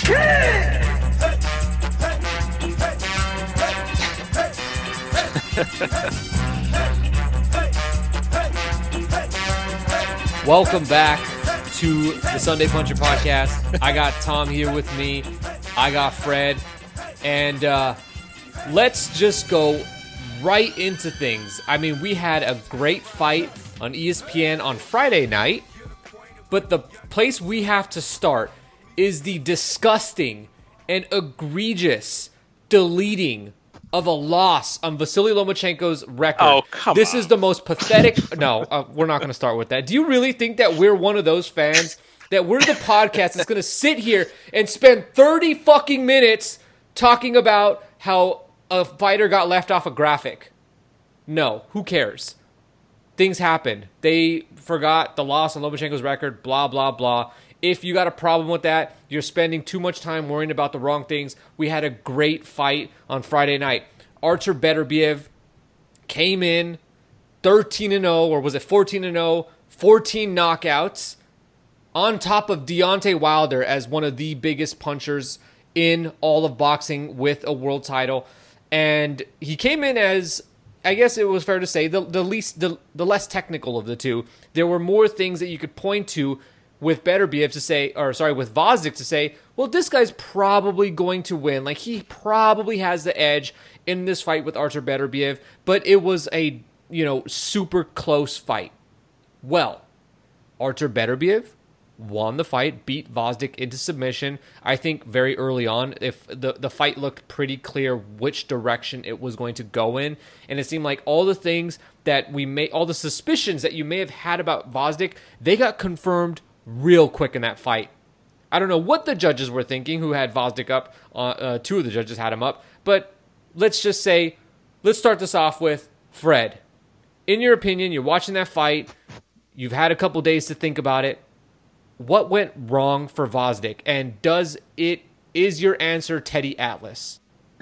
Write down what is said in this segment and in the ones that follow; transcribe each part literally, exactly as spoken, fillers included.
Welcome back to the Sunday Puncher podcast. I got Tom here with me. I got Fred. And uh, let's just go right into things. I mean, we had a great fight on E S P N on Friday night. But the place we have to start is the disgusting and egregious deleting of a loss on Vasily Lomachenko's record. Oh, come this on. is the most pathetic... No, uh, we're not going to start with that. Do you really think that we're one of those fans, that we're the podcast that's going to sit here and spend thirty fucking minutes talking about how a fighter got left off a graphic? No, who cares? Things happened. They forgot the loss on Lomachenko's record, blah, blah, blah. If you got a problem with that, you're spending too much time worrying about the wrong things. We had a great fight on Friday night. Artur Beterbiev came in thirteen and oh, or was it fourteen and oh, fourteen knockouts, on top of Deontay Wilder as one of the biggest punchers in all of boxing with a world title. And he came in as, I guess it was fair to say, the, the least, the, the less technical of the two. There were more things that you could point to with Beterbiev to say, or sorry, with Gvozdyk to say, well, this guy's probably going to win. Like, he probably has the edge in this fight with Artur Beterbiev, but it was a, you know, super close fight. Well, Artur Beterbiev won the fight, beat Gvozdyk into submission. I think very early on, if the, the fight looked pretty clear which direction it was going to go in, and it seemed like all the things that we may, all the suspicions that you may have had about Gvozdyk, they got confirmed real quick in that fight. I don't know what the judges were thinking who had Gvozdyk up. Uh, uh, two of the judges had him up. But let's just say, let's start this off with Fred. In your opinion, you're watching that fight. You've had a couple days to think about it. What went wrong for Gvozdyk? And does it, is your answer Teddy Atlas?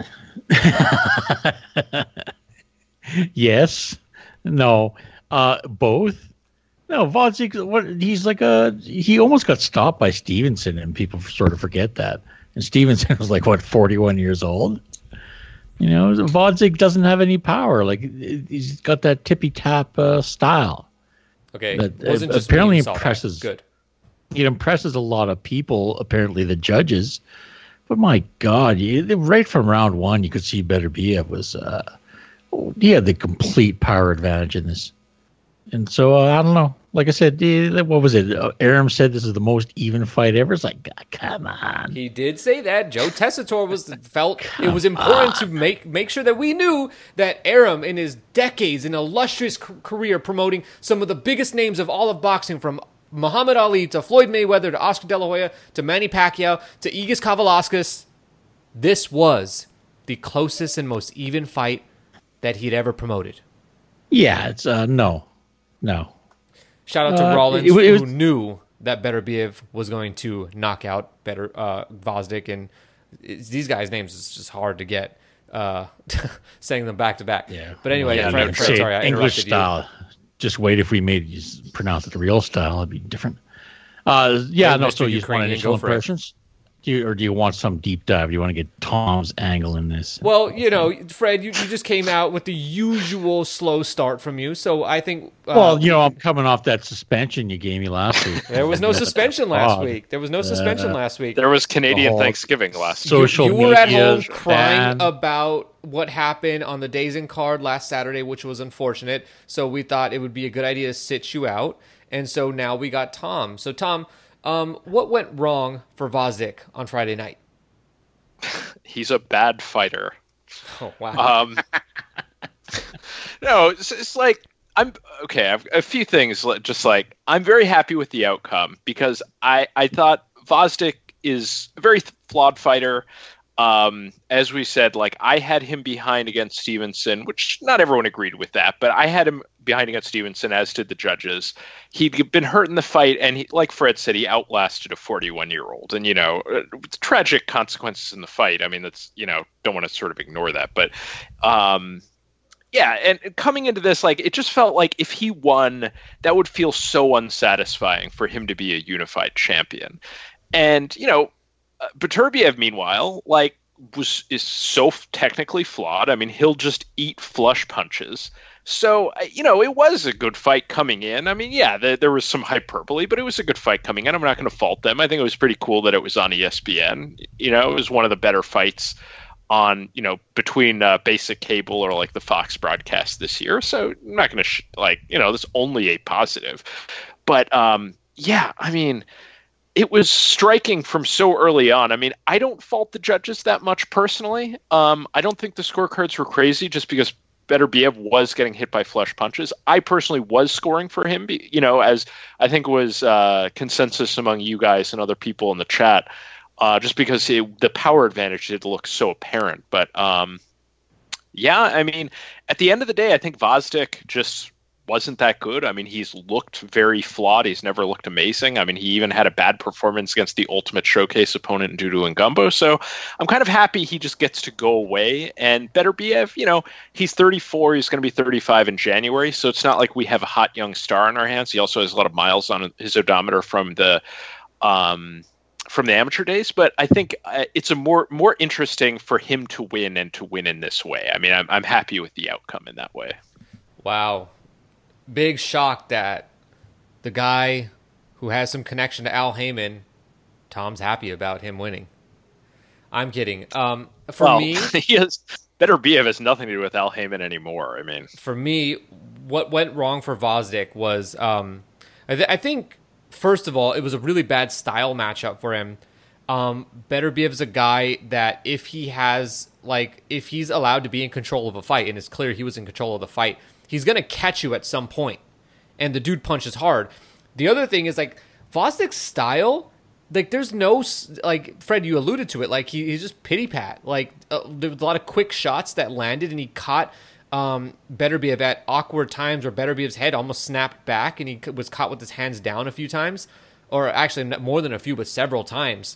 Yes. No. Uh, both. No, Gvozdyk, what he's like a he almost got stopped by Stevenson, and people sort of forget that. And Stevenson was like what forty-one years old. You know, Gvozdyk doesn't have any power. Like, he's got that tippy tap uh, style. Okay, that wasn't uh, just apparently me who saw impresses. that. Good. It impresses a lot of people. Apparently, the judges. But my God, you, right from round one, you could see Beterbiev was uh, he had the complete power advantage in this. And so, uh, I don't know. Like I said, what was it? Uh, Arum said this is the most even fight ever. It's like, God, come on. He did say that. Joe Tessitore was felt come it was important on. to make make sure that we knew that Arum, in his decades, an illustrious c- career promoting some of the biggest names of all of boxing, from Muhammad Ali to Floyd Mayweather to Oscar De La Hoya to Manny Pacquiao to Igis Kavalauskas, this was the closest and most even fight that he'd ever promoted. Yeah, it's uh, no. No. Shout out to uh, Rollins, it, it was, who knew that Beterbiev was going to knock out better uh, Gvozdyk, and these guys' names is just hard to get, uh, saying them back to back. Yeah. But anyway, yeah, Fred, no, Fred, sorry, I English interrupted style. you. Just wait if we made you pronounce it the real style, it'd be different. Uh, yeah, Hey, no. Mister So you just want Ukrainian, initial go for it. impressions, do you, or do you want some deep dive? Do you want to get Tom's angle in this? Well, you know, Fred, you, you just came out with the usual slow start from you, so I think... Uh, well, you know, I'm coming off that suspension you gave me last week. There was no suspension last God. week. There was no suspension Uh, last week. There was Canadian Oh. Thanksgiving last So- week. social you, you were at media home crying ban. about what happened on the Days in Card last Saturday, which was unfortunate. So we thought it would be a good idea to sit you out. And so now we got Tom. So, Tom, um, what went wrong for Gvozdyk on Friday night? He's a bad fighter. Oh, wow. Um, no, it's, it's like, I'm okay. I've a few things. Just like, I'm very happy with the outcome, because I, I thought Gvozdyk is a very flawed fighter. Um, as we said, like, I had him behind against Stevenson, which not everyone agreed with that, but I had him behind against Stevenson, as did the judges. He'd been hurt in the fight, and he, like Fred said, he outlasted a forty-one-year-old. And, you know, with tragic consequences in the fight. I mean, that's, you know, don't want to sort of ignore that. But, um, yeah, and coming into this, like, it just felt like if he won, that would feel so unsatisfying for him to be a unified champion. And, you know, uh, Beterbiev, meanwhile, like was is so technically flawed. I mean, he'll just eat flush punches. So, you know, it was a good fight coming in. I mean, yeah, there, there was some hyperbole, but it was a good fight coming in. I'm not going to fault them. I think it was pretty cool that it was on E S P N. You know, it was one of the better fights on, you know, between uh, basic cable or like the Fox broadcast this year. So I'm not going to, sh- like, you know, that's only a positive. But, um, yeah, I mean, it was striking from so early on. I mean, I don't fault the judges that much personally. Um, I don't think the scorecards were crazy just because Beterbiev was getting hit by flush punches. I personally was scoring for him, you know, as I think was uh, consensus among you guys and other people in the chat, uh, just because it, the power advantage did look so apparent. But um, yeah, I mean, at the end of the day, I think Gvozdyk just wasn't that good. I mean, he's looked very flawed. He's never looked amazing. I mean, he even had a bad performance against the Ultimate Showcase opponent in Dudu Ngumbo. So I'm kind of happy he just gets to go away. And Beterbiev, you know, he's thirty-four. He's going to be thirty-five in January. So it's not like we have a hot young star in our hands. He also has a lot of miles on his odometer from the um, from the amateur days. But I think uh, it's a more more interesting for him to win and to win in this way. I mean, I'm I'm happy with the outcome in that way. Wow. Big shock that the guy who has some connection to Al Heyman, Tom's happy about him winning. I'm kidding. Um, for well, me, he has Beterbiev has nothing to do with Al Heyman anymore. I mean, for me, what went wrong for Gvozdyk was, um, I, th- I think, first of all, it was a really bad style matchup for him. Um, Beterbiev is a guy that if he has, like, if he's allowed to be in control of a fight, and it's clear he was in control of the fight, he's going to catch you at some point. And the dude punches hard. The other thing is, like, Gvozdyk's style, like, there's no, like, Fred, you alluded to it, like, he, he's just pity-pat. Like, uh, there was a lot of quick shots that landed, and he caught um, Beterbiev at awkward times where Beterbiev's head almost snapped back, and he was caught with his hands down a few times. Or actually, more than a few, but several times.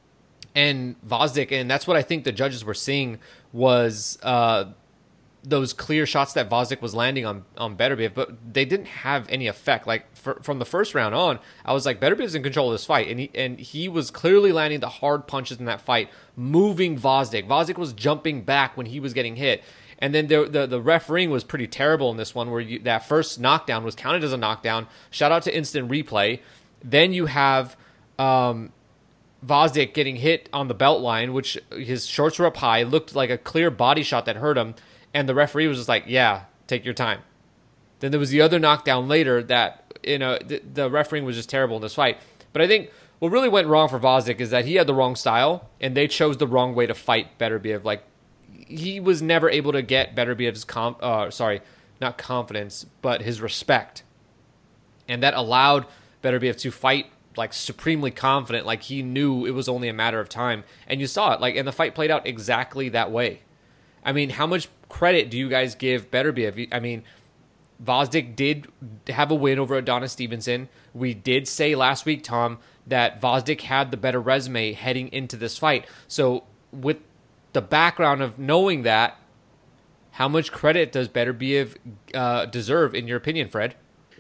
And Gvozdyk, and that's what I think the judges were seeing, was uh, those clear shots that Gvozdyk was landing on, on Beterbiev, but they didn't have any effect. Like, for, from the first round on, I was like, Beterbiev's in control of this fight, and he, and he was clearly landing the hard punches in that fight, moving Gvozdyk. Gvozdyk was jumping back when he was getting hit. And then the the, the refereeing was pretty terrible in this one, where you, that first knockdown was counted as a knockdown. Shout out to Instant Replay. Then you have um, Gvozdyk getting hit on the belt line, which his shorts were up high, looked like a clear body shot that hurt him, and the referee was just like, yeah, take your time. Then there was the other knockdown later that, you know, the, the refereeing was just terrible in this fight. But I think what really went wrong for Gvozdyk is that he had the wrong style, and they chose the wrong way to fight Beterbiev. Like, he was never able to get Beterbiev's, com- uh, sorry, not confidence, but his respect. And that allowed Beterbiev to fight like supremely confident, like he knew it was only a matter of time. And you saw it, like, and the fight played out exactly that way. I mean, how much credit do you guys give Beterbiev? I mean, Gvozdyk did have a win over Adonis Stevenson. We did say last week, Tom, that Gvozdyk had the better resume heading into this fight. So with the background of knowing that, how much credit does Beterbiev uh, deserve, in your opinion, Fred?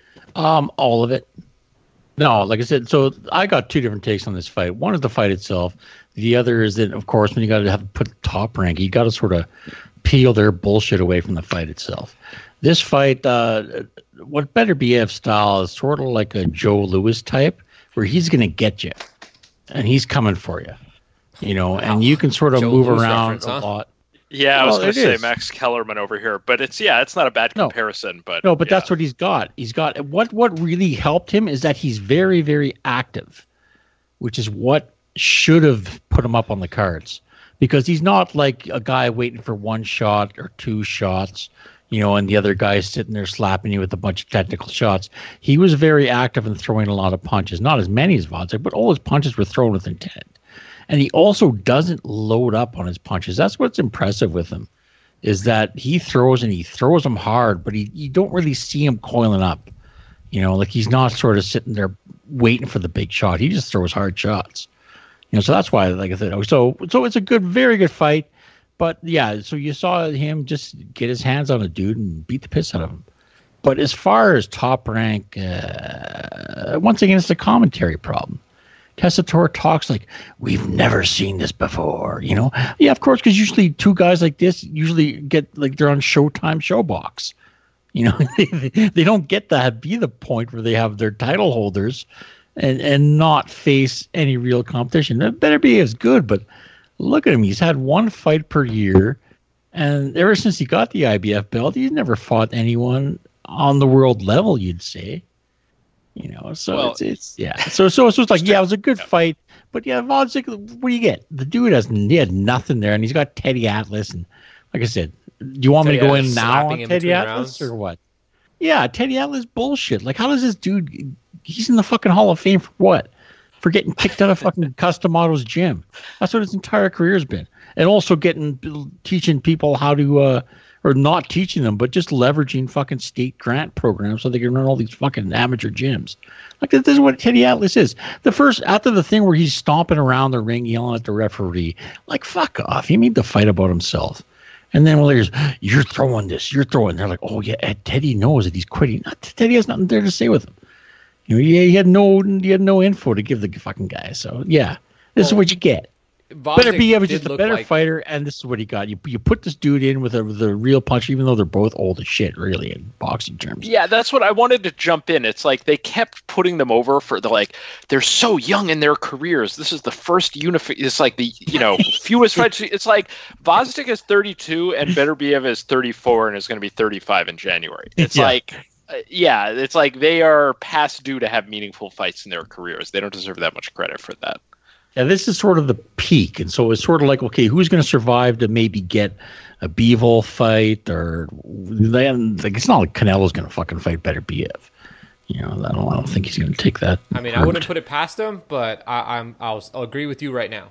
Um, all of it. No, like I said, so I got two different takes on this fight. One is the fight itself. The other is that, of course, when you got to have put Top Rank, you got to sort of peel their bullshit away from the fight itself. This fight, uh, what Beterbiev's style is sort of like a Joe Louis type, where he's going to get you, and he's coming for you, you know, wow. And you can sort of Joe move Louis around a huh? lot. Yeah, I was well, going to say is. Max Kellerman over here, but it's yeah, it's not a bad comparison. No. But no, but yeah. that's what he's got. He's got what what really helped him is that he's very very active, which is what should have put him up on the cards, because he's not like a guy waiting for one shot or two shots, you know, and the other guy's sitting there slapping you with a bunch of technical shots. He was very active and throwing a lot of punches, not as many as Gvozdyk, but all his punches were thrown with intent. And he also doesn't load up on his punches. That's what's impressive with him, is that he throws and he throws them hard, but he you don't really see him coiling up. You know, like he's not sort of sitting there waiting for the big shot. He just throws hard shots. You know, so that's why, like I said, so so it's a good, very good fight. But yeah, so you saw him just get his hands on a dude and beat the piss out of him. But as far as Top Rank, uh, once again, it's a commentary problem. Tessitore talks like, we've never seen this before, you know? Yeah, of course, because usually two guys like this usually get, like, they're on Showtime Showbox. You know, they, they don't get that be the point where they have their title holders and, and not face any real competition. That better be as good, but look at him. He's had one fight per year, and ever since he got the I B F belt, he's never fought anyone on the world level, you'd say. You know, so well, it's, it's yeah. So so so it's like, yeah, it was a good fight, but yeah, Vodzik, what do you get? The dude has he had nothing there, and he's got Teddy Atlas, and like I said, do you want Teddy me to go in now on Teddy Atlas rounds? Or what? Yeah, Teddy Atlas bullshit. Like, how does this dude? He's in the fucking Hall of Fame for what? For getting kicked out of fucking Custom Autos gym. That's what his entire career has been, and also getting teaching people how to. Uh, Or not teaching them, but just leveraging fucking state grant programs so they can run all these fucking amateur gyms. Like, this is what Teddy Atlas is. The first, after the thing where he's stomping around the ring, yelling at the referee, like, fuck off. He made the fight about himself. And then when there's, you're throwing this, you're throwing. They're like, oh, yeah, Ed, Teddy knows that he's quitting. Not, Teddy has nothing there to say with him. You know, he, he had no, he had no info to give the fucking guy. So, yeah, this well, is what you get. Vodzik better be was just a better like... fighter, and this is what he got. You you put this dude in with a with a real puncher, even though they're both old as shit, really, in boxing terms. Yeah, that's what I wanted to jump in. It's like they kept putting them over for the like they're so young in their careers. This is the first unif. It's like the you know fewest fights. It's like Vodzik is thirty-two and Beterbiev is thirty-four and is going to be thirty-five in January. It's yeah. like. Uh, yeah, it's like they are past due to have meaningful fights in their careers. They don't deserve that much credit for that. Yeah, this is sort of the peak, and so it's sort of like, okay, who's going to survive to maybe get a Bivol fight, or then like it's not like Canelo's going to fucking fight Beterbiev. You know, I don't, I don't think he's going to take that. I mean, route. I wouldn't put it past him, but I, I'm I'll, I'll agree with you right now.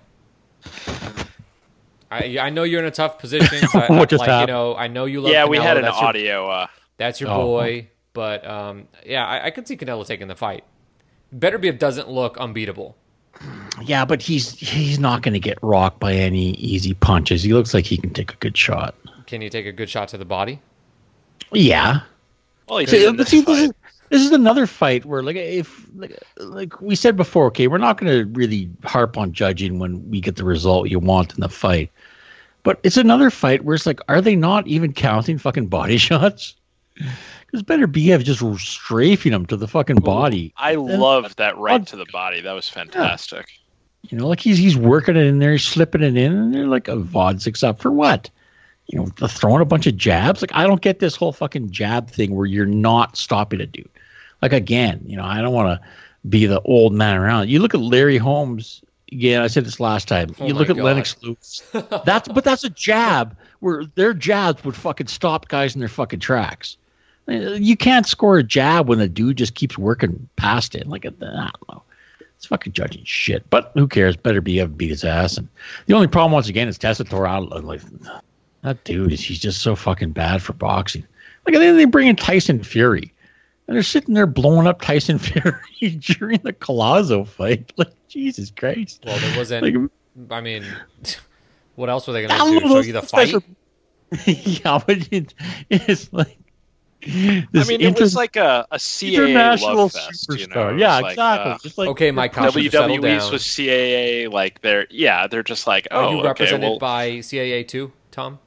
I I know you're in a tough position. So I, what just like, happened? You know, I know you love. Yeah, Canelo. we had an that's audio. Your, uh... That's your oh. boy, but um, yeah, I, I could see Canelo taking the fight. Beterbiev doesn't look unbeatable. Yeah, but he's he's not going to get rocked by any easy punches. He looks like he can take a good shot. Can you take a good shot to the body? Yeah. Well, he's so, but see, this is, this is another fight where, like, if like, like we said before, okay, we're not going to really harp on judging when we get the result you want in the fight. But it's another fight where it's like, are they not even counting fucking body shots? Because Beterbiev just strafing him to the fucking body. I love that right to the body. That was fantastic. Yeah. You know, like he's he's working it in there, he's slipping it in, and they're like, a Vodzik's up for what? You know, throwing a bunch of jabs. Like, I don't get this whole fucking jab thing where you're not stopping a dude. Like, again, you know, I don't want to be the old man around. You look at Larry Holmes. Again, I said this last time. Oh you look at God. Lennox Lewis. That's but that's a jab where their jabs would fucking stop guys in their fucking tracks. You can't score a jab when the dude just keeps working past it. Like, I don't know. It's fucking judging shit. But who cares? Beterbiev beat his ass. And the only problem, once again, is Tessitore out. Like, that dude is he's just so fucking bad for boxing. Like, then they bring in Tyson Fury. And they're sitting there blowing up Tyson Fury during the Collazo fight. Like, Jesus Christ. Well, there wasn't. Like, I mean, what else were they going to do? Show you the fight? Special, yeah, but it, it's like. This I mean, it was like a, a C A A love fest, you know? Yeah, like, exactly. Uh, just like okay, Mike, W W E's with C A A, like they're yeah, they're just like oh, are you okay, represented well, by C A A too, Tom?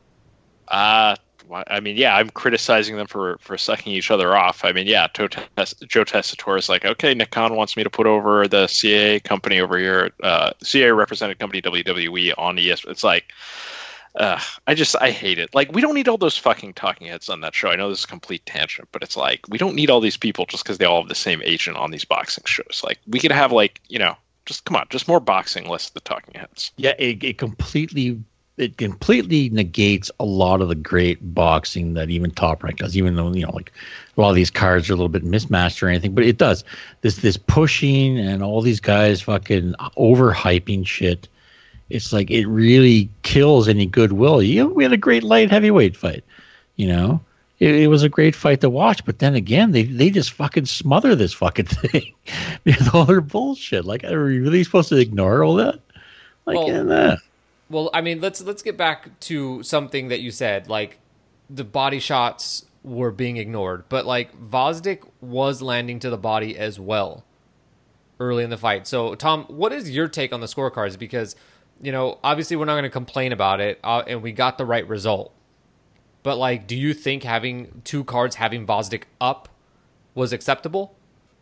Uh I mean, yeah, I'm criticizing them for, for sucking each other off. I mean, yeah, Joe Tessitore is like, okay, Nick Khan wants me to put over the C A A company over here, uh, C A A represented company W W E on E S P N. It's like. Uh, I just I hate it. Like, we don't need all those fucking talking heads on that show. I know this is a complete tangent, but it's like we don't need all these people just because they all have the same agent on these boxing shows. Like, we could have like you know, just come on, just more boxing, less of the talking heads. Yeah, it, it completely it completely negates a lot of the great boxing that even Top Rank does. Even though you know, like a lot of these cards are a little bit mismatched or anything, but it does this this pushing and all these guys fucking overhyping shit. It's like it really kills any goodwill. You know, we had a great light heavyweight fight. You know, it, it was a great fight to watch. But then again, they they just fucking smother this fucking thing with all their bullshit. Like, are we really supposed to ignore all that? Like, well, yeah, nah. well, I mean, let's let's get back to something that you said. Like, the body shots were being ignored, but like Gvozdyk was landing to the body as well. early in the fight. So, Tom, what is your take on the scorecards? Because, you know, obviously we're not going to complain about it, uh, and we got the right result. But, like, do you think having two cards having Gvozdyk up was acceptable?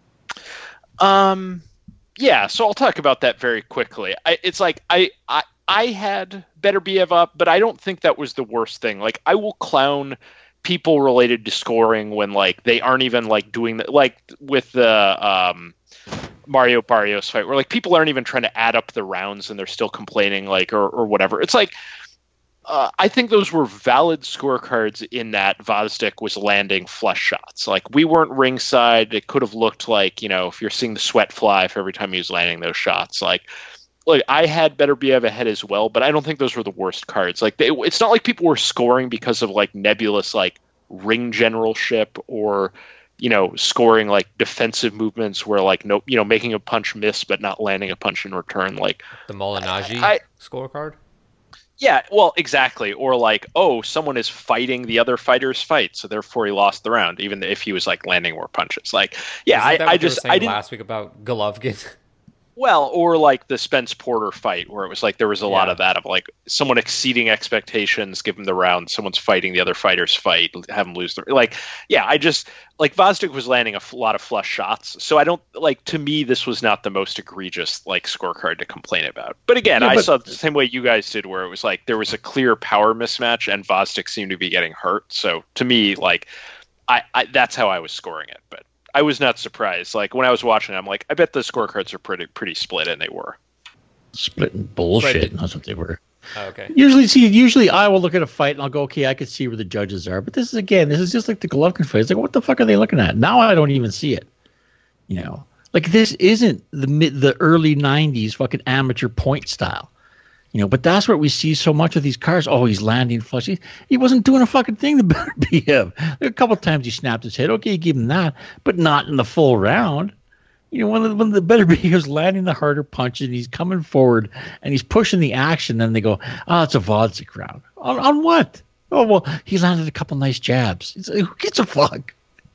Um, yeah, so I'll talk about that very quickly. I, it's like I, I I had Beterbiev up, but I don't think that was the worst thing. Like, I will clown people related to scoring when, like, they aren't even, like, doing the, like, with the um, Mario Barrios fight, where, like, people aren't even trying to add up the rounds and they're still complaining, like, or, or whatever. It's like, Uh, I think those were valid scorecards in that Gvozdyk was landing flush shots. Like, we weren't ringside. It could have looked like, you know, if you're seeing the sweat fly for every time he was landing those shots. Like, look, I had Beterbiev ahead as well, but I don't think those were the worst cards. Like, they, it's not like people were scoring because of, like, nebulous, like, ring generalship or, you know, scoring, like, defensive movements where, like, no, you know, making a punch miss but not landing a punch in return. Like, The Molinagi I- scorecard? Yeah, well, exactly. Or like, oh, someone is fighting the other fighter's fight, so therefore he lost the round, even if he was like landing more punches. Like, yeah, Isn't that I, what I you were just saying I didn't. last week about Golovkin. Well, or like the Spence Porter fight, where it was like there was a lot Yeah. of that of like someone exceeding expectations, give him the round, someone's fighting the other fighter's fight, have him lose the like. Yeah, I just like Gvozdyk was landing a f- lot of flush shots, so I don't like. To me, this was not the most egregious like scorecard to complain about. But again, Yeah, I but- saw it the same way you guys did, where it was like there was a clear power mismatch, and Gvozdyk seemed to be getting hurt. So to me, like, I, I that's how I was scoring it, but. I was not surprised. Like when I was watching, I'm like, I bet the scorecards are pretty pretty split, and they were. Splitting bullshit. Fred, That's what they were. Oh, okay. Usually, see, usually I will look at a fight and I'll go, okay, I can see where the judges are. But this is again, this is just like the Golovkin fight. It's like, what the fuck are they looking at? Now I don't even see it. You know, like this isn't the mid, the early nineties fucking amateur point style. You know, but that's what we see so much of these cars. Oh, he's landing flush. He, he wasn't doing a fucking thing to Beterbiev. A couple of times he snapped his head. Okay, you give him that, but not in the full round. You know, when the, when the Beterbiev's landing the harder punches and he's coming forward and he's pushing the action, then they go, oh, it's a Gvozdyk round. On, on what? Oh, well, he landed a couple nice jabs. It's like, who gives a fuck?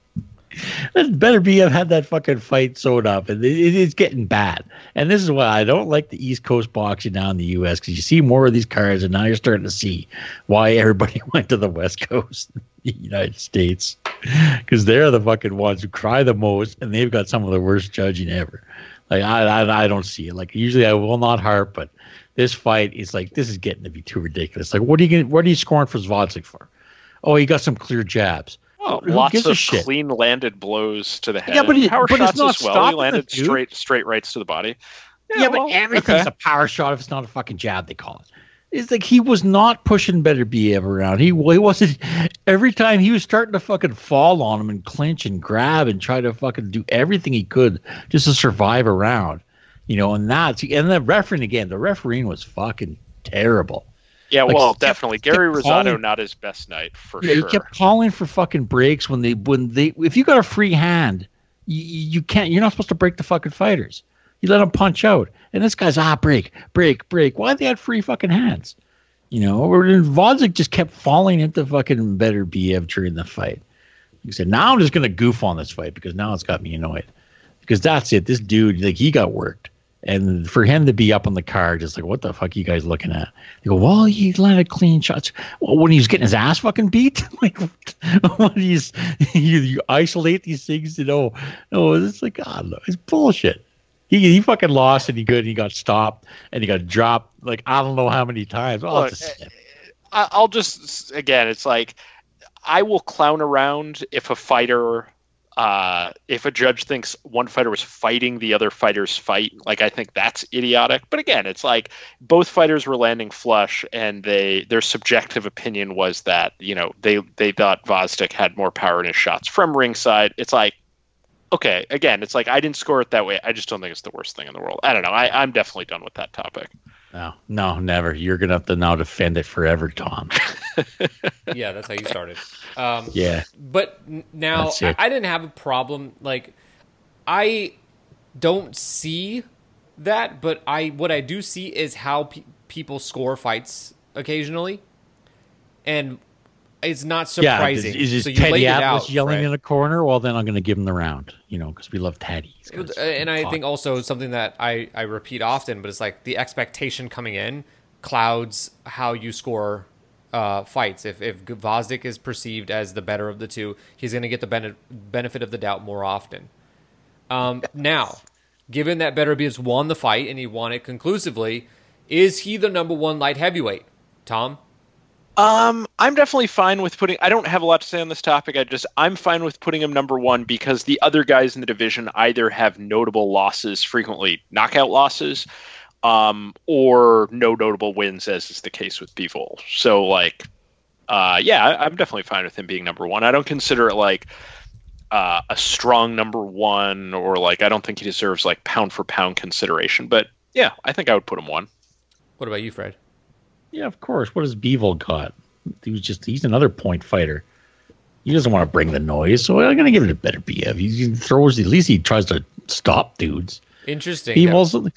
Beterbiev had that fucking fight sewed up, and it, it, it's getting bad. And this is why I don't like the East Coast boxing down in the U S, because you see more of these cards, and now you're starting to see why everybody went to the West Coast, the United States, because they're the fucking ones who cry the most, and they've got some of the worst judging ever. Like I, I, I don't see it. Like usually I will not harp, but this fight is like this is getting to be too ridiculous. Like what are you getting, what are you scoring for Gvozdyk for? Oh, he got some clear jabs. Well, Who lots gives a of shit? clean landed blows to the head. Yeah, but he- power but it's shots not as well. He stopping landed the dude. straight straight rights to the body. Yeah, but well, everything's okay. a power shot if it's not a fucking jab, they call it. It's like he was not pushing Beterbiev around. He, he wasn't. Every time he was starting to fucking fall on him and clinch and grab and try to fucking do everything he could just to survive a round. You know, and that's and the refereeing again. The refereeing was fucking terrible. Yeah, Like, well, he kept- definitely. kept Gary Rosado, calling- not his best night for Yeah, sure. he kept calling for fucking breaks when they when they if you got a free hand, you, you can't. You're not supposed to break the fucking fighters. You let them punch out, and this guy's ah break, break, break. Why they had free fucking hands? You know, or Gvozdyk just kept falling into fucking Beterbiev during the fight. He said, "Now I'm just gonna goof on this fight because now it's got me annoyed." Because that's it. This dude, like, he got worked. And for him to be up on the card, just like, what the fuck are you guys looking at? They go, well, he landed clean shots. Well, when he was getting his ass fucking beat, like, when he's you, you isolate these things, you know, no, it's like, God, no, it's bullshit. He he fucking lost and he good. And he got stopped and he got dropped like I don't know how many times. Oh, Look, it's a snip. I- I'll just again, it's like I will clown around if a fighter, uh, if a judge thinks one fighter was fighting the other fighter's fight. Like I think that's idiotic. But again, it's like both fighters were landing flush, and they their subjective opinion was that you know they they thought Gvozdyk had more power in his shots from ringside. It's like. Okay, again, it's like I didn't score it that way. I just don't think it's the worst thing in the world. I don't know. I, I'm definitely done with that topic. No, no, never. You're gonna have to now defend it forever, Tom. Yeah, that's how you started. Um, Yeah. But n- now That's I, it. I didn't have a problem. Like, I don't see that, but I what I do see is how pe- people score fights occasionally, and it's not Yeah, surprising. is, is so you Teddy laid it Atlas out, yelling Fred. in a corner? Well, then I'm going to give him the round, you know, because we love Teddy. He's got his And I fucking think also something that I, I repeat often, but it's like the expectation coming in clouds how you score uh, fights. If if Gvozdyk is perceived as the better of the two, he's going to get the bene- benefit of the doubt more often. Um, now, given that Beterbiev won the fight and he won it conclusively, is he the number one light heavyweight? Tom? Um, I'm definitely fine with putting. I don't have a lot to say on this topic. I just I'm fine with putting him number one because the other guys in the division either have notable losses, frequently knockout losses, um, or no notable wins, as is the case with Bivol. So, like, uh, yeah, I, I'm definitely fine with him being number one. I don't consider it like uh, a strong number one, or like I don't think he deserves like pound for pound consideration. But yeah, I think I would put him one. What about you, Fred? Yeah, of course. What has Bivol got? He was just, he's another point fighter. He doesn't want to bring the noise, so I'm going to give it a better B F. He, he throws, at least he tries to stop dudes. Interesting. Bivol's, well,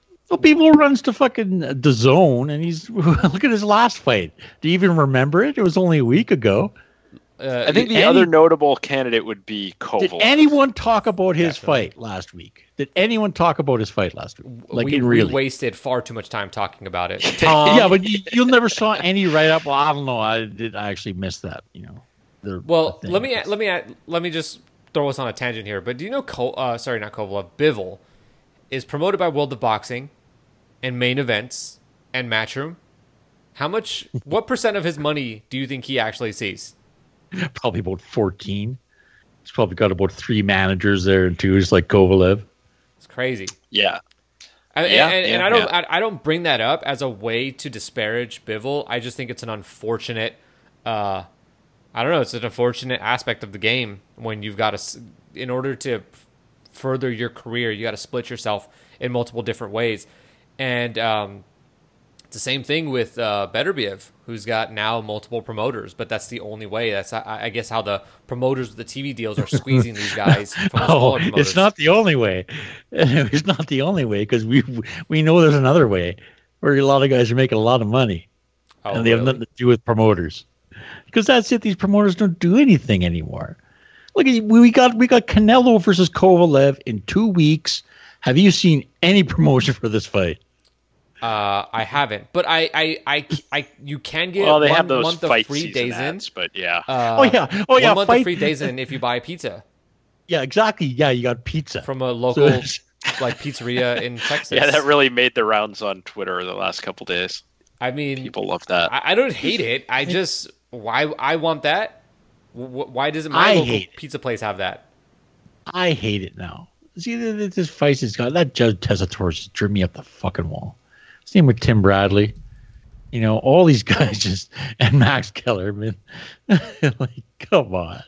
Bivol runs to fucking the zone, and he's, look at his last fight. Do you even remember it? It was only a week ago. Uh, I think the any, other notable candidate would be Kovalev. Did anyone talk about his Definitely. fight last week? Did anyone talk about his fight last week? Like we, in really? we wasted far too much time talking about it. Tom, Yeah, but you, you never saw any write up. Well, I don't know. I did. I actually missed that. You know. The, well, the let me let me let me just throw us on a tangent here. But do you know? Ko, uh, sorry, not Kovalev. Bivol is promoted by World of Boxing and Main Events and Matchroom. How much? What percent of his money do you think he actually sees? Probably about fourteen. He's probably got about three managers there and two, just like Kovalev. It's crazy. Yeah. And, Yeah, and, and yeah, I don't yeah. I, I don't bring that up as a way to disparage Bivol. I just think it's an unfortunate uh, I don't know, it's an unfortunate aspect of the game when you've got to, in order to further your career, you got to split yourself in multiple different ways. And um, it's the same thing with uh, Beterbiev, who's got now multiple promoters, but that's the only way. That's, I, I guess, how the promoters with the T V deals are squeezing these guys from the Oh, smaller promoters. it's not the only way. It's not the only way because we we know there's another way where a lot of guys are making a lot of money, Oh, and they have really? nothing to do with promoters. Because that's it. These promoters don't do anything anymore. Look, we got we got Canelo versus Kovalev in two weeks. Have you seen any promotion for this fight? Uh, I haven't, but I, I, I, I you can get Well, they one have those month of fight free season days ads, in. but yeah. Uh, Oh yeah, oh yeah, one month fight- of free days in if you buy pizza Yeah, exactly. Yeah, you got pizza from a local So- like pizzeria in Texas. yeah, that really made the rounds on Twitter the last couple days. I mean, People love that. I, I don't hate it. I just why I want that. Wh- Why doesn't my I local hate it. pizza place have that? I hate it now. See, th- th- this fight has got that Judge Tessitore just drew me up the fucking wall. Same with Tim Bradley. You know, all these guys just and Max Kellerman. Like, come on.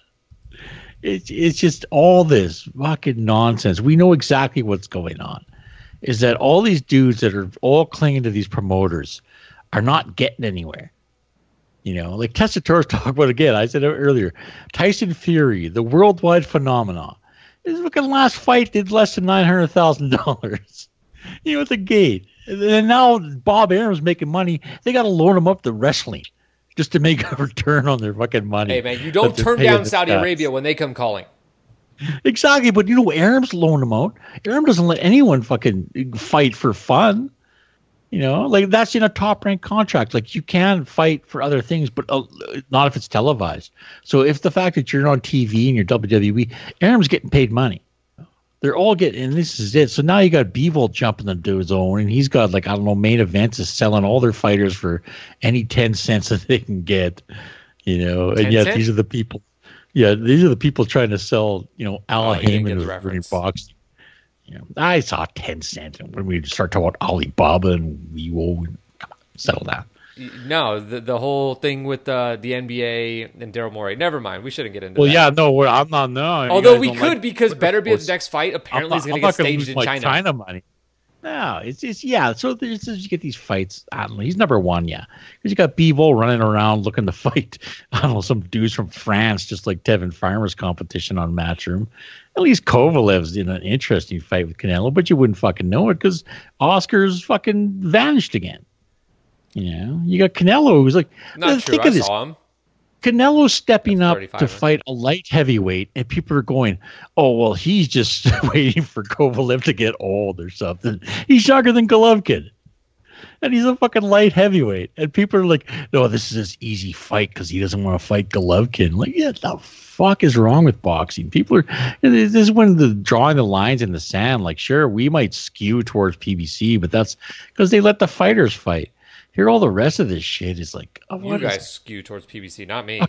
It's it's just all this fucking nonsense. We know exactly what's going on. Is that all these dudes that are all clinging to these promoters are not getting anywhere. You know, like Tessitore's talking about again. I said it earlier. Tyson Fury, the worldwide phenomenon. His fucking last fight did less than nine hundred thousand dollars. You know, at the gate. And then now Bob Arum's making money. They got to loan him up to wrestling just to make a return on their fucking money. Hey man, you don't that they're turn paying down the Saudi stats. Arabia when they come calling. Exactly, but you know, Arum's loaned him out. Arum doesn't let anyone fucking fight for fun. You know, like that's in a top ranked contract. Like you can fight for other things, but uh, not if it's televised. So if the fact that you're on T V and you're W W E, Arum's getting paid money. They're all getting, and this is it. So now you got Bivol jumping into his own, and he's got like I don't know, Main Events is selling all their fighters for any ten cents that they can get. You know, and ten yet cent? these are the people. Yeah, these are the people trying to sell. You know, Al Oh, you didn't get Heyman the was reference. running boxing. You know, I saw ten cents, and when we start talking about Alibaba and Weibo, and come on, settle down. No, the the whole thing with uh, the N B A and Daryl Morey. Never mind. We shouldn't get into Well, that. yeah, no, we're, I'm not. No, you Although guys we don't could like- because Beterbiev's next fight I'm apparently not, is going I'm to get not gonna staged lose in my China. China money. No, it's it's yeah. So there's just, you get these fights. I don't know. He's number one, yeah, because you got Bivol running around looking to fight. I don't know, some dudes from France, just like Tevin Farmer's competition on Matchroom. At least Kovalev's in an interesting fight with Canelo, but you wouldn't fucking know it because Oscar's fucking vanished again. You know, you got Canelo who's like, Not true. think I of this. saw him. Canelo's stepping up to right? fight a light heavyweight, and people are going, "Oh, well, he's just waiting for Kovalev to get old or something. He's younger than Golovkin, and he's a fucking light heavyweight." And people are like, "No, this is his easy fight because he doesn't want to fight Golovkin." Like, yeah, the fuck is wrong with boxing? People are. This is when the drawing the lines in the sand. Like, sure, we might skew towards P B C, but that's because they let the fighters fight. Here, all the rest of this shit is like, oh, you guys is... skew towards P B C, not me.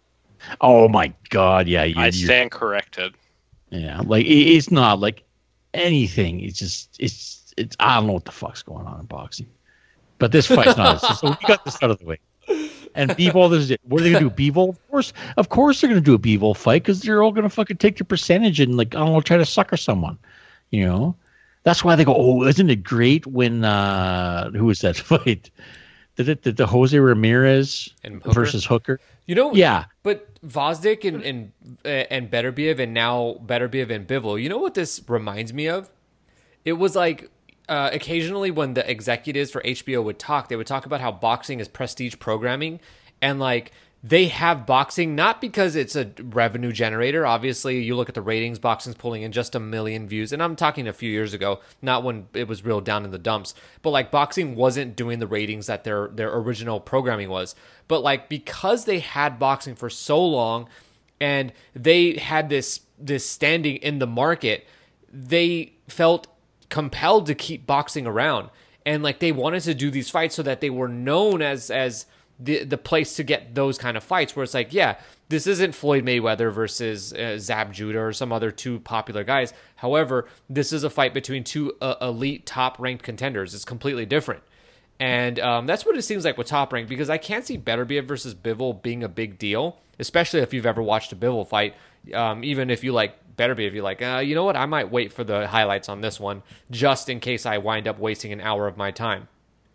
Oh my god, yeah, you, I stand corrected. Yeah, like it, it's not like anything. It's just it's it's. I don't know what the fuck's going on in boxing, but this fight's not. So we got this out of the way. And Bivol, this is it. What are they gonna do? Bivol, of course, of course they're gonna do a Bivol fight because they're all gonna fucking take their percentage and like I don't know, try to sucker someone, you know. That's why they go, oh, isn't it great when uh, who was that fight? Did it did the Jose Ramirez and Hooker? versus Hooker? You know, yeah. But Gvozdyk and and and Beterbiev and now Beterbiev and Bivol. You know what this reminds me of? It was like uh, occasionally when the executives for H B O would talk, they would talk about how boxing is prestige programming, and like. They have boxing not because it's a revenue generator. Obviously, you look at the ratings, boxing's pulling in just a million views. And I'm talking a few years ago, not when it was real down in the dumps. But like boxing wasn't doing the ratings that their their original programming was. But like because they had boxing for so long and they had this this standing in the market, they felt compelled to keep boxing around. And like they wanted to do these fights so that they were known as as the the place to get those kind of fights where it's like, yeah, this isn't Floyd Mayweather versus uh, Zab Judah or some other two popular guys. However, this is a fight between two uh, elite top-ranked contenders. It's completely different. And um, that's what it seems like with Top Rank, because I can't see Beterbiev versus Bivol being a big deal, especially if you've ever watched a Bivol fight. Um, even if you like Beterbiev, you're like, uh, you know what, I might wait for the highlights on this one just in case I wind up wasting an hour of my time.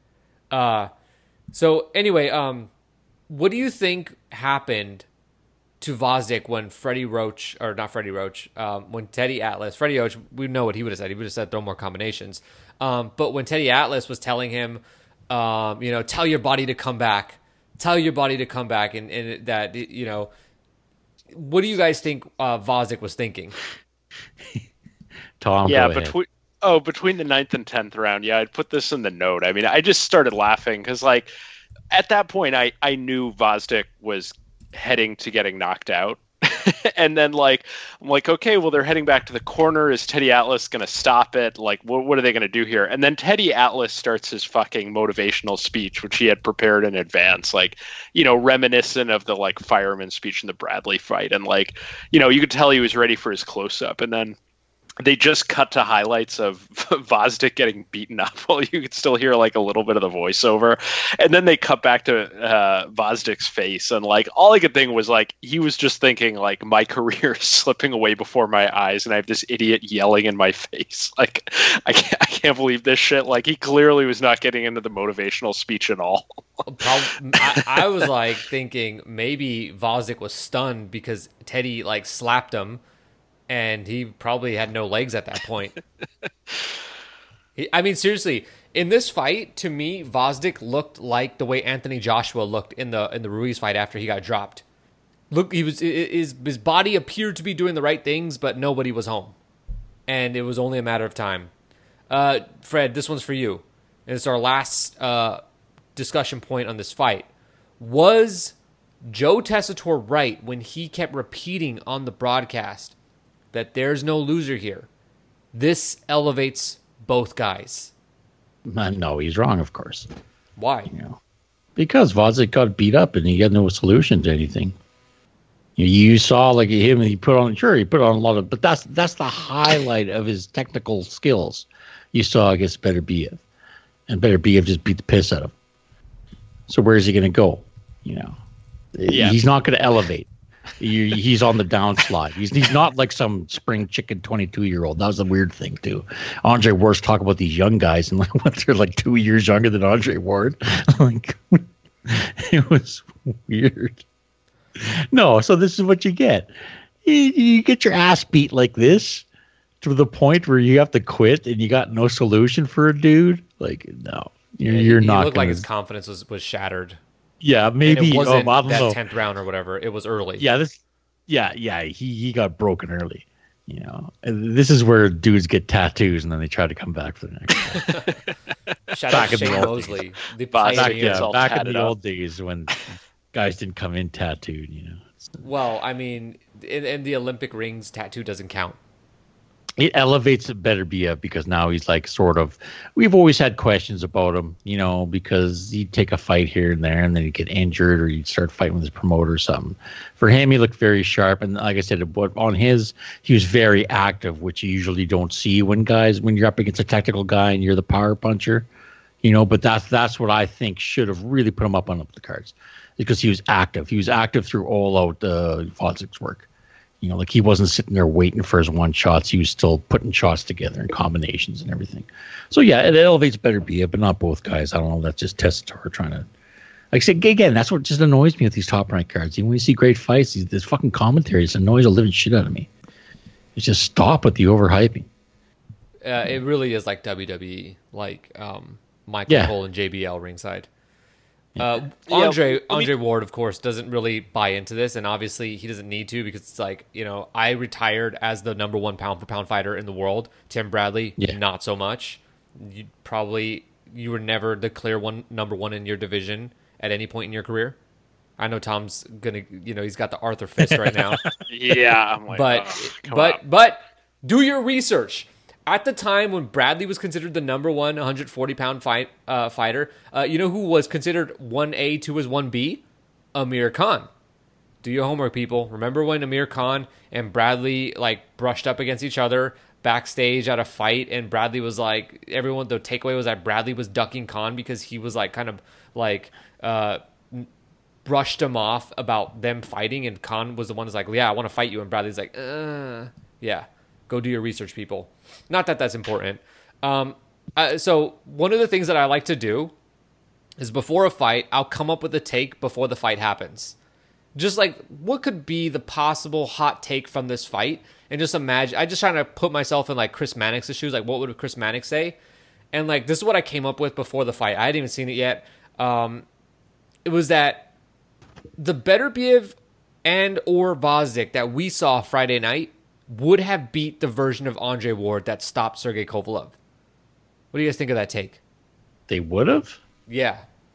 Uh So anyway, um, what do you think happened to Gvozdyk when Freddie Roach, or not Freddie Roach, um, when Teddy Atlas, Freddie Roach, we know what he would have said. He would have said throw more combinations. Um, but when Teddy Atlas was telling him, um, you know, tell your body to come back, tell your body to come back, and, and that, you know, what do you guys think uh, Gvozdyk was thinking? Tom, yeah, between. Oh, between the ninth and tenth round, yeah, I'd put this in the note. I mean, I just started laughing because, like, at that point, I, I knew Gvozdyk was heading to getting knocked out. And then, like, I'm like, okay, well, they're heading back to the corner. Is Teddy Atlas going to stop it? Like, what, what are they going to do here? And then Teddy Atlas starts his fucking motivational speech, which he had prepared in advance, like, you know, reminiscent of the, like, fireman speech in the Bradley fight. And, like, you know, you could tell he was ready for his close-up. And then they just cut to highlights of Gvozdyk getting beaten up while you could still hear like a little bit of the voiceover. And then they cut back to uh, Gvozdyk's face. And like, all I could think was like, he was just thinking like, my career is slipping away before my eyes. And I have this idiot yelling in my face. Like, I can't, I can't believe this shit. Like, he clearly was not getting into the motivational speech at all. I, I was like thinking maybe Gvozdyk was stunned because Teddy like slapped him. And he probably had no legs at that point. he, I mean, seriously, in this fight, to me, Gvozdyk looked like the way Anthony Joshua looked in the in the Ruiz fight after he got dropped. Look, he was his his body appeared to be doing the right things, but nobody was home, and it was only a matter of time. Uh, Fred, this one's for you. And it's our last uh, discussion point on this fight. Was Joe Tessitore right when he kept repeating on the broadcast that there's no loser here? This elevates both guys. No, he's wrong, of course. Why? You know, because Gvozdyk got beat up and he had no solution to anything. You, you saw like him, he put on, sure, he put on a lot of, but that's that's the highlight of his technical skills. You saw against Beterbiev, and Beterbiev just beat the piss out of him. So where is he going to go? You know, yeah. He's not going to elevate. He, he's on the downslide. He's he's not like some spring chicken twenty-two year old. That was a weird thing too. Andre Ward's talk about these young guys and like what they're like two years younger than Andre Ward. Like it was weird. No, so this is what you get. You, you get your ass beat like this to the point where you have to quit and you got no solution for a dude. Like no, you're, yeah, you're he, not. He looked gonna... like his confidence was was shattered. Yeah, And maybe. it wasn't um, I don't that know. tenth round or whatever. It was early. Yeah, this. Yeah, yeah. He he got broken early. You know, and this is where dudes get tattoos and then they try to come back for the next one. Shout Back out in the Shane old Mosley, the Back- back, pioneer. gets yeah, all back in tatted the up. old days when guys didn't come in tattooed. You know. Well, I mean, in, in the Olympic rings, tattoo doesn't count. It elevates Better B F because now he's like sort of. We've always had questions about him, you know, because he'd take a fight here and there, and then he'd get injured, or he'd start fighting with his promoter or something. For him, he looked very sharp, and like I said, but on his, he was very active, which you usually don't see when guys when you're up against a technical guy and you're the power puncher, you know. But that's that's what I think should have really put him up on the cards, because he was active. He was active through all out uh, Fozik's work. You know, like he wasn't sitting there waiting for his one shots. He was still putting shots together and combinations and everything. So yeah, it elevates Better B F, but not both guys. I don't know. That's just Tessitore trying to, like I said again. That's what just annoys me with these top ranked cards. Even when you see great fights, these this fucking commentary just annoys the living shit out of me. It's just stop with the overhyping. Uh, it really is like W W E, like um, Michael Yeah. Cole and J B L ringside. Uh, Yeah, Andre let me- Andre Ward, of course, doesn't really buy into this, and obviously he doesn't need to, because it's like, you know, I retired as the number one pound for pound fighter in the world. Tim Bradley, Yeah. not so much. You probably you were never the clear one number one in your division at any point in your career. I know Tom's gonna, you know, he's got the Arthur fist right now. Yeah, I'm like, but oh, come but on. but do your research. At the time when Bradley was considered the number one one hundred forty pound fight uh, fighter, uh, you know who was considered one A to his one B? Amir Khan. Do your homework, people. Remember when Amir Khan and Bradley like brushed up against each other backstage at a fight, and Bradley was like, everyone, the takeaway was that Bradley was ducking Khan because he was like kind of like uh, brushed him off about them fighting, and Khan was the one that's like, yeah, I want to fight you, and Bradley's like, uh, yeah. Go do your research, people. Not that that's important. Um, uh, so one of the things that I like to do is before a fight, I'll come up with a take before the fight happens. Just like, what could be the possible hot take from this fight? And just imagine, I just trying to put myself in like Chris Mannix's shoes. Like, what would Chris Mannix say? And like, this is what I came up with before the fight. I hadn't even seen it yet. Um, it was that the Beterbiev and or Vosdik that we saw Friday night would have beat the version of Andre Ward that stopped Sergey Kovalev. What do you guys think of that take? They would have. Yeah.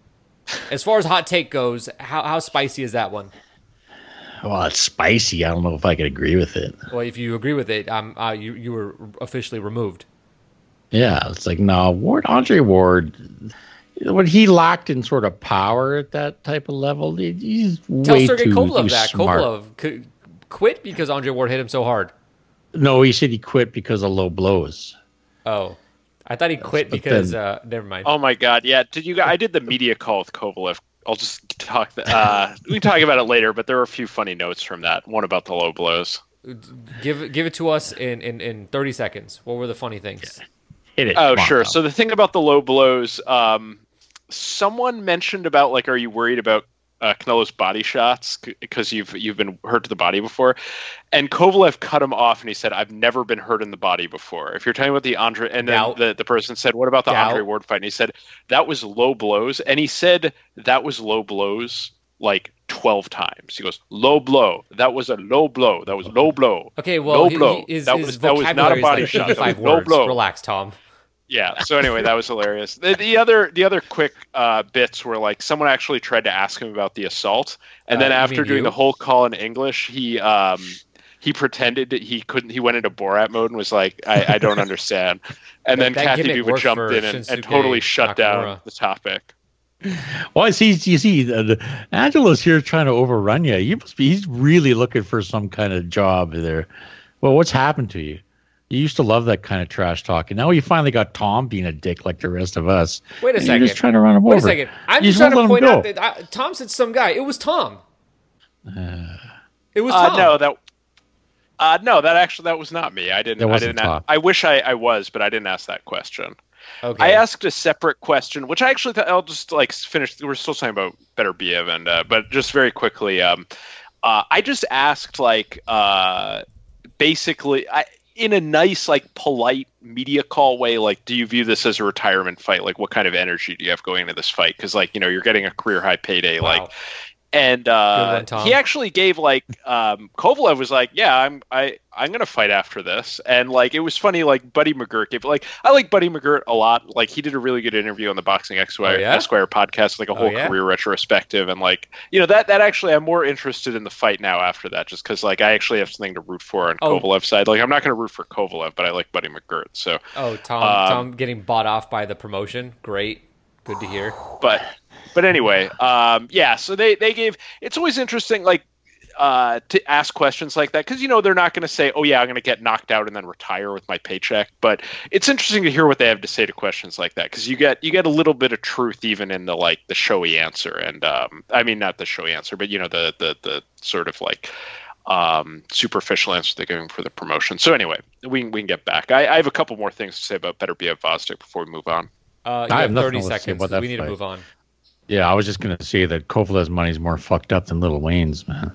As far as hot take goes, how how spicy is that one? Well, it's spicy. I don't know if I could agree with it. Well, if you agree with it, um, uh, you you were officially removed. Yeah, it's like no Ward, Andre Ward. What he lacked in sort of power at that type of level, he- he's Tell way Sergey too, Kovalev too that smart. Kovalev could quit because Andre Ward hit him so hard. No, he said he quit because of low blows. Oh, I thought he quit but because then- uh, never mind. Oh my god, yeah. Did you? I did the media call with Kovalev. I'll just talk. Uh, we can talk about it later, but there were a few funny notes from that. One about the low blows. Give give it to us in, in, in thirty seconds. What were the funny things? Hit it. Oh, Come on, sure. Tom. So the thing about the low blows, um, someone mentioned about like, are you worried about uh, Canelo's body shots because you've you've been hurt to the body before? And Kovalev cut him off, and he said, "I've never been hurt in the body before." If you're talking about the Andre, and then Doubt. the, the person said, "What about the Doubt. Andre Ward fight?" And he said that was low blows, and he said that was low blows like twelve times. He goes, "Low blow. That was a low blow. That was low blow." Okay, well, low he, blow. he, his, that his was that was not vocabulary a body is shot. like That was eighty-five low words. blow. Relax, Tom. Yeah. So anyway, that was hilarious. The, the other the other quick uh, bits were like someone actually tried to ask him about the assault, and Uh, then you after mean doing you? the whole call in English, he um, he pretended that he couldn't. He went into Borat mode and was like, "I, I don't understand." And That- then that Kathy gimmick Duba worked jumped for in and, and Shinsuke totally shut down Nakamura. the topic. Well, see, you see, the, the, Angelo's here trying to overrun you. You must be. He's really looking for some kind of job there. Well, what's happened to you? You used to love that kind of trash talking. Now you finally got Tom being a dick like the rest of us. Wait a and second. You're just trying to run him Wait a over. second. I'm You just trying to won't point let him out go. that I, Tom said some guy. It was Tom. Uh, It was Uh, Tom. no, that. Uh, no, that actually that was not me. I didn't. That I wasn't didn't. a- Tom. I wish I, I was, but I didn't ask that question. Okay. I asked a separate question, which I actually thought I'll just like finish. We're still talking about Better Biev, and uh, but just very quickly, um, uh, I just asked like uh, basically, I in a nice, like, polite media call way, like, do you view this as a retirement fight? Like, what kind of energy do you have going into this fight? Because, like, you know, you're getting a career high payday, Wow. like. And uh, Good one, Tom. he actually gave like um, Kovalev was like, yeah, I'm I I'm gonna fight after this, and like it was funny. Like Buddy McGirt gave like I like Buddy McGirt a lot. Like he did a really good interview on the Boxing Esquire, Oh, yeah? Esquire podcast, like a whole Oh, yeah? career retrospective, and like you know that that actually I'm more interested in the fight now after that, just because like I actually have something to root for on Oh. Kovalev's side. Like I'm not gonna root for Kovalev, but I like Buddy McGirt. So, Oh, Tom, Um, Tom getting bought off by the promotion. Great. Good to hear. but but anyway, um, yeah. So they they gave. It's always interesting, like uh, to ask questions like that, because you know they're not going to say, "Oh yeah, I'm going to get knocked out and then retire with my paycheck." But it's interesting to hear what they have to say to questions like that, because you get you get a little bit of truth even in the like the showy answer, and um, I mean not the showy answer, but you know the the the sort of like. Um, superficial answer they're giving for the promotion. So anyway, we can, we can get back. I, I have a couple more things to say about Better Be a Vostok before we move on. Uh, you I have have nothing thirty else to say seconds. about that We need fight. to move on. Yeah, I was just gonna say that Kovalev's money's more fucked up than Little Wayne's, man.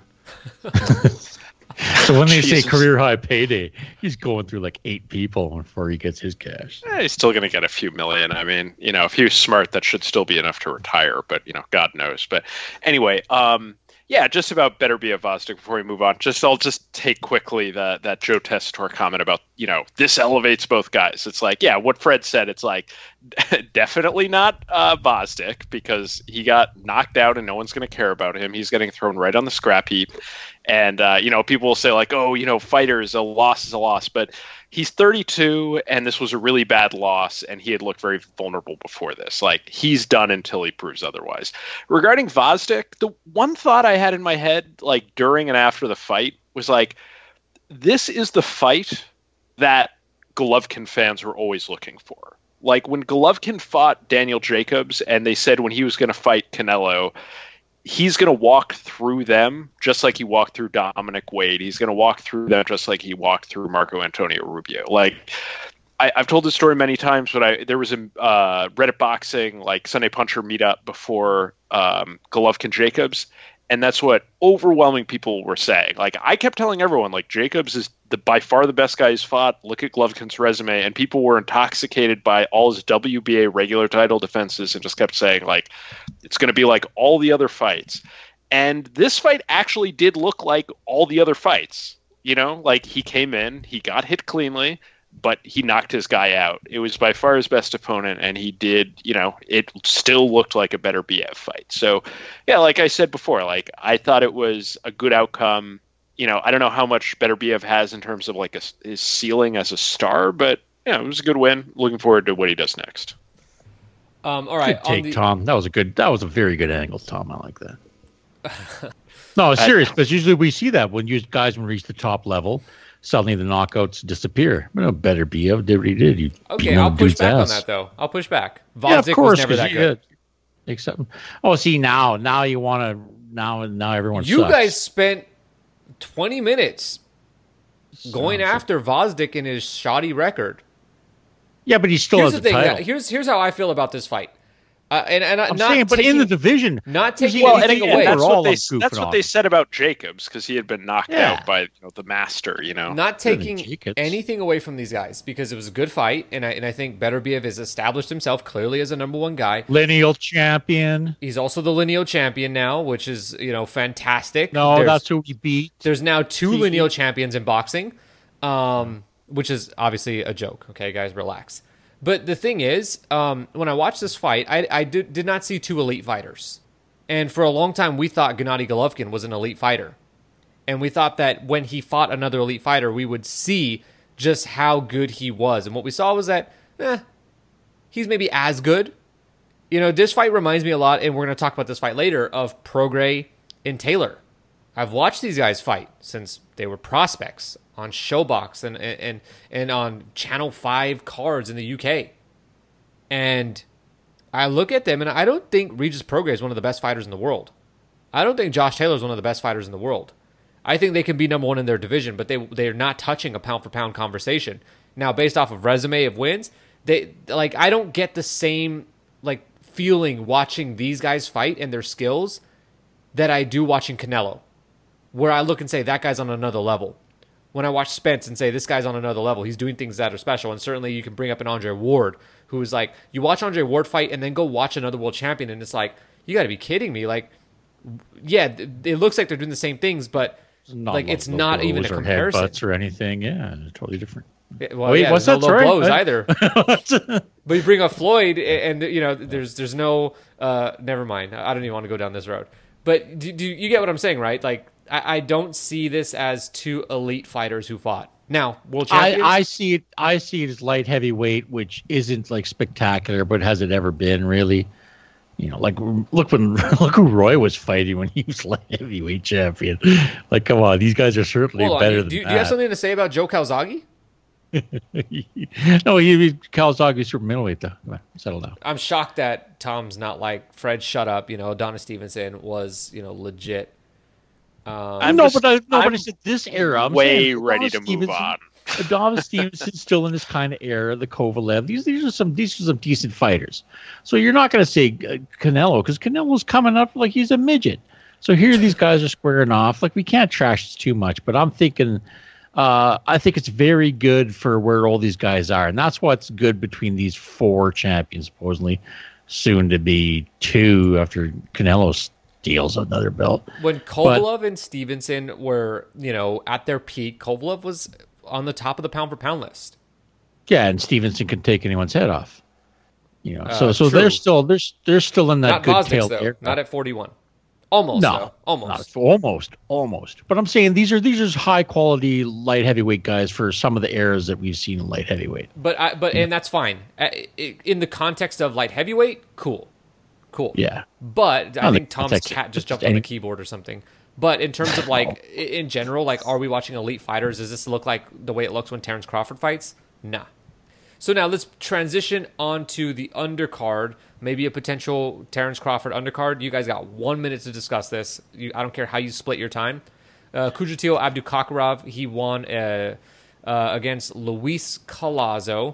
So when they Jesus. say career high payday, he's going through like eight people before he gets his cash. Eh, he's still going to get a few million. I mean, you know, if he was smart, that should still be enough to retire. But you know, God knows. But anyway, um, yeah, just about Better Be a Vostok before we move on. Just I'll just take quickly the that Joe Tessitore comment about you know this elevates both guys. It's like yeah, what Fred said. It's like definitely not uh, Vostok because he got knocked out and no one's going to care about him. He's getting thrown right on the scrap heap. And, uh, you know, people will say like, oh, you know, fighters, a loss is a loss. But he's thirty-two and this was a really bad loss. And he had looked very vulnerable before this. Like he's done until he proves otherwise. Regarding Vostok, the one thought I had in my head, like during and after the fight was like, this is the fight that Golovkin fans were always looking for. Like when Golovkin fought Daniel Jacobs and they said when he was going to fight Canelo, he's going to walk through them just like he walked through Dominic Wade. He's going to walk through them just like he walked through Marco Antonio Rubio. Like I, I've told this story many times, but I there was a uh, Reddit boxing like Sunday Puncher meetup before um, Golovkin Jacobs, and that's what overwhelming people were saying. Like I kept telling everyone, like Jacobs is the by far the best guy he's fought. Look at Golovkin's resume, and people were intoxicated by all his W B A regular title defenses, and just kept saying like it's going to be like all the other fights. And this fight actually did look like all the other fights. You know, like he came in, he got hit cleanly, but he knocked his guy out. It was by far his best opponent, and he did, you know, it still looked like a better B F fight. So, yeah, like I said before, like I thought it was a good outcome. You know, I don't know how much Better B F has in terms of like a, his ceiling as a star, but, you know, it was a good win. Looking forward to what he does next. Um, all right. Good take, on the, Tom. That was a good. That was a very good angle, Tom. I like that. No, it's serious, because usually we see that when you guys when reach the top level, suddenly the knockouts disappear. But no, Better Be did what he did. He Okay, beat I'll on push dude's back on ass. that though. I'll push back. Yeah, of Vozdek course, was never 'cause that you- good. yeah, except, oh, see now, now you want to now now everyone. You sucks. guys spent twenty minutes going Sounds- after Vozdek and his shoddy record. Yeah, but he still Here's has the the thing. title. Here's here's how I feel about this fight. Uh, and and I'm not saying, but taking, in the division, not you taking see- Well, and anything again, away. that's Overall, what they I'm goofing that's what off. they said about Jacobs because he had been knocked Yeah. out by you know, the master. You know, Not Better than taking Jacobs. anything away from these guys because it was a good fight, and I and I think Beterbiev has established himself clearly as a number one guy. lineal champion. He's also the lineal champion now, which is you know fantastic. No, There's- that's who he beat. There's now two He- lineal champions in boxing, um, which is obviously a joke. Okay, guys, relax. But the thing is, um, when I watched this fight, I, I did, did not see two elite fighters. And for a long time, we thought Gennady Golovkin was an elite fighter. And we thought that when he fought another elite fighter, we would see just how good he was. And what we saw was that, eh, he's maybe as good. You know, this fight reminds me a lot, and we're going to talk about this fight later, of Prograis and Taylor. I've watched these guys fight since they were prospects on Showbox and and and on Channel five cards in the U K. And I look at them, and I don't think Regis Prograis is one of the best fighters in the world. I don't think Josh Taylor is one of the best fighters in the world. I think they can be number one in their division, but they they're not touching a pound for pound conversation. Now, based off of resume of wins, they like I don't get the same like feeling watching these guys fight and their skills that I do watching Canelo, where I look and say that guy's on another level. when I watch Spence and say, this guy's on another level. He's doing things that are special. And certainly you can bring up an Andre Ward, who is like, you watch Andre Ward fight and then go watch another world champion, and it's like, you got to be kidding me. Like, yeah, it looks like they're doing the same things, but not like it's not even a or comparison. Headbutts or anything. Yeah, totally different. Yeah, well, Wait, yeah, what's there's that? no low Sorry? blows What? either. But you bring up Floyd, and, and you know, there's there's no. Uh, never mind. I don't even want to go down this road. But do, do you get what I'm saying, right? Like, I, I don't see this as two elite fighters who fought. Now, world champions. I, I see it. I see it as light heavyweight, which isn't like spectacular, but has it ever been really? You know, like look when look who Roy was fighting when he was light heavyweight champion. Like, come on, these guys are certainly Hold on, better do, than do, that. do you have something to say about Joe Calzaghe? No, he Kawasaki's super middleweight though. Come on, settle down. I'm shocked that Tom's not like Fred. Shut up. You know, Adonis Stevenson was you know legit. Um, I'm no, just- but I, no, I'm but it's at this era. I'm way saying ready Adonis to move Stevenson- on. Adonis Stevenson's still in this kind of era. The Kovalev. These these are some these are some decent fighters. So you're not going to say uh, Canelo because Canelo's coming up like he's a midget. So here these guys are squaring off. Like we can't trash this too much. But I'm thinking, uh, I think it's very good for where all these guys are, and that's what's good between these four champions, supposedly soon to be two after Canelo steals another belt. when Kovalev and Stevenson were you know at their peak, Kovalev was on the top of the pound for pound list. Yeah, and Stevenson can take anyone's head off. You know, Uh, so so true. they're still they're they're still in that Not good Gvozdyk, tail though. there. Not at forty-one. Almost. No, though. Almost. Not, almost, almost. But I'm saying these are these are high quality light heavyweight guys for some of the eras that we've seen in light heavyweight. But I, but and that's fine. Uh, i- In the context of light heavyweight, cool, cool. Yeah, But I Oh, think the Tom's context- cat just just jumped on any- the keyboard or something. But in terms of like i- in general, like are we watching elite fighters? Does this look like the way it looks when Terrence Crawford fights? Nah. So now let's transition onto the undercard. Maybe a potential Terrence Crawford undercard. You guys got one minute to discuss this. You, I don't care how you split your time. Uh, Kudratil Abdukakarov, he won uh, uh, against Luis Collazo.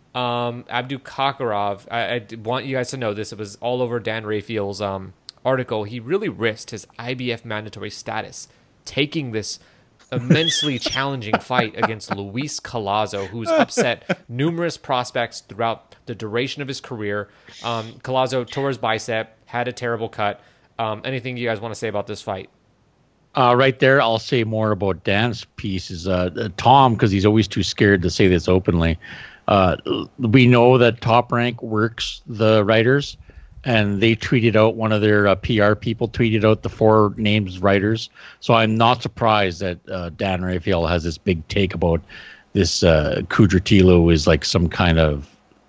Um, Abdukakarov, I, I want you guys to know this. It was all over Dan Raphael's um, article. He really risked his I B F mandatory status taking this immensely challenging fight against Luis Collazo, who's upset numerous prospects throughout the duration of his career. Um, Collazo tore his bicep, had a terrible cut. Um, anything you guys want to say about this fight? uh, right there. I'll say more about Dan's piece is uh, uh, Tom because he's always too scared to say this openly. Uh, we know that Top Rank works the writers. And they tweeted out, one of their uh, P R people tweeted out the four names writers. So I'm not surprised that uh, Dan Raphael has this big take about this uh, Kudratillo is like some kind of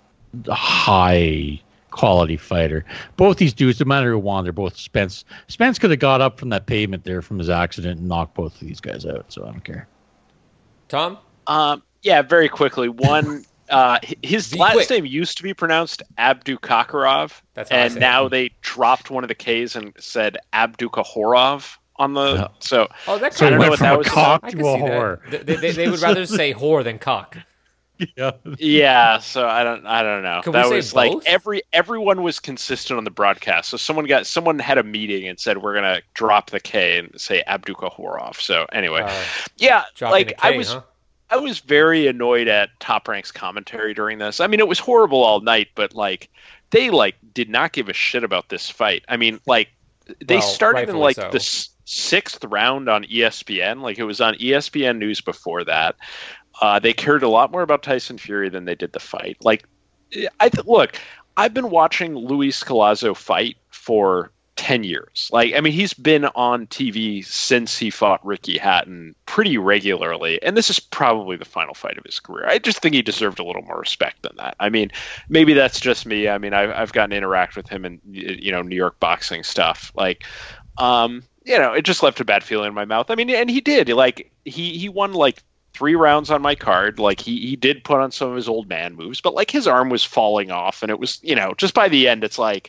high quality fighter. Both these dudes, no matter who won, they're both Spence. Spence could have got up from that pavement there from his accident and knocked both of these guys out. So I don't care. Tom? Um, yeah, very quickly. One, uh, h- his Be last quick. name used to be pronounced Abdukakarov, That's how I and say it. now they dropped one of the K's and said Abdukahorov on the. Yeah. So Oh, that So I kind don't it of know went what from that a was cock I to can a see that. whore. They, they, they would rather say whore than cock. Yeah. yeah, so I don't, I don't know. Can we that say was like both? every everyone was consistent on the broadcast. So someone got someone had a meeting and said we're gonna drop the K and say Abdukahorov. So anyway, Uh, yeah, dropping like a K, I was. huh? I was very annoyed at Top Rank's commentary during this. I mean, it was horrible all night, but like they like did not give a shit about this fight. I mean, like they Well, started in rightfully like so. the s- sixth round on E S P N. Like it was on E S P N News before that. Uh, they cared a lot more about Tyson Fury than they did the fight. Like, I th- look, I've been watching Luis Collazo fight for ten years. Like, I mean, he's been on T V since he fought Ricky Hatton pretty regularly, and this is probably the final fight of his career. I just think he deserved a little more respect than that. I mean, maybe that's just me. I mean, I've, I've gotten to interact with him in, you know, New York boxing stuff. Like, um, you know, it just left a bad feeling in my mouth. I mean, and he did. Like, he, he won, like, three rounds on my card. Like, he, he did put on some of his old man moves, but, like, his arm was falling off, and it was, you know, just by the end, it's like,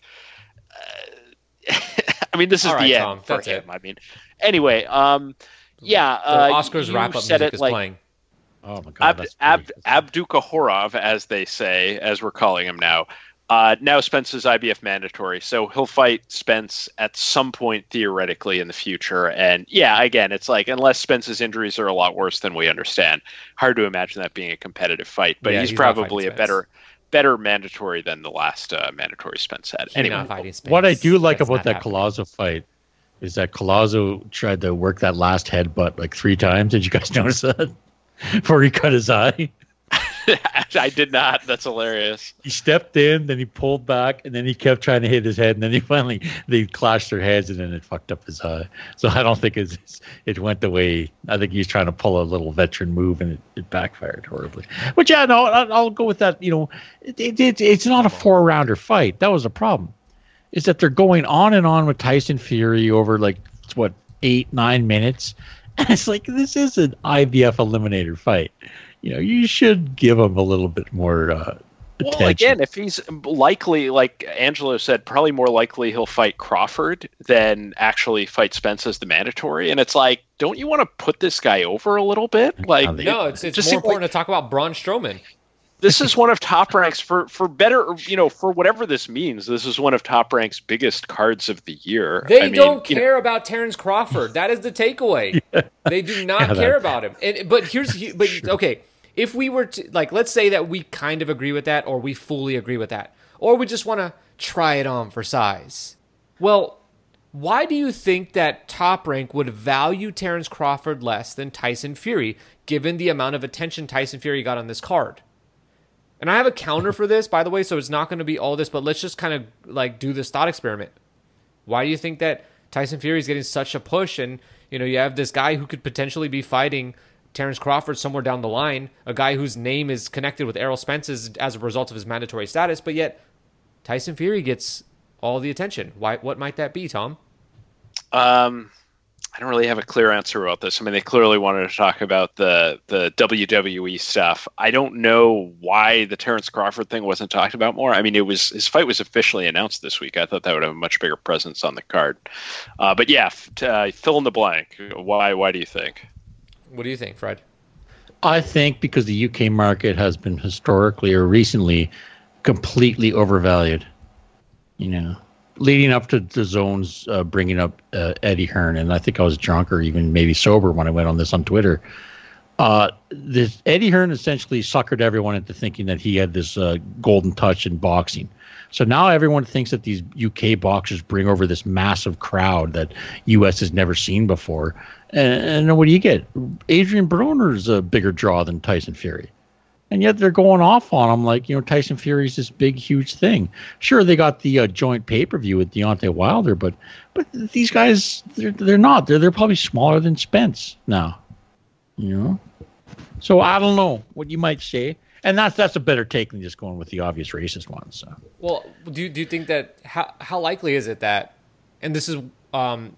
uh, I mean, this is All right, the end Tom, for that's him. it. I mean, anyway, um, yeah. The Uh, Oscars you wrap-up said music it, is like, playing. Oh my God. Ab, that's Ab, great. Abdukahorov, as they say, as we're calling him now. Uh, now Spence is I B F mandatory, so he'll fight Spence at some point theoretically in the future. And yeah, again, it's like unless Spence's injuries are a lot worse than we understand, hard to imagine that being a competitive fight. But Yeah, he's, he's not probably fighting a Spence. better better mandatory than the last uh, mandatory Spence had. He's Anyway, not fighting Spence. What I do like That's about not that happening. Collazo fight is that Collazo tried to work that last headbutt like three times. Did you guys notice that? Before he cut his eye. I did not. That's hilarious. He stepped in, then he pulled back, and then he kept trying to hit his head, and then he finally they clashed their heads, and then it fucked up his eye. So I don't think it's, it went the way. I think he's trying to pull a little veteran move, and it, it backfired horribly. But yeah, no, I'll, I'll go with that. You know, it, it, it, it's not a four rounder fight. That was the problem. Is that they're going on and on with Tyson Fury over like what eight nine minutes, and it's like this is an I B F eliminator fight. You know, you should give him a little bit more uh, attention. Well, again, if he's likely, like Angelo said, probably more likely he'll fight Crawford than actually fight Spence as the mandatory. And it's like, don't you want to put this guy over a little bit? Like, No, it's it's just more seemed important like to talk about Braun Strowman. this is one of Top Rank's for for better, you know, for whatever this means. This is one of Top Rank's biggest cards of the year. They I mean, don't you know, care about Terrence Crawford. That is the takeaway. They do not Yeah, care that- about him. And but here's he- but okay, if we were to like let's say that we kind of agree with that or we fully agree with that or we just want to try it on for size. Well, why do you think that Top Rank would value Terrence Crawford less than Tyson Fury given the amount of attention Tyson Fury got on this card? And I have a counter for this, by the way, so it's not going to be all this, but let's just kind of like do this thought experiment. Why do you think that Tyson Fury is getting such a push? And, you know, you have this guy who could potentially be fighting Terrence Crawford somewhere down the line, a guy whose name is connected with Errol Spence's as a result of his mandatory status, but yet Tyson Fury gets all the attention. Why? What might that be, Tom? Um, I don't really have a clear answer about this. I mean, they clearly wanted to talk about the the W W E stuff. I don't know why the Terrence Crawford thing wasn't talked about more. I mean, it was his fight was officially announced this week. I thought that would have a much bigger presence on the card. Uh, but yeah, f- to, uh, fill in the blank. Why? Why do you think? What do you think, Fred? I think because the U K market has been historically or recently completely overvalued. You know, leading up to the zones uh, bringing up uh, Eddie Hearn, and I think I was drunk or even maybe sober when I went on this on Twitter. Uh, this Eddie Hearn essentially suckered everyone into thinking that he had this uh, golden touch in boxing. So now everyone thinks that these U K boxers bring over this massive crowd that U S has never seen before. And, and what do you get? Adrian Broner's a bigger draw than Tyson Fury. And yet they're going off on him like, you know, Tyson Fury's this big, huge thing. Sure, they got the uh, joint pay-per-view with Deontay Wilder, but but these guys, they're, they're not. They're, they're probably smaller than Spence now. You know? So I don't know what you might say. And that's that's a better take than just going with the obvious racist one. So Well, do you, do you think that how how likely is it that, and this is um,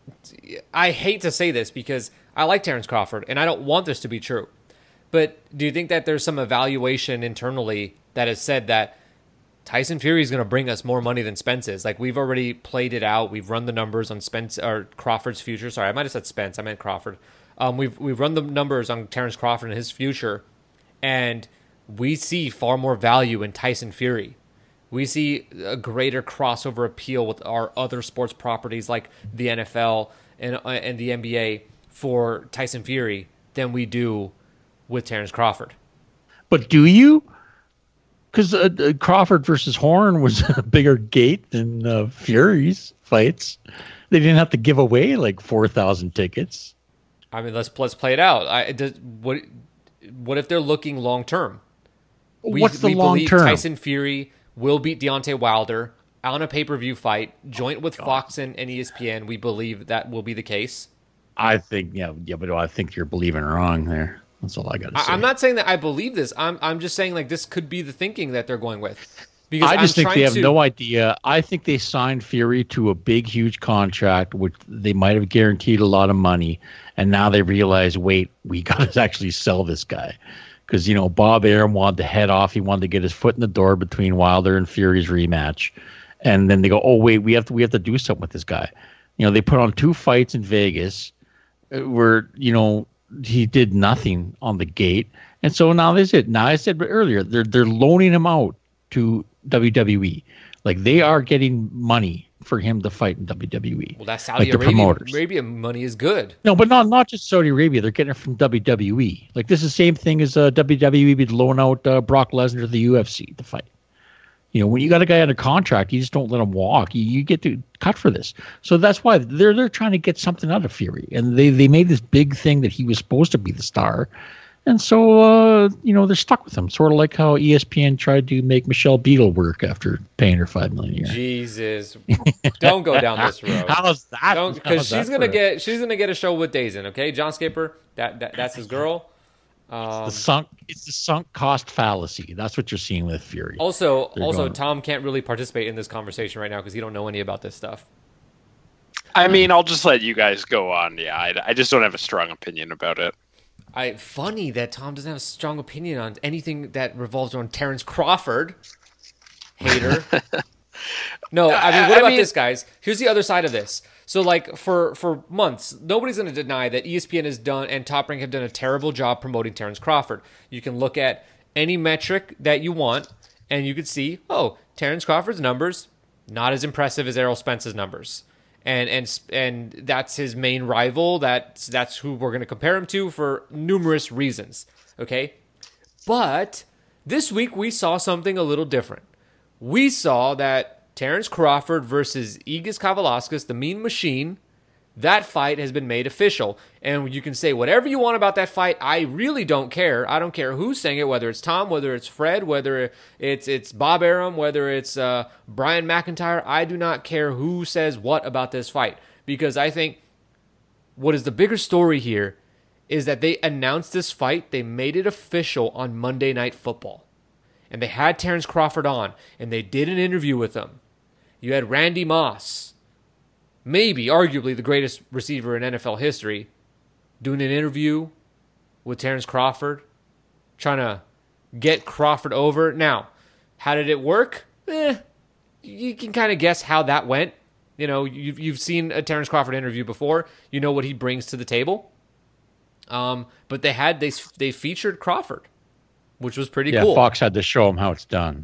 I hate to say this because I like Terrence Crawford and I don't want this to be true, but do you think that there's some evaluation internally that has said that Tyson Fury is going to bring us more money than Spence is? Like we've already played it out, we've run the numbers on Spence or Crawford's future. Sorry, I might have said Spence, I meant Crawford. Um, we've we've run the numbers on Terrence Crawford and his future, and we see far more value in Tyson Fury. We see a greater crossover appeal with our other sports properties like the N F L and uh, and the N B A for Tyson Fury than we do with Terrence Crawford. but do you? Because uh, uh, Crawford versus Horn was a bigger gate than uh, Fury's fights. They didn't have to give away like four thousand tickets. I mean, let's let's play it out. I, does, what what if they're looking long term? We, What's the we long believe term? Tyson Fury will beat Deontay Wilder on a pay-per-view fight, joint with Fox and, and E S P N. We believe that will be the case. I think, yeah, yeah, but I think you're believing wrong there. That's all I got to say. I, I'm not saying that I believe this. I'm I'm just saying like this could be the thinking that they're going with. Because I just I'm think they trying have to, no idea. I think they signed Fury to a big, huge contract, which they might have guaranteed a lot of money, and now they realize, wait, we got to actually sell this guy. Because, you know, Bob Arum wanted to head off. He wanted to get his foot in the door between Wilder and Fury's rematch. And then they go, oh, wait, we have to we have to do something with this guy. You know, they put on two fights in Vegas where, you know, he did nothing on the gate. And so now this is it. Now, I said earlier, they're they're loaning him out to W W E. Like they are getting money for him to fight in W W E. Well, that Saudi like the Arabia, promoters. Arabia money is good. No, but not not just Saudi Arabia. They're getting it from W W E. Like this is the same thing as uh, W W E be loaning out uh, Brock Lesnar to the U F C to fight. You know, when you got a guy under contract, you just don't let him walk. You, you get to cut for this. So that's why they're they're trying to get something out of Fury, and they they made this big thing that he was supposed to be the star. And so, uh, you know, they're stuck with him, sort of like how E S P N tried to make Michelle Beadle work after paying her five million a year. Jesus, don't go down this road. How's that? Because she's gonna get she's gonna get a show with Dazen. Okay, John Skipper, that, that that's his girl. Um, it's the sunk. It's the sunk cost fallacy. That's what you're seeing with Fury. Also, They're also, going- Tom can't really participate in this conversation right now because he don't know any about this stuff. I mean, I'll just let you guys go on. Yeah, I, I just don't have a strong opinion about it. I funny that Tom doesn't have a strong opinion on anything that revolves around Terrence Crawford. Hater. No, I mean, what I about mean- this, guys? Here's the other side of this. So, like, for, for months, nobody's going to deny that E S P N has done and Top Rank have done a terrible job promoting Terrence Crawford. You can look at any metric that you want, and you could see, oh, Terrence Crawford's numbers, not as impressive as Errol Spence's numbers. And and and that's his main rival. That's that's who we're going to compare him to for numerous reasons. Okay, but this week we saw something a little different. We saw that Terrence Crawford versus Igis Kavalauskas, the Mean Machine, that fight has been made official. And you can say whatever you want about that fight. I really don't care. I don't care who's saying it, whether it's Tom, whether it's Fred, whether it's it's Bob Arum, whether it's uh, Brian McIntyre. I do not care who says what about this fight. Because I think what is the bigger story here is that they announced this fight. They made it official on Monday Night Football. And they had Terrence Crawford on, and they did an interview with him. You had Randy Moss, maybe, arguably, the greatest receiver in N F L history, doing an interview with Terrence Crawford, trying to get Crawford over. Now, how did it work? Eh, you can kind of guess how that went. You know, you've, you've seen a Terrence Crawford interview before. You know what he brings to the table. Um, but they had they they featured Crawford, which was pretty yeah, cool. Fox had to show him how it's done.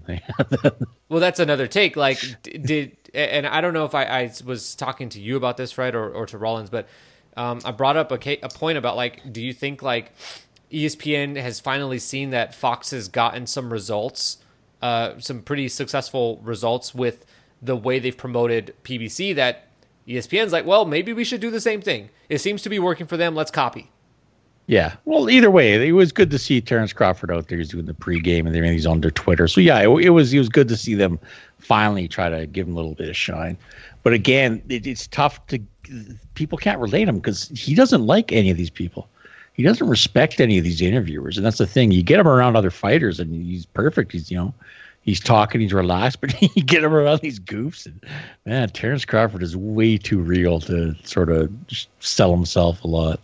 Well, that's another take. Like, d- did and I don't know if I, I was talking to you about this, Fred, or, or to Rollins, but um, I brought up a, ca- a point about, like, do you think, like, E S P N has finally seen that Fox has gotten some results, uh, some pretty successful results with the way they've promoted P B C, that E S P N's like, well, maybe we should do the same thing. It seems to be working for them. Let's copy. Yeah. Well, either way, it was good to see Terrence Crawford out there. He's doing the pregame and everything. He's on their Twitter. So, yeah, it, it was it was good to see them finally try to give him a little bit of shine. But again, it, it's tough to – people can't relate him because he doesn't like any of these people. He doesn't respect any of these interviewers. And that's the thing. You get him around other fighters, and he's perfect. He's, you know, he's talking, he's relaxed. But you get him around these goofs. And, man, Terrence Crawford is way too real to sort of sell himself a lot.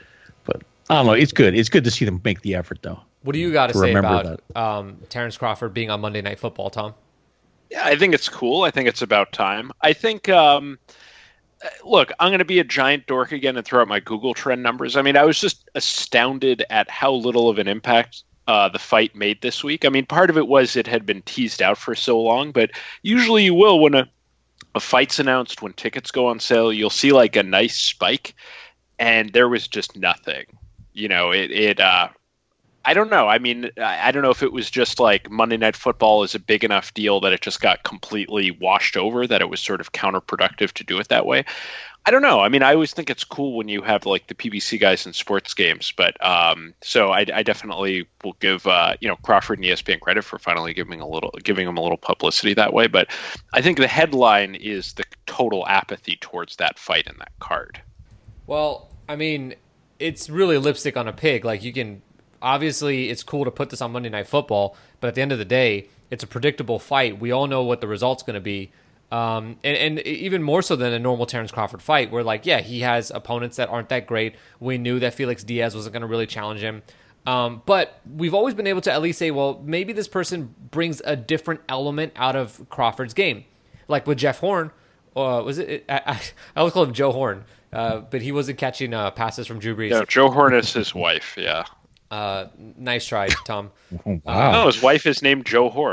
But I don't know. It's good. It's good to see them make the effort, though. What do you got to To say remember about um, Terrence Crawford being on Monday Night Football, Tom? Yeah, I think it's cool. I think it's about time. I think, um, look, I'm going to be a giant dork again and throw out my Google trend numbers. I mean, I was just astounded at how little of an impact uh, the fight made this week. I mean, part of it was it had been teased out for so long, but usually you will when a, a fight's announced, when tickets go on sale, you'll see like a nice spike, and there was just nothing. You know, it, it uh, I don't know. I mean, I don't know if it was just like Monday Night Football is a big enough deal that it just got completely washed over, that it was sort of counterproductive to do it that way. I don't know. I mean, I always think it's cool when you have like the P B C guys in sports games, but um, so I, I definitely will give uh, you know Crawford and E S P N credit for finally giving a little, giving them a little publicity that way. But I think the headline is the total apathy towards that fight in that card. Well, I mean, it's really lipstick on a pig. Like, you can obviously it's cool to put this on Monday Night Football, but at the end of the day, it's a predictable fight. We all know what the result's going to be. Um, and, and even more so than a normal Terrence Crawford fight, where, like, yeah, he has opponents that aren't that great. We knew that Felix Diaz wasn't going to really challenge him. Um, but we've always been able to at least say, well, maybe this person brings a different element out of Crawford's game. Like with Jeff Horn, uh, was it? I, I, I always call him Joe Horn, uh, but he wasn't catching uh, passes from Drew Brees. No, Joe Horn is his wife, yeah. Uh, nice try, Tom. Wow. No, his wife is named Joe Horn.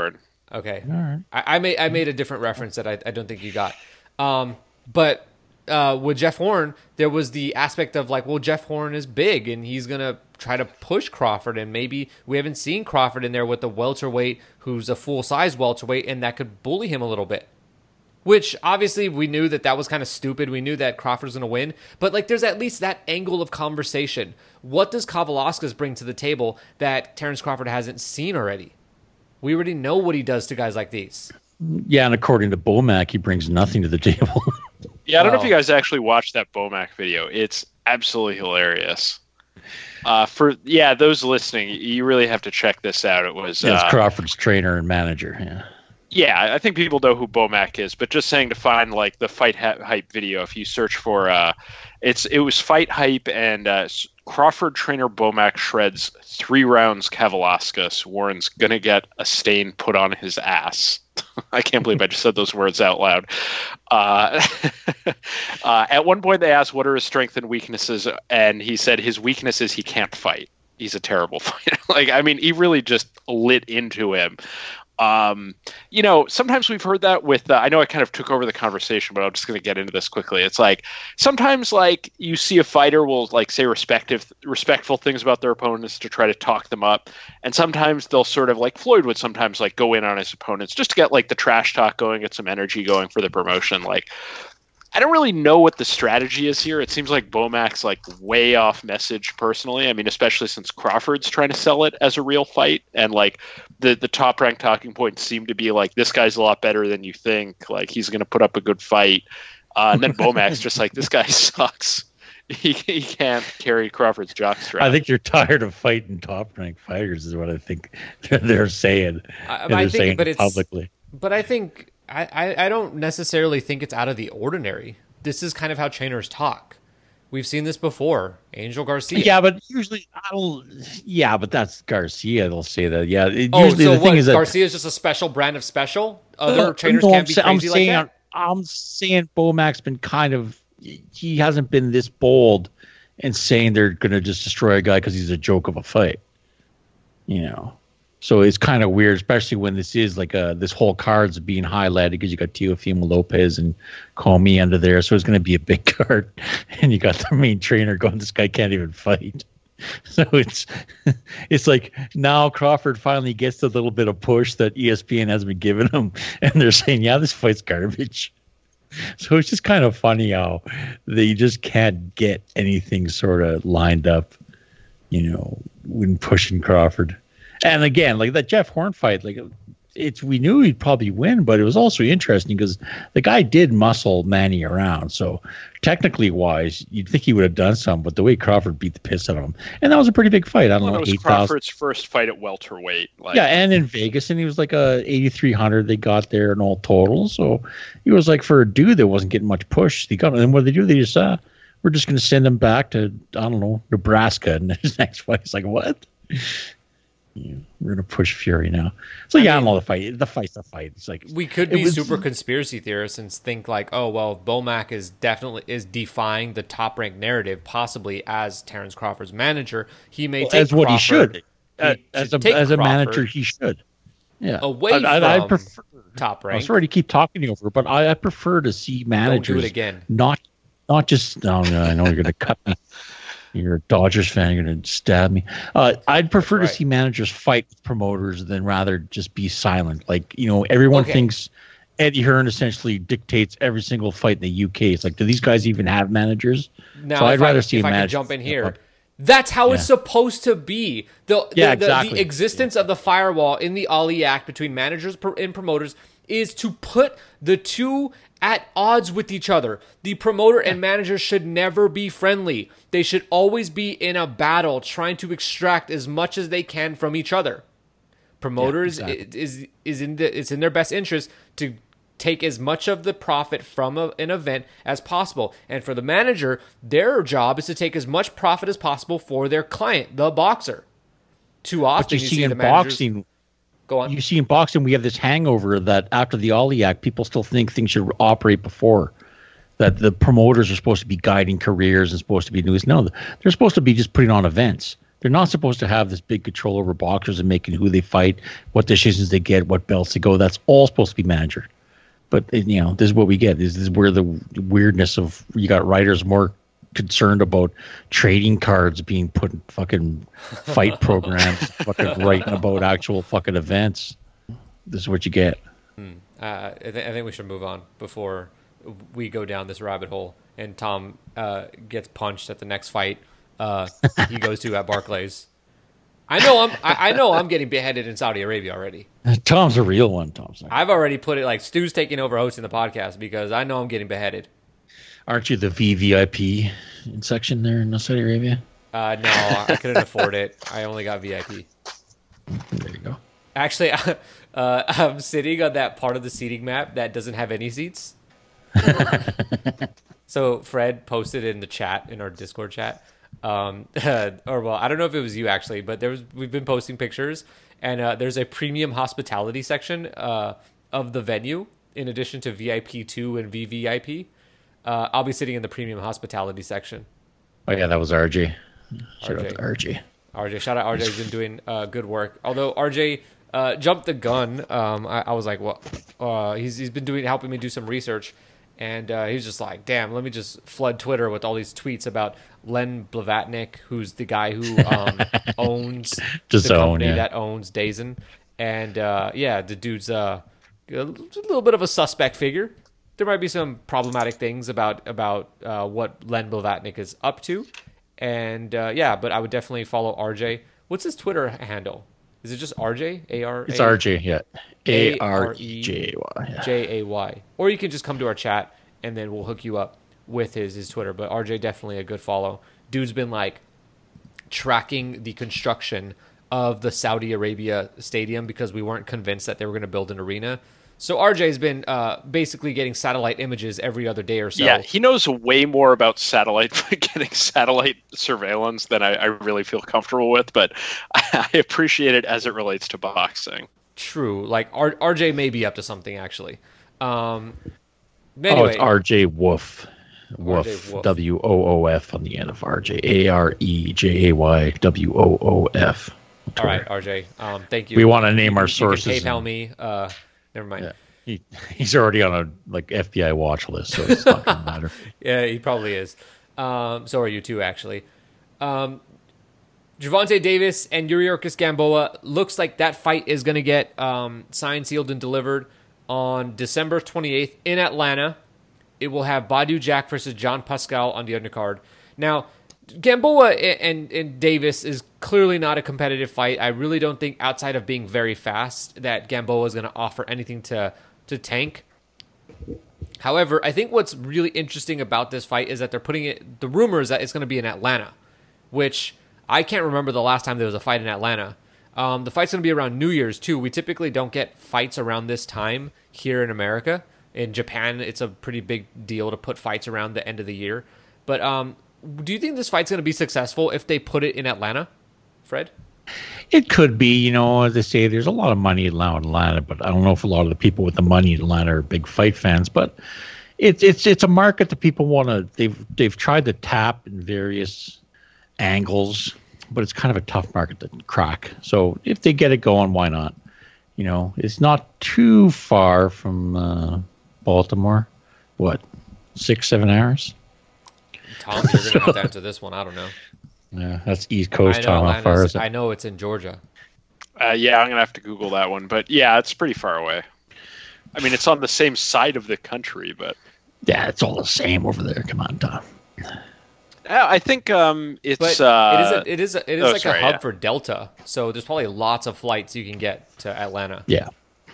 Okay. All right. I, I made I made a different reference that I, I don't think you got. Um, but uh, with Jeff Horn, there was the aspect of like, well, Jeff Horn is big and he's gonna try to push Crawford, and maybe we haven't seen Crawford in there with the welterweight who's a full size welterweight, and that could bully him a little bit. Which obviously we knew that that was kind of stupid. We knew that Crawford's gonna win, but like, there's at least that angle of conversation. What does Kavaliauskas bring to the table that Terrence Crawford hasn't seen already? We already know what he does to guys like these. Yeah, and according to Bomac, he brings nothing to the table. Yeah, I don't know Oh. if you guys actually watched that Bomac video. It's absolutely hilarious. Uh, for yeah, those listening, you really have to check this out. It was Yeah, it's uh, Crawford's trainer and manager. Yeah. yeah, I think people know who Bomac is, but just saying to find like the fight ha- hype video, if you search for uh, it's it was fight hype and uh, Crawford trainer Bomac shreds three rounds Kavaliauskas. Warren's gonna get a stain put on his ass. I can't believe I just said those words out loud. Uh, uh, at one point, they asked what are his strengths and weaknesses, and he said his weakness is he can't fight. He's a terrible fighter. Like, I mean, he really just lit into him. Um, you know, sometimes we've heard that with, uh, I know I kind of took over the conversation, but I'm just going to get into this quickly. It's like, sometimes like you see a fighter will like say respective, respectful things about their opponents to try to talk them up. And sometimes they'll sort of like Floyd would sometimes like go in on his opponents just to get like the trash talk going, get some energy going for the promotion. Like, I don't really know what the strategy is here. It seems like Bomac's like way off message personally. I mean, especially since Crawford's trying to sell it as a real fight, and like the the top ranked talking points seem to be like, this guy's a lot better than you think. Like, he's going to put up a good fight. Uh, and then Bomac's just like, this guy sucks. He, he can't carry Crawford's jockstrap. I think you're tired of fighting top ranked fighters, is what I think they're, they're saying. I, And they're I think, saying but it it's publicly. But I think I, I, I don't necessarily think it's out of the ordinary. This is kind of how trainers talk. We've seen this before. Angel Garcia. Yeah, but usually, I'll, yeah, but that's Garcia. They'll say that. Yeah, it, Oh, usually so the thing what? is that Garcia is just a special brand of special. Other Uh, trainers no, can't I'm be sa- crazy I'm like saying, that. I'm saying Bomac's been kind of, he hasn't been this bold in saying they're going to just destroy a guy because he's a joke of a fight. You know, so it's kind of weird, especially when this is like a this whole card's being highlighted because you got Teofimo Lopez and Comey under there, so it's going to be a big card, and you got the main trainer going, this guy can't even fight. So it's it's like now Crawford finally gets the little bit of push that E S P N has been giving him, and they're saying, yeah, this fight's garbage. So it's just kind of funny how they just can't get anything sort of lined up, you know, when pushing Crawford. And again, like that Jeff Horn fight, like it's we knew he'd probably win, but it was also interesting because the guy did muscle Manny around. So technically wise, you'd think he would have done some, but the way Crawford beat the piss out of him, and that was a pretty big fight. I don't Well, know, it was eight thousand. Crawford's first fight at welterweight. Like, Yeah, and in Vegas, and he was like a eighty-three hundred they got there in all total. So he was like, for a dude that wasn't getting much push, he got, and what did they do? They just, uh, we're just going to send him back to, I don't know, Nebraska. And his next fight, it's like, what? Yeah, we're going to push Fury now. So, yeah, I, mean, don't know the fight. The fight's a fight. It's like, We could it be was- super conspiracy theorists and think like, oh well, Bomac is definitely is defying the top ranked narrative, possibly as Terrence Crawford's manager. He may well, take as what he Crawford- should. he Uh, should as a, take as a Crawford manager, he should. Yeah. away I, I, I from prefer, top I'm rank. sorry to keep talking you over, but I, I prefer to see Don't managers do it again. not not just no, no I know you're gonna cut me. You're a Dodgers fan, you're gonna stab me. Uh, I'd prefer That's to right. see managers fight with promoters than rather just be silent. Like, you know, everyone Okay. thinks Eddie Hearn essentially dictates every single fight in the U K. It's like, do these guys even have managers? Now, So if I'd rather I, see if a I could manager jump in step here, up. that's how it's Yeah. supposed to be. The, Yeah, the, the, exactly. the existence of the firewall in the Ali Act between managers pr- and promoters is to put the two at odds with each other. The promoter and manager should never be friendly. They should always be in a battle trying to extract as much as they can from each other. Promoters Yeah, exactly. is is in the it's in their best interest to take as much of the profit from a, an event as possible. And for the manager, their job is to take as much profit as possible for their client, the boxer. Too often But you, you see see in the managers boxing, go on. you see in boxing, we have this hangover that after the Ali Act, people still think things should operate before. That the promoters are supposed to be guiding careers and supposed to be news. No, they're supposed to be just putting on events. They're not supposed to have this big control over boxers and making who they fight, what decisions they get, what belts they go. That's all supposed to be managed. But you know, this is what we get. This is where the weirdness of you got writers more concerned about trading cards being put in fucking fight programs, fucking writing about actual fucking events. This is what you get. Hmm. Uh, I, th- I think we should move on before we go down this rabbit hole and Tom uh, gets punched at the next fight uh, he goes to at Barclays. I know I'm I, I know I'm getting beheaded in Saudi Arabia already. Tom's a real one, Tom's. I've already put it like Stu's taking over hosting the podcast because I know I'm getting beheaded. Aren't you the V V I P section there in Saudi Arabia? Uh, no, I couldn't afford it. I only got V I P. There you go. Actually, uh, I'm sitting on that part of the seating map that doesn't have any seats. So Fred posted in the chat, in our Discord chat, um, or well, I don't know if it was you actually, but there was we've been posting pictures, and uh, there's a premium hospitality section uh, of the venue in addition to V I P two and V V I P. Uh, I'll be sitting in the premium hospitality section. Oh yeah, that was R J. Shout R J. out to R J. R J, shout out R J. Has been doing uh, good work. Although R J uh, jumped the gun, um, I, I was like, well, uh, he's he's been doing helping me do some research, and uh, he was just like, damn, let me just flood Twitter with all these tweets about Len Blavatnik, who's the guy who um, owns the DAZN, company yeah. that owns DAZN, and uh, yeah, the dude's uh, a little bit of a suspect figure. There might be some problematic things about about uh, what Len Blavatnik is up to. And uh, yeah, but I would definitely follow R J. What's his Twitter handle? Is it just R J? A R A? It's R J, yeah. A R E J A Y. J A Y. Or you can just come to our chat and then we'll hook you up with his, his Twitter. But R J, definitely a good follow. Dude's been like tracking the construction of the Saudi Arabia stadium because we weren't convinced that they were going to build an arena. So R J's been uh, basically getting satellite images every other day or so. Yeah, he knows way more about satellite getting satellite surveillance than I, I really feel comfortable with, but I appreciate it as it relates to boxing. True. Like R- RJ may be up to something actually. Um, anyway, Oh, it's R J Woof. R J Woof. Woof. W O O F on the end of R J. A R E J A Y W O O F. All right, R J. Um, thank you. We want to name You our can- sources. You can PayPal and- me. Uh, never mind. Yeah. He, he's already on a like F B I watch list, so it's not going to matter. Yeah, he probably is. Um, so are you too, actually. Um, Gervonta Davis and Yuriorkis Gamboa, looks like that fight is going to get um, signed, sealed, and delivered on December twenty-eighth in Atlanta. It will have Badu Jack versus John Pascal on the undercard. Now, Gamboa and, and Davis is clearly not a competitive fight. I really don't think, outside of being very fast, that Gamboa is going to offer anything to, to tank. However, I think what's really interesting about this fight is that they're putting it, the rumor is that it's going to be in Atlanta, which I can't remember the last time there was a fight in Atlanta. Um, the fight's going to be around New Year's, too. We typically don't get fights around this time here in America. In Japan, it's a pretty big deal to put fights around the end of the year. But um, do you think this fight's going to be successful if they put it in Atlanta, Fred? It could be, you know, as they say, there's a lot of money in Atlanta, but I don't know if a lot of the people with the money in Atlanta are big fight fans. But it's it's it's a market that people want to. They've they've tried to tap in various angles, but it's kind of a tough market to crack. So if they get it going, why not? You know, it's not too far from uh, Baltimore. What, six seven hours? Tom, you're going to have to answer this one. I don't know. Yeah, that's East Coast I know, time. How far Atlanta's- is it? I know it's in Georgia. Uh, yeah, I'm gonna have to Google that one, but yeah, it's pretty far away. I mean, it's on the same side of the country, but Yeah, it's all the same over there. Come on, Tom. uh, I think um, it's But uh, it is a, it is a, it is oh, like sorry, a hub yeah. for Delta, so there's probably lots of flights you can get to Atlanta. Yeah.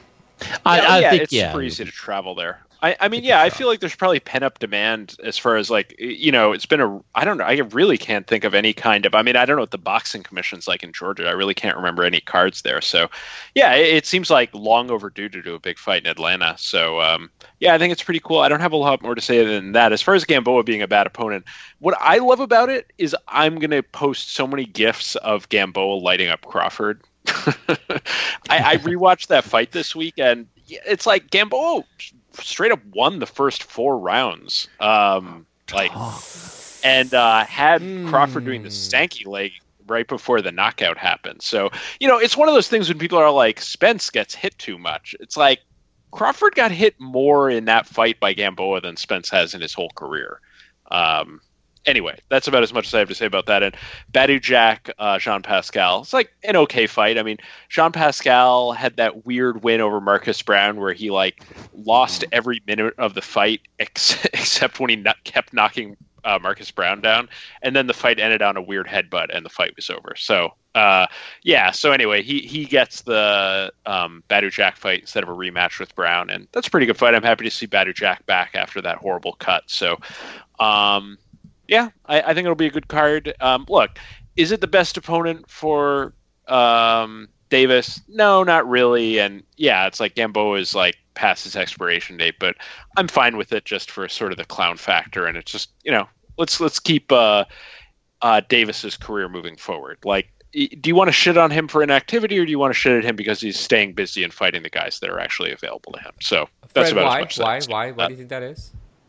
I, yeah, I yeah, think, it's yeah. super easy to travel there. I, I mean, yeah, I feel like there's probably pent up demand as far as like, you know, it's been a, I don't know, I really can't think of any kind of, I mean, I don't know what the boxing commission's like in Georgia. I really can't remember any cards there. So, yeah, it, it seems like long overdue to do a big fight in Atlanta. So, um, yeah, I think it's pretty cool. I don't have a lot more to say than that. As far as Gamboa being a bad opponent, what I love about it is I'm going to post so many GIFs of Gamboa lighting up Crawford. I, I rewatched that fight this week, and it's like Gamboa straight up won the first four rounds. Um, like, and uh, had Crawford doing the stanky leg right before the knockout happened. So, you know, it's one of those things when people are like, Spence gets hit too much. It's like Crawford got hit more in that fight by Gamboa than Spence has in his whole career. Um, anyway, that's about as much as I have to say about that. And Badou Jack, uh, Jean Pascal, it's like an okay fight. I mean, Jean Pascal had that weird win over Marcus Brown where he like lost every minute of the fight ex- except when he not- kept knocking uh, Marcus Brown down, and then the fight ended on a weird headbutt and the fight was over. So uh, yeah. So anyway, he he gets the um, Badou Jack fight instead of a rematch with Brown, and that's a pretty good fight. I'm happy to see Badou Jack back after that horrible cut. So. Um, Yeah, I, I think it'll be a good card. Um, look, is it the best opponent for um, Davis? No, not really. And yeah, it's like Gamboa is like past his expiration date, but I'm fine with it just for sort of the clown factor. And it's just, you know, let's let's keep uh, uh, Davis's career moving forward. Like, do you want to shit on him for inactivity, or do you want to shit at him because he's staying busy and fighting the guys that are actually available to him? So that's Fred, about why? as much. Why? As Why? Why uh, do you think that is?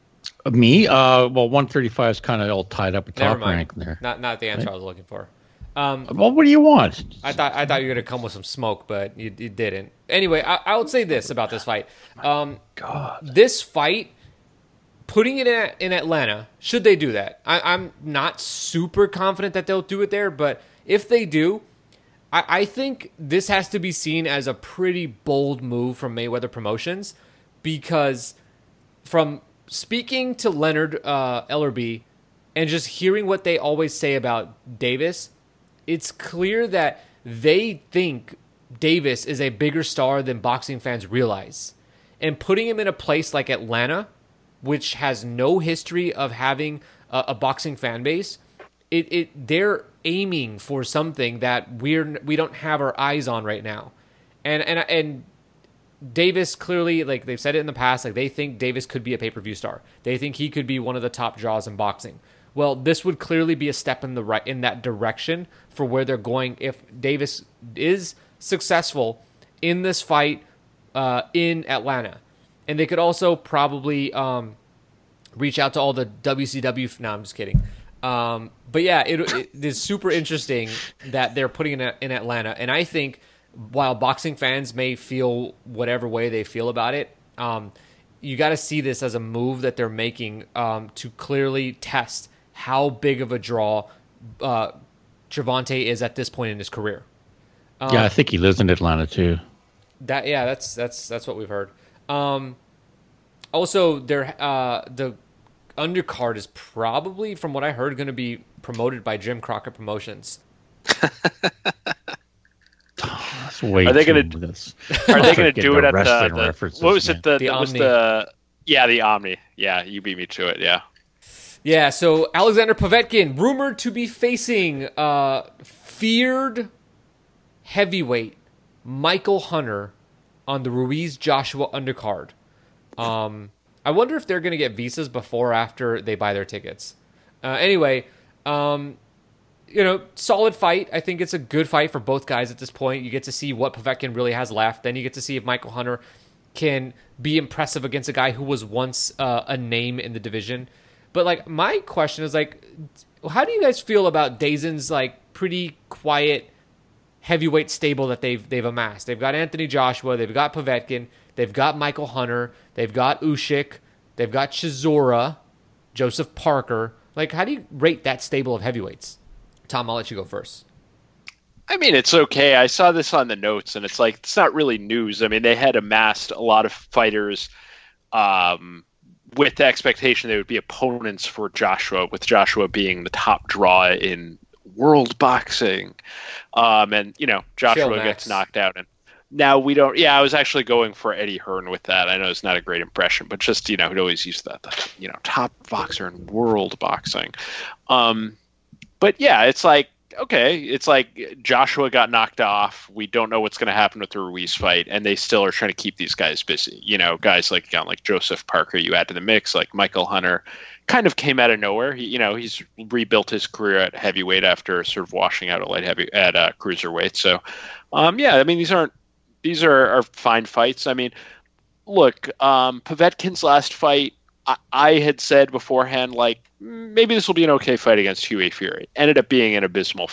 Me? Uh, well, one thirty-five is kind of all tied up with Never top mind. rank there. Not not the answer Right. I was looking for. Um, Well, what do you want? I thought I thought you were gonna come with some smoke, but you, you didn't. Anyway, I, I would say this about this fight. Um, God. this fight, putting it in, in Atlanta, should they do that? I, I'm not super confident that they'll do it there, but if they do, I, I think this has to be seen as a pretty bold move from Mayweather Promotions, because from speaking to Leonard uh, Ellerby and just hearing what they always say about Davis, it's clear that they think Davis is a bigger star than boxing fans realize. And putting him in a place like Atlanta, which has no history of having a, a boxing fan base, it, it they're aiming for something that we're we don't have our eyes on right now. And and and Davis clearly, like they've said it in the past, like they think Davis could be a pay-per-view star. They think he could be one of the top draws in boxing. Well, this would clearly be a step in the right in that direction for where they're going if Davis is successful in this fight uh, in Atlanta. And they could also probably um, reach out to all the W C W. No, I'm just kidding. Um, but yeah, it, it is super interesting that they're putting it in Atlanta. And I think while boxing fans may feel whatever way they feel about it, um, you got to see this as a move that they're making um, to clearly test how big of a draw uh, Gervonta is at this point in his career. Um, Yeah, I think he lives in Atlanta too. That yeah, that's that's that's what we've heard. Um, also, there uh, the undercard is probably, from what I heard, going to be promoted by Jim Crockett Promotions. That's way Are they too- gonna- this- Are they going to Get do the it at the, wrestling the references, what was man. it? The, The the was Omni. the yeah the Omni. Yeah, you beat me to it. Yeah. Yeah, so Alexander Povetkin, rumored to be facing uh, feared heavyweight Michael Hunter on the Ruiz Joshua undercard. Um, I wonder if they're going to get visas before or after they buy their tickets. Uh, anyway, um, you know, solid fight. I think it's a good fight for both guys at this point. You get to see what Povetkin really has left. Then you get to see if Michael Hunter can be impressive against a guy who was once uh, a name in the division. But like, my question is like, how do you guys feel about Dazen's like pretty quiet heavyweight stable that they've they've amassed? They've got Anthony Joshua, they've got Povetkin, they've got Michael Hunter, they've got Usyk, they've got Chisora, Joseph Parker. Like, how do you rate that stable of heavyweights? Tom, I'll let you go first. I mean, it's okay. I saw this on the notes, and it's like, it's not really news. I mean, they had amassed a lot of fighters um, with the expectation they would be opponents for Joshua, with Joshua being the top draw in world boxing. Um, and, you know, Joshua Chill, Max. gets knocked out. And now we don't, yeah, I was actually going for Eddie Hearn with that. I know it's not a great impression, but just, you know, he'd always use that, the, you know, top boxer in world boxing. Um, but yeah, it's like, okay, it's like Joshua got knocked off. We don't know what's going to happen with the Ruiz fight, and they still are trying to keep these guys busy. You know, guys like again, like Joseph Parker, you add to the mix, like Michael Hunter, kind of came out of nowhere. He, you know, he's rebuilt his career at heavyweight after sort of washing out at light heavy at uh, cruiserweight. So, um, yeah, I mean, these aren't these are, are fine fights. I mean, look, um, Povetkin's last fight, I, I had said beforehand, like, maybe this will be an okay fight against Huey Fury. Ended up being an abysmal fight.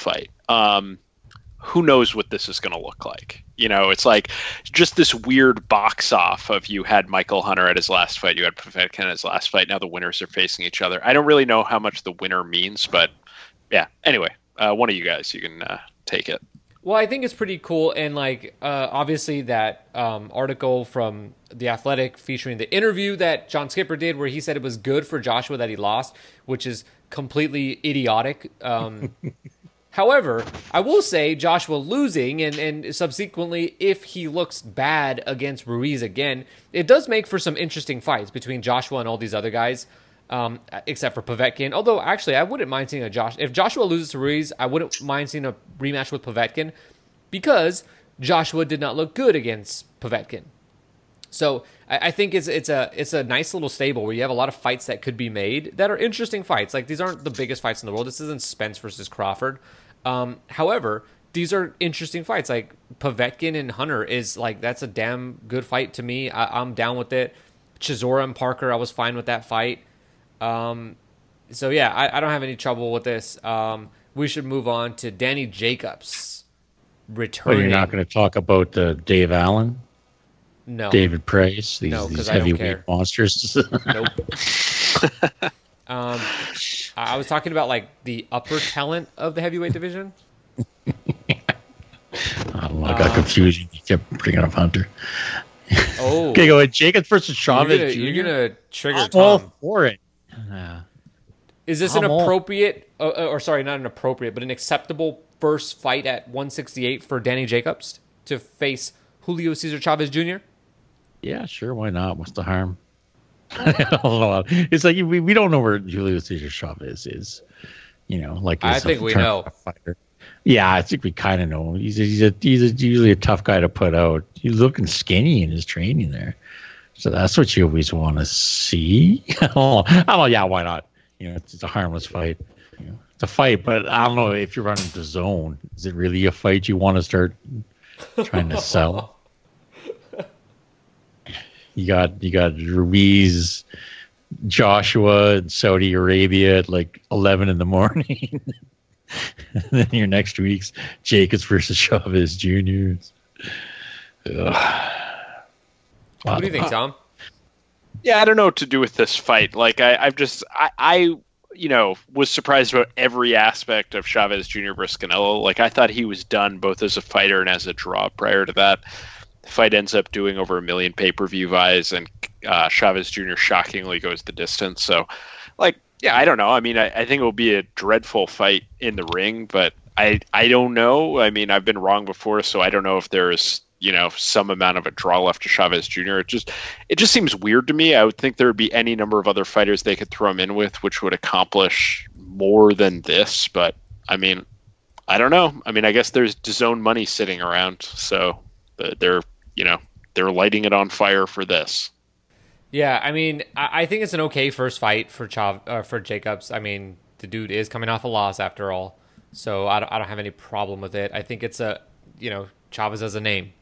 Um, who knows what this is going to look like? You know, it's like just this weird box off of you had Michael Hunter at his last fight, you had Povetkin at his last fight. Now the winners are facing each other. I don't really know how much the winner means, but yeah. Anyway, uh, one of you guys, you can uh, take it. Well, I think it's pretty cool, and like uh, obviously that um, article from The Athletic featuring the interview that John Skipper did, where he said it was good for Joshua that he lost, which is completely idiotic. Um, however, I will say Joshua losing, and and subsequently, if he looks bad against Ruiz again, it does make for some interesting fights between Joshua and all these other guys. Um, except for Povetkin. Although, actually, I wouldn't mind seeing a Josh. If Joshua loses to Ruiz, I wouldn't mind seeing a rematch with Povetkin because Joshua did not look good against Povetkin. So I, I think it's it's a it's a nice little stable where you have a lot of fights that could be made that are interesting fights. Like, these aren't the biggest fights in the world. This isn't Spence versus Crawford. Um, however, these are interesting fights. Like Povetkin and Hunter is like that's a damn good fight to me. I, I'm down with it. Chisora and Parker, I was fine with that fight. Um, so yeah, I, I don't have any trouble with this. Um, we should move on to Danny Jacobs returning. Well, you're not going to talk about uh, Dave Allen, no, David Price, these, no, these I don't heavyweight care. monsters. Nope. um, I was talking about like the upper talent of the heavyweight division. Oh, I got um, confused. You kept bringing up Hunter. Oh, okay, go ahead. Jacobs versus Chavez. You're gonna, you're gonna trigger I'm Tom. all for it. Uh, Is this I'm an all... appropriate, uh, or sorry, not an appropriate, but an acceptable first fight at one sixty-eight for Danny Jacobs to face Julio Cesar Chavez Junior? Yeah, sure. Why not? What's the harm? I don't know. It's like we, we don't know where Julio Cesar Chavez is. You know, like I think we know. Fighter. Yeah, I think we kind of know. He's a, he's a he's a, usually a tough guy to put out. He's looking skinny in his training there, so that's what you always want to see. oh, oh, yeah, why not? You know, it's, it's a harmless fight. You know, it's a fight, but I don't know if you're running the zone. Is it really a fight you want to start trying to sell? You got you got Ruiz, Joshua in Saudi Arabia at like eleven in the morning. And then your next week's Jacobs versus Chavez Junior What do you think, Tom? Yeah, I don't know what to do with this fight. Like, I, I've just, I, I, you know, was surprised about every aspect of Chavez Junior versus Canelo. Like, I thought he was done both as a fighter and as a draw prior to that. The fight ends up doing over a million pay-per-view buys, and uh, Chavez Junior shockingly goes the distance. So, like, yeah, I don't know. I mean, I, I think it will be a dreadful fight in the ring, but I I don't know. I mean, I've been wrong before, so I don't know if there's, you know, some amount of a draw left to Chavez Junior It just it just seems weird to me. I would think there would be any number of other fighters they could throw him in with, which would accomplish more than this. But I mean, I don't know. I mean, I guess there's DAZN money sitting around, so they're you know they're lighting it on fire for this. Yeah, I mean, I think it's an okay first fight for Chav uh, for Jacobs. I mean, the dude is coming off a loss after all, so I don't, I don't have any problem with it. I think it's a, you know, Chavez as a name,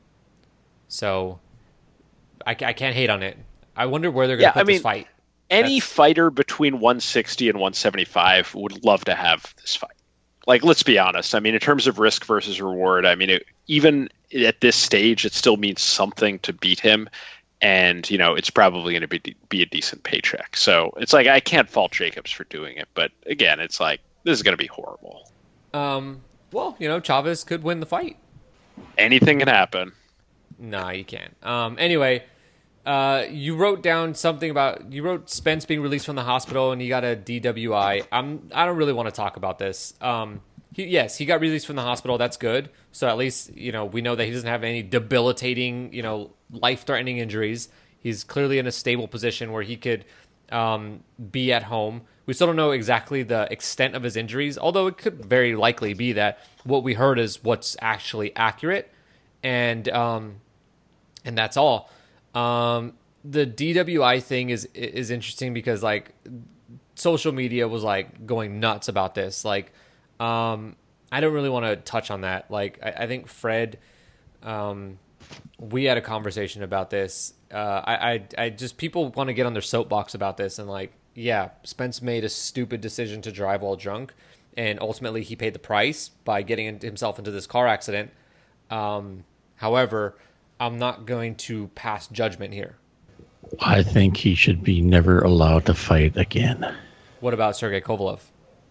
so I, I can't hate on it. I wonder where they're going to yeah, put I mean, this fight. Any That's... fighter between one sixty and one seventy-five would love to have this fight. Like, let's be honest. I mean, in terms of risk versus reward, I mean, it, even at this stage, it still means something to beat him. And, you know, it's probably going to be be a decent paycheck. So it's like, I can't fault Jacobs for doing it. But again, it's like, this is going to be horrible. Um. Well, you know, Chavez could win the fight. Anything can happen. Nah, you can't. Um. Anyway, uh, you wrote down something about, you wrote Spence being released from the hospital and he got a D W I. I'm, I don't really want to talk about this. Um. He, yes, he got released from the hospital. That's good. So at least, you know, we know that he doesn't have any debilitating, you know, life-threatening injuries. He's clearly in a stable position where he could um, be at home. We still don't know exactly the extent of his injuries, although it could very likely be that what we heard is what's actually accurate, and um, and that's all. Um, the D W I thing is is interesting because like social media was like going nuts about this, like. Um, I don't really want to touch on that. Like, I, I think Fred, um, we had a conversation about this. Uh, I, I, I just, people want to get on their soapbox about this. And like, yeah, Spence made a stupid decision to drive while drunk, and ultimately he paid the price by getting himself into this car accident. Um, however, I'm not going to pass judgment here. I think he should be never allowed to fight again. What about Sergey Kovalev?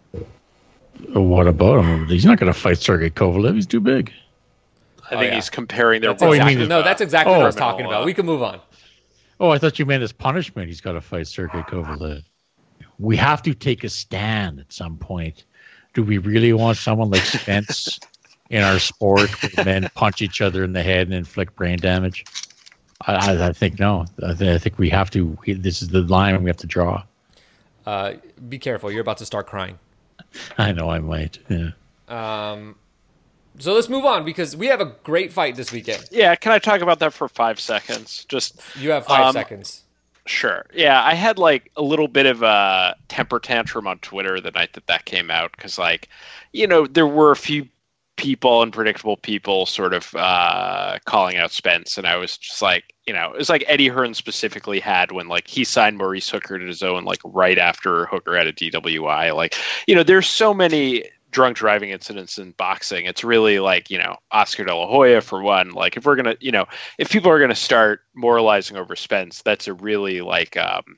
What about him? He's not going to fight Sergey Kovalev. He's too big. I Oh, think yeah. he's comparing their. That's Oh, you exactly, mean- no, that's exactly Oh, what I was talking no, about. uh, We can move on. Oh, I thought you meant as punishment. He's got to fight Sergey Kovalev. We have to take a stand at some point. Do we really want someone like Spence in our sport where men punch each other in the head and inflict brain damage? I, I, I think no. I, th- I think we have to. We, this is the line we have to draw. Uh, be careful. You're about to start crying. I know I might. Yeah. Um, so let's move on because we have a great fight this weekend. Yeah, can I talk about that for five seconds? Just You have five Um, seconds. Sure. Yeah, I had like a little bit of a temper tantrum on Twitter the night that that came out because, like, you know, there were a few people, unpredictable people, sort of uh, calling out Spence, and I was just like, you know, it was like Eddie Hearn specifically had when like he signed Maurice Hooker to his own like right after Hooker had a D W I. Like, you know, there's so many drunk driving incidents in boxing. It's really like, you know, Oscar De La Hoya for one. Like, if we're gonna, you know, if people are gonna start moralizing over Spence, that's a really like um,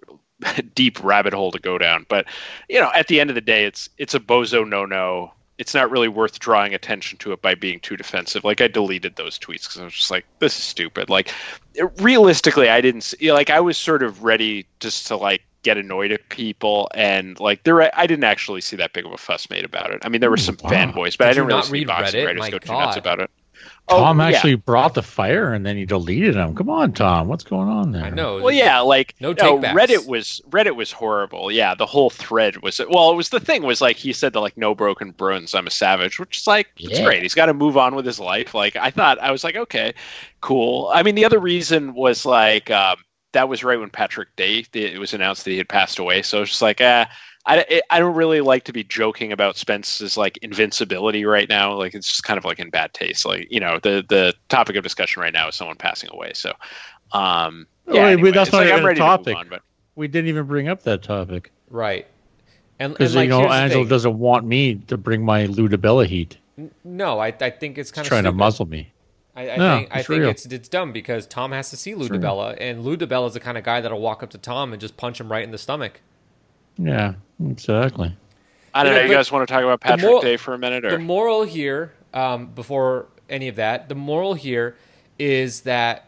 deep rabbit hole to go down. But you know, at the end of the day, it's it's a bozo no no. It's not really worth drawing attention to it by being too defensive. Like, I deleted those tweets because I was just like, this is stupid. Like, it, realistically, I didn't see, like, I was sort of ready just to like get annoyed at people, and like there, I didn't actually see that big of a fuss made about it. I mean, there were some Wow. fanboys, but Did I you didn't really not see read boxing Reddit? writers My go too nuts God. about it. Tom Oh, yeah. actually brought the fire and then he deleted him. Come on, Tom. What's going on there? I know. Well, yeah, like No no, takebacks. Reddit was Reddit was horrible. Yeah, the whole thread was well. It was the thing was like he said that like no broken bones, I'm a savage, which is like it's Yeah. great. He's got to move on with his life. Like I thought, I was like, okay, cool. I mean, the other reason was like um, that was right when Patrick Day it was announced that he had passed away. So it's just like, ah. I, I don't really like to be joking about Spence's like invincibility right now. Like it's just kind of like in bad taste. Like, you know, the the topic of discussion right now is someone passing away. So, um, Oh, yeah, wait, anyway, that's it's not like, even I'm a ready to move topic. on, but We didn't even bring up that topic. Right. And, and Because, like, you know, here's the Angelo thing. doesn't want me to bring my Lou DiBella heat. No, I, I think it's kind He's of trying stupid. to muzzle me. I, I No, think I it's think real. it's it's dumb because Tom has to see Lou real. DiBella, and Lou DiBella is the kind of guy that'll walk up to Tom and just punch him right in the stomach. Yeah, exactly. I don't You know, know. You but guys want to talk about the Patrick moral- Day for a minute, The or moral here, um, before any of that, the moral here is that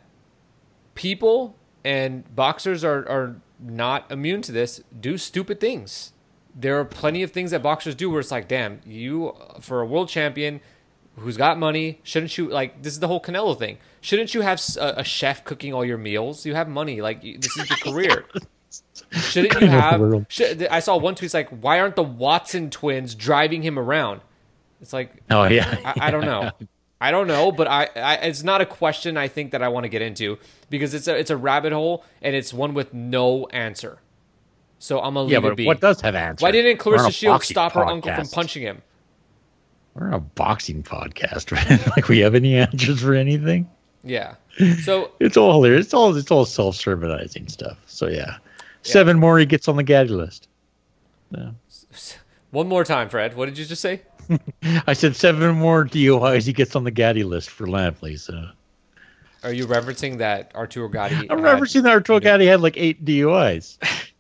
people and boxers are, are not immune to this, do stupid things. There are plenty of things that boxers do where it's like, damn, you, for a world champion who's got money, shouldn't you, like, this is the whole Canelo thing. Shouldn't you have s- a, a chef cooking all your meals? You have money. Like, you- this is your career. Shouldn't you Kind of have? world. Should, I saw one tweet like, "Why aren't the Watson twins driving him around?" It's like, Oh, yeah. I, I don't know, I don't know, but I, I, it's not a question I think that I want to get into because it's a, it's a rabbit hole and it's one with no answer. So I'm gonna Yeah, leave it but be. what does have answer? Why didn't We're on Clarissa a Shields boxing stop her uncle from podcast. punching him? We're a boxing podcast, right? Like we have any answers for anything? Yeah. So It's all hilarious. It's all it's all self-sermonizing stuff. So yeah, seven more he gets on the gaddy list. Yeah. one more time, Fred. What did you just say? I said seven more D U Is he gets on the gaddy list for Lampley. So Are you referencing that Arturo Gatti? I'm had- referencing that Arturo Gaddy had like eight D U Is,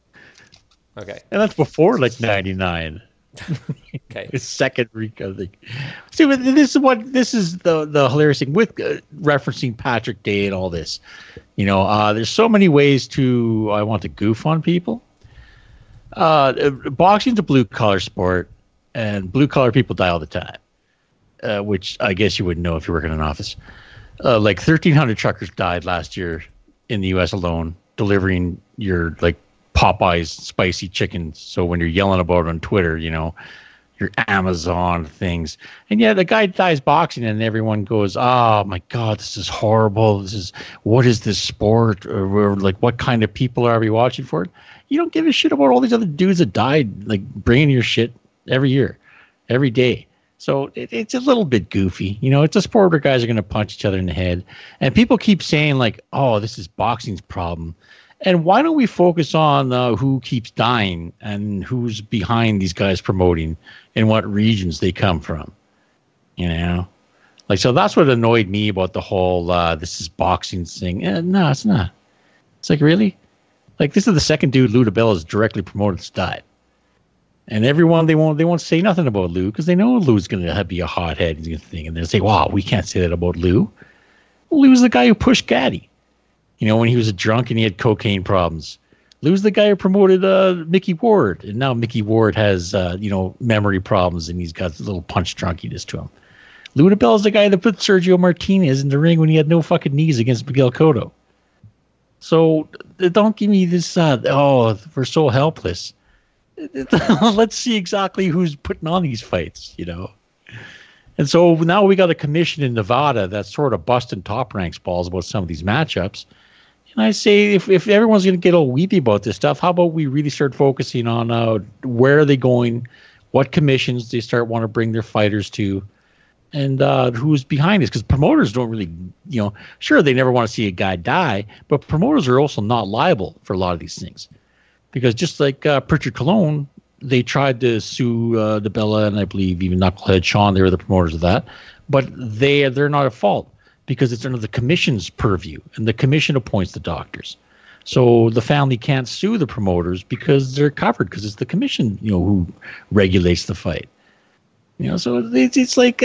Okay. and that's before like ninety-nine. Okay. His second Rico thing. See, but this is what this is the the hilarious thing with uh, referencing Patrick Day and all this. You know, uh, there's so many ways to I want to goof on people. Uh, uh, boxing's a blue collar sport, and blue collar people die all the time. Uh, which I guess you wouldn't know if you work in an office. Uh, like thirteen hundred truckers died last year in the U S alone, delivering your like Popeye's spicy chicken. So when you're yelling about it on Twitter, you know, your Amazon things. And yeah, the guy dies boxing and everyone goes, oh my God, this is horrible. This is, what is this sport? Or, or like, what kind of people are we watching for it? You don't give a shit about all these other dudes that died, like bringing your shit every year, every day. So it, it's a little bit goofy. You know, it's a sport where guys are going to punch each other in the head. And people keep saying like, oh, this is boxing's problem. And why don't we focus on uh, who keeps dying and who's behind these guys promoting and what regions they come from? You know, like, so that's what annoyed me about the whole uh, this is boxing thing. Eh, no, it's not. It's like, really? Like, this is the second dude Lou DiBella has directly promoted that's died. And everyone, they won't they won't say nothing about Lou because they know Lou's going to be a hothead and thing. And they'll say, wow, we can't say that about Lou. Well, Lou's the guy who pushed Gaddy. You know, when he was a drunk and he had cocaine problems. Lou's the guy who promoted uh, Mickey Ward. And now Mickey Ward has, uh, you know, memory problems and he's got a little punch drunkiness to him. Lou DiBella's the guy that put Sergio Martinez in the ring when he had no fucking knees against Miguel Cotto. So don't give me this, uh, oh, we're so helpless. Let's see exactly who's putting on these fights, you know. And so now we got a commission in Nevada that's sort of busting top ranks balls about some of these matchups. And I say, if, if everyone's going to get all weepy about this stuff, how about we really start focusing on uh, where are they going, what commissions they start want to bring their fighters to, and uh, who's behind this? Because promoters don't really, you know, sure, they never want to see a guy die, but promoters are also not liable for a lot of these things. Because just like uh, Pritchard Cologne, they tried to sue uh, DiBella and I believe even Knucklehead Sean, they were the promoters of that. But they, they're not at fault because it's under the commission's purview, and the commission appoints the doctors. So the family can't sue the promoters because they're covered because it's the commission, you know, who regulates the fight. You know, so it's, it's like,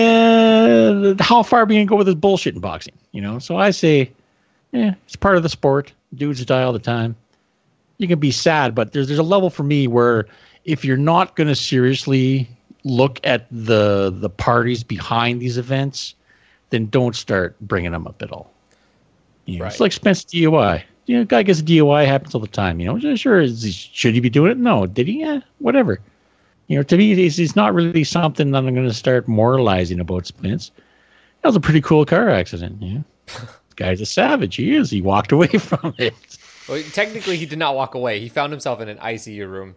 uh, how far are we going to go with this bullshit in boxing? You know, so I say, yeah, it's part of the sport. Dudes die all the time. You can be sad, but there's there's a level for me where if you're not going to seriously look at the the parties behind these events, then don't start bringing them up at all. You know, right. It's like Spence D U I. You know, guy gets a D U I, happens all the time. You know, sure, is he, should he be doing it? No, did he? Yeah, whatever. You know, to me, it's, it's not really something that I'm going to start moralizing about Spence. That was a pretty cool car accident. Yeah, this guy's a savage. He is. He walked away from it. Well, technically, he did not walk away. He found himself in an I C U room.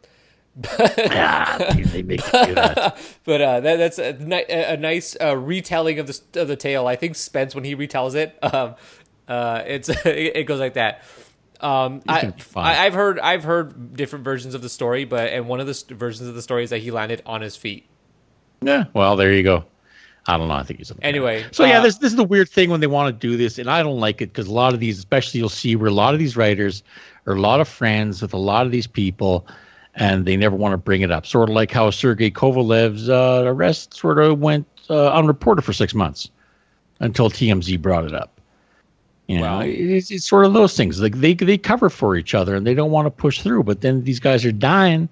Yeah, they make you do that. But uh, that, that's a, a nice uh, retelling of the of the tale. I think Spence, when he retells it, um, uh, it's it goes like that. Um, I, I, I've heard I've heard different versions of the story, but and one of the st- versions of the story is that he landed on his feet. Yeah, well, there you go. I don't know. I think he's anyway. So yeah, uh, this this is the weird thing when they want to do this, and I don't like it because a lot of these, especially you'll see where a lot of these writers are a lot of friends with a lot of these people, and they never want to bring it up. Sort of like how Sergey Kovalev's uh, arrest sort of went uh, unreported for six months until T M Z brought it up. You know, wow. it's, it's sort of those things. Like they they cover for each other and they don't want to push through, but then these guys are dying.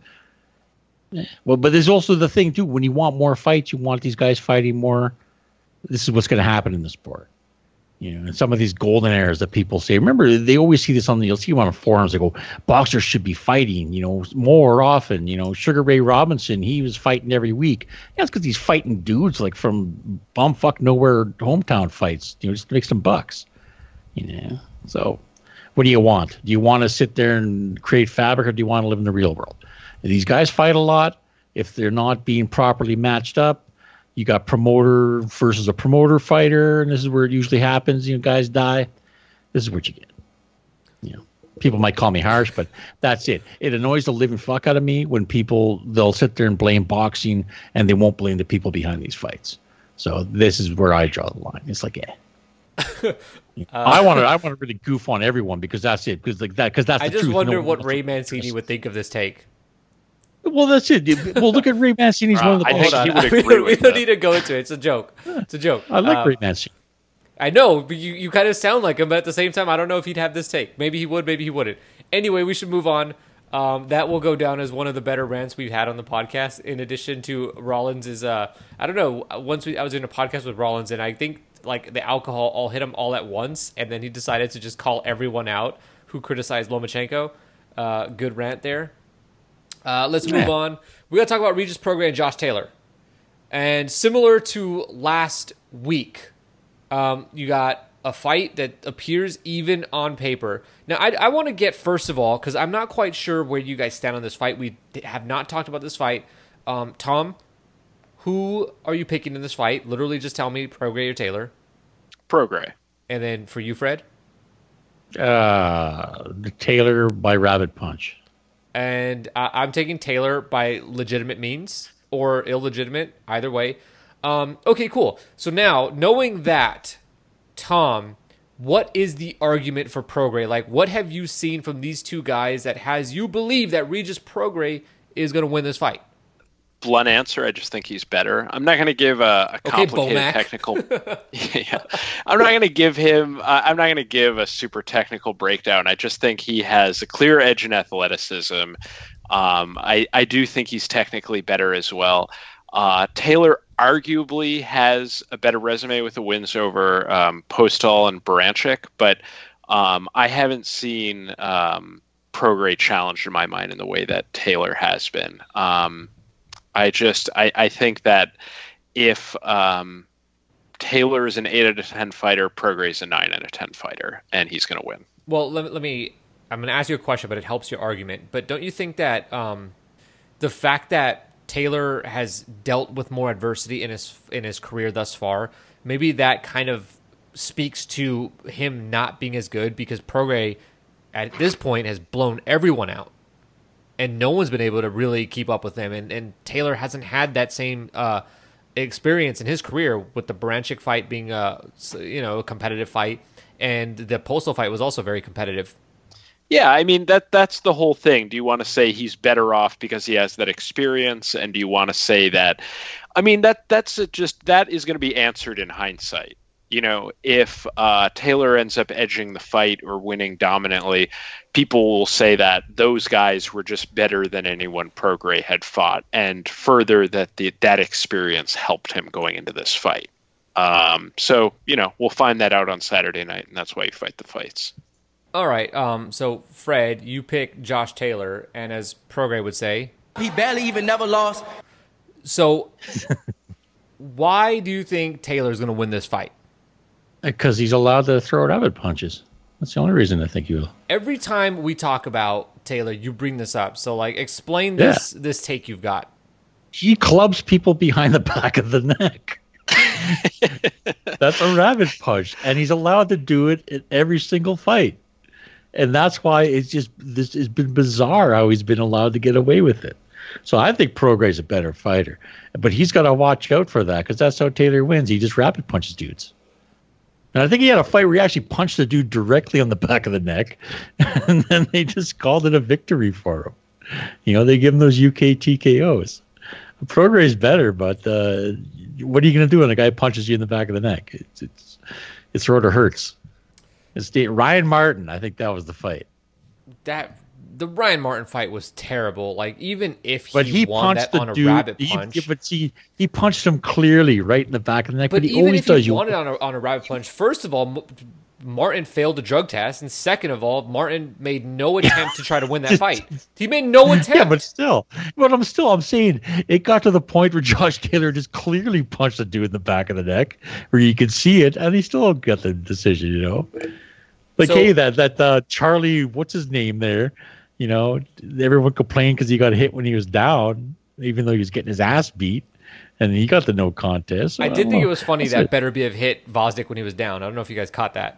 Well, but there's also the thing too. When you want more fights, you want these guys fighting more. This is what's going to happen in the sport. You know, and some of these golden eras that people say. Remember, they always see this on the. You'll see them on forums. They go, boxers should be fighting. You know, more often. You know, Sugar Ray Robinson, he was fighting every week. Yeah, it's because he's fighting dudes like from bumfuck nowhere hometown fights. You know, just to make some bucks. You know, so what do you want? Do you want to sit there and create fabric, or do you want to live in the real world? These guys fight a lot. If they're not being properly matched up, you got promoter versus a promoter fighter, and this is where it usually happens. You know, guys die. This is what you get. You know, people might call me harsh, but that's it. It annoys the living fuck out of me when people, they'll sit there and blame boxing, and they won't blame the people behind these fights. So this is where I draw the line. It's like, yeah. uh, I want to. I want to really goof on everyone because that's it. Because like that. Because that's. I the just truth. wonder no what Ray Mancini would think of this take. Well, that's it. Well, look at Ray Mancini's uh, one of the. I think he would agree we, with we don't that. need to go into it. It's a joke. It's a joke. I like um, Ray Mancini. I know, but you, you kind of sound like him, but at the same time, I don't know if he'd have this take. Maybe he would, maybe he wouldn't. Anyway, we should move on. Um, that will go down as one of the better rants we've had on the podcast. In addition to Rollins is, uh, I don't know. Once we, I was doing a podcast with Rollins, and I think like the alcohol all hit him all at once, and then he decided to just call everyone out who criticized Lomachenko. Uh, good rant there. Uh, let's move yeah. on. We got to talk about Regis Prograis and Josh Taylor. And similar to last week, um, you got a fight that appears even on paper. Now, I, I want to get, first of all, because I'm not quite sure where you guys stand on this fight. We have not talked about this fight. Um, Tom, who are you picking in this fight? Literally just tell me Prograis or Taylor. Prograis. And then for you, Fred? Uh, Taylor by rabbit punch. And uh, I'm taking Taylor by legitimate means or illegitimate, either way. Um, okay, cool. So now, knowing that, Tom, what is the argument for Prograis? Like, what have you seen from these two guys that has you believe that Regis Prograis is going to win this fight? Blunt answer, I just think he's better. I'm not going to give a, a complicated okay, technical. yeah, I'm not going to give him. Uh, I'm not going to give a super technical breakdown. I just think he has a clear edge in athleticism. Um, I I do think he's technically better as well. Uh, Taylor arguably has a better resume with the wins over um, Postol and Baranchik, but um, I haven't seen um, Prograis challenged in my mind in the way that Taylor has been. Um, I just I, I think that if um, Taylor is an eight out of ten fighter, Prograis is a nine out of ten fighter, and he's going to win. Well, let, let me. I'm going to ask you a question, but it helps your argument. But don't you think that um, the fact that Taylor has dealt with more adversity in his in his career thus far, maybe that kind of speaks to him not being as good, because Prograis at this point has blown everyone out. And no one's been able to really keep up with him. And, and Taylor hasn't had that same uh, experience in his career, with the Baranchik fight being a, you know, a competitive fight. And the Postol fight was also very competitive. Yeah, I mean, that that's the whole thing. Do you want to say he's better off because he has that experience? And do you want to say that, I mean, that that's just, that is going to be answered in hindsight. You know, if uh, Taylor ends up edging the fight or winning dominantly, people will say that those guys were just better than anyone Prograis had fought, and further that the, that experience helped him going into this fight. Um, so, you know, we'll find that out on Saturday night, and that's why you fight the fights. All right. Um, so, Fred, you pick Josh Taylor, and as Prograis would say, he barely even never lost. So, why do you think Taylor's going to win this fight? Because he's allowed to throw rabbit punches. That's the only reason I think he will. Every time we talk about Taylor, you bring this up. So, like, explain this yeah. this take you've got. He clubs people behind the back of the neck. That's a rabbit punch, and he's allowed to do it in every single fight. And that's why it's just this has been bizarre how he's been allowed to get away with it. So I think Prograis is a better fighter, but he's got to watch out for that, because that's how Taylor wins. He just rabbit punches dudes. And I think he had a fight where he actually punched the dude directly on the back of the neck, and then they just called it a victory for him. You know, they give him those U K T K Os. Prograis is better, but uh, what are you going to do when a guy punches you in the back of the neck? It's, it's, it sort of hurts. It's the, Ryan Martin, I think that was the fight. That the Ryan Martin fight was terrible. Like, even if he, but he won punched that the on a dude, rabbit he, punch. Yeah, but see, he punched him clearly right in the back of the neck. But, but he even always if does. he You won it on a, on a rabbit punch, first of all, M- Martin failed the drug test, and second of all, Martin made no attempt to try to win that fight. He made no attempt. Yeah, but still, but I'm still, I'm saying it got to the point where Josh Taylor just clearly punched the dude in the back of the neck, where you could see it, and he still got the decision. You know, like So- hey, that that uh, Charlie, what's his name there? You know, everyone complained because he got hit when he was down, even though he was getting his ass beat, and he got the no contest. So I I did don't think know. it was funny That's that it. Beterbiev hit Vosdick when he was down. I don't know if you guys caught that.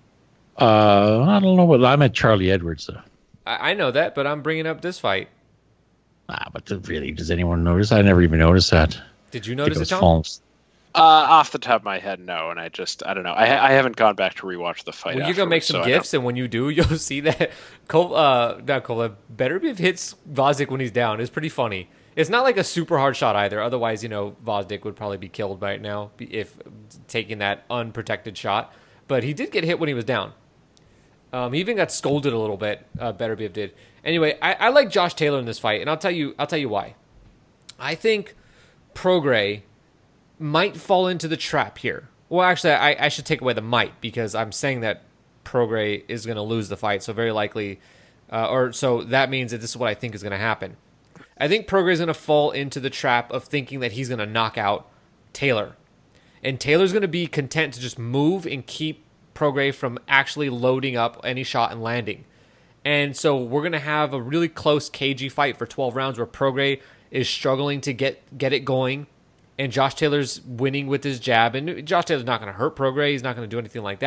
Uh, I don't know what I meant. Charlie Edwards, though. I, I know that, but I'm bringing up this fight. Ah, but th- really, does anyone notice? I never even noticed that. Did you I think notice it it, was Tom? false. Uh, off the top of my head, no, and I just I don't know. I I haven't gone back to rewatch the fight. Well, you're gonna make afterwards, some so I gifs, and when you do, you'll see that Kol, uh, not Kovalev, Beterbiev hits Vosdick when he's down. It's pretty funny. It's not like a super hard shot either. Otherwise, you know, Vosdick would probably be killed right now if taking that unprotected shot. But he did get hit when he was down. Um, he even got scolded a little bit. Uh, Beterbiev did. Anyway, I, I like Josh Taylor in this fight, and I'll tell you. I'll tell you why. I think Prograis might fall into the trap here. Well, actually, I, I should take away the might, because I'm saying that Prograis is going to lose the fight. So very likely, uh, or so that means that this is what I think is going to happen. I think Prograis is going to fall into the trap of thinking that he's going to knock out Taylor. And Taylor's going to be content to just move and keep Prograis from actually loading up any shot and landing. And so we're going to have a really close, cagey fight for twelve rounds where Prograis is struggling to get, get it going, and Josh Taylor's winning with his jab. And Josh Taylor's not going to hurt Prograis. He's not going to do anything like that.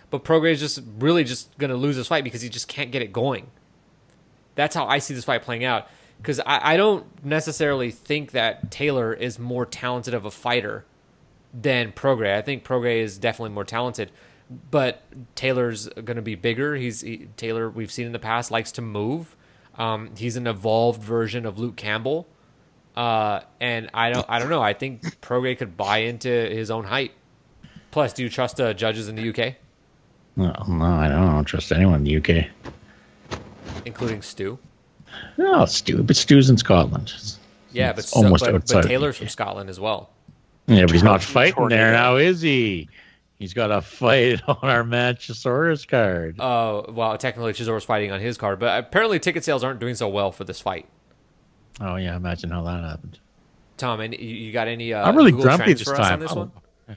but Prograis is just really just going to lose this fight because he just can't get it going. That's how I see this fight playing out. Because I, I don't necessarily think that Taylor is more talented of a fighter than Prograis. I think Prograis is definitely more talented, but Taylor's going to be bigger. He's he, Taylor, we've seen in the past, likes to move. Um, he's an evolved version of Luke Campbell, uh, and I don't I don't know. I think Prograis could buy into his own hype. Plus, do you trust uh, judges in the U K? No, no, I don't, I don't trust anyone in the U K, including Stu. No, Stu, but Stu's in Scotland. It's, yeah, but, it's almost so, but, outside. but Taylor's from Scotland as well. Yeah, but he's not fighting Tornado. there now, is he? He's got a fight on our Manchosaurus card. Oh, uh, well, technically Chisora's fighting on his card, but apparently ticket sales aren't doing so well for this fight. Oh yeah, imagine how that happened. Tom, and you, you got any? Uh, I'm really Google grumpy Trends this for us on time. this Oh. one?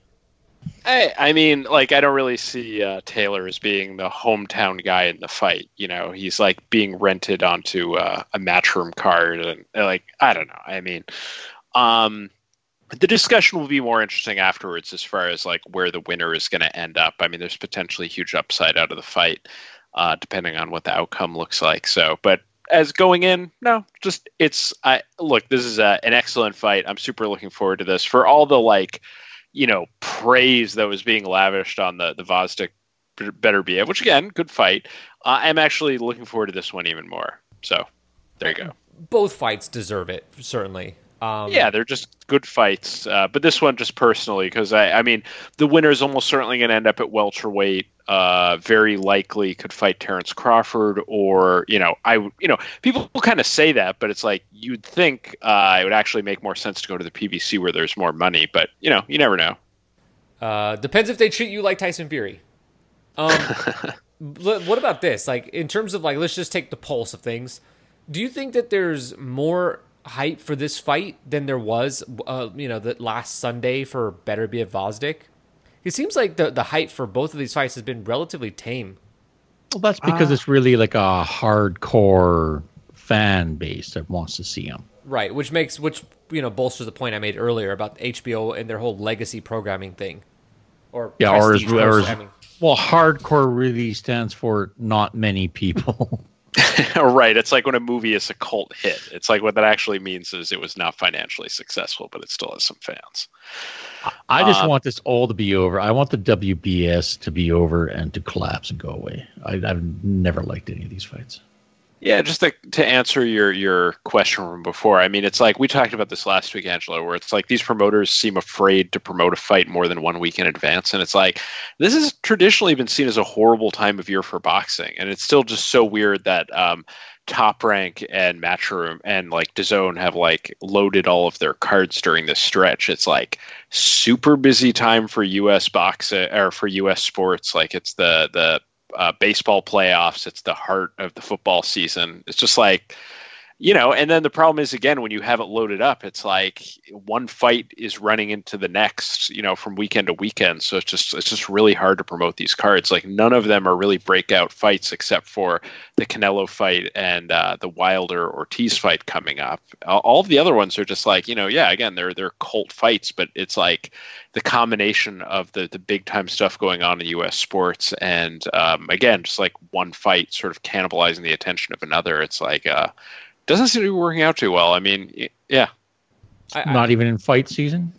I, I mean, like, I don't really see uh, Taylor as being the hometown guy in the fight. You know, he's like being rented onto uh, a Matchroom card, and like, I don't know. I mean, um, the discussion will be more interesting afterwards as far as like where the winner is going to end up. I mean, there's potentially huge upside out of the fight, uh, depending on what the outcome looks like. So, but as going in, no, just it's. I look, this is a, an excellent fight. I'm super looking forward to this for all the like. you know, praise that was being lavished on the, the Gvozdyk Beterbiev, which again, good fight. Uh, I'm actually looking forward to this one even more. So there you go. Both fights deserve it, certainly. Um, yeah, they're just good fights. Uh, but this one just personally, because I, I mean, the winner is almost certainly going to end up at welterweight. Uh, very likely could fight Terrence Crawford, or you know, I you know, people kind of say that, but it's like you'd think uh, it would actually make more sense to go to the P B C where there's more money. But you know, you never know. Uh, depends if they treat you like Tyson Fury. Um, what about this? Like in terms of like, let's just take the pulse of things. Do you think that there's more hype for this fight than there was, uh, you know, the last Sunday for Beterbiev Gvozdyk? It seems like the the hype for both of these fights has been relatively tame. Well, that's because Uh, it's really like a hardcore fan base that wants to see him. Right, which makes which you know bolsters the point I made earlier about H B O and their whole legacy programming thing, or Yeah, or as, prestige or as programming. well, hardcore really stands for not many people. Right. It's like when a movie is a cult hit. It's like what that actually means is it was not financially successful, but it still has some fans. I just Um, want this all to be over. I want the W B S to be over and to collapse and go away. I, I've never liked any of these fights. Yeah, just to, to answer your, your question from before, I mean, it's like we talked about this last week, Angelo, where it's like these promoters seem afraid to promote a fight more than one week in advance. And it's like, this has traditionally been seen as a horrible time of year for boxing. And it's still just so weird that um, Top Rank and Matchroom and like DAZN have like loaded all of their cards during this stretch. It's like super busy time for U S boxing or for U S sports. Like it's the, the, Uh, baseball playoffs. It's the heart of the football season. It's just like, you know, and then the problem is, again, when you have it loaded up, it's like one fight is running into the next, you know, from weekend to weekend. So it's just, it's just really hard to promote these cards. Like none of them are really breakout fights except for the Canelo fight and uh, the Wilder Ortiz fight coming up. All, all of the other ones are just like, you know, yeah, again, they're, they're cult fights, but it's like the combination of the, the big time stuff going on in U S sports. And um, again, just like one fight sort of cannibalizing the attention of another. It's like, uh, doesn't seem to be working out too well. I mean, y- yeah. I, I, Not even in fight season.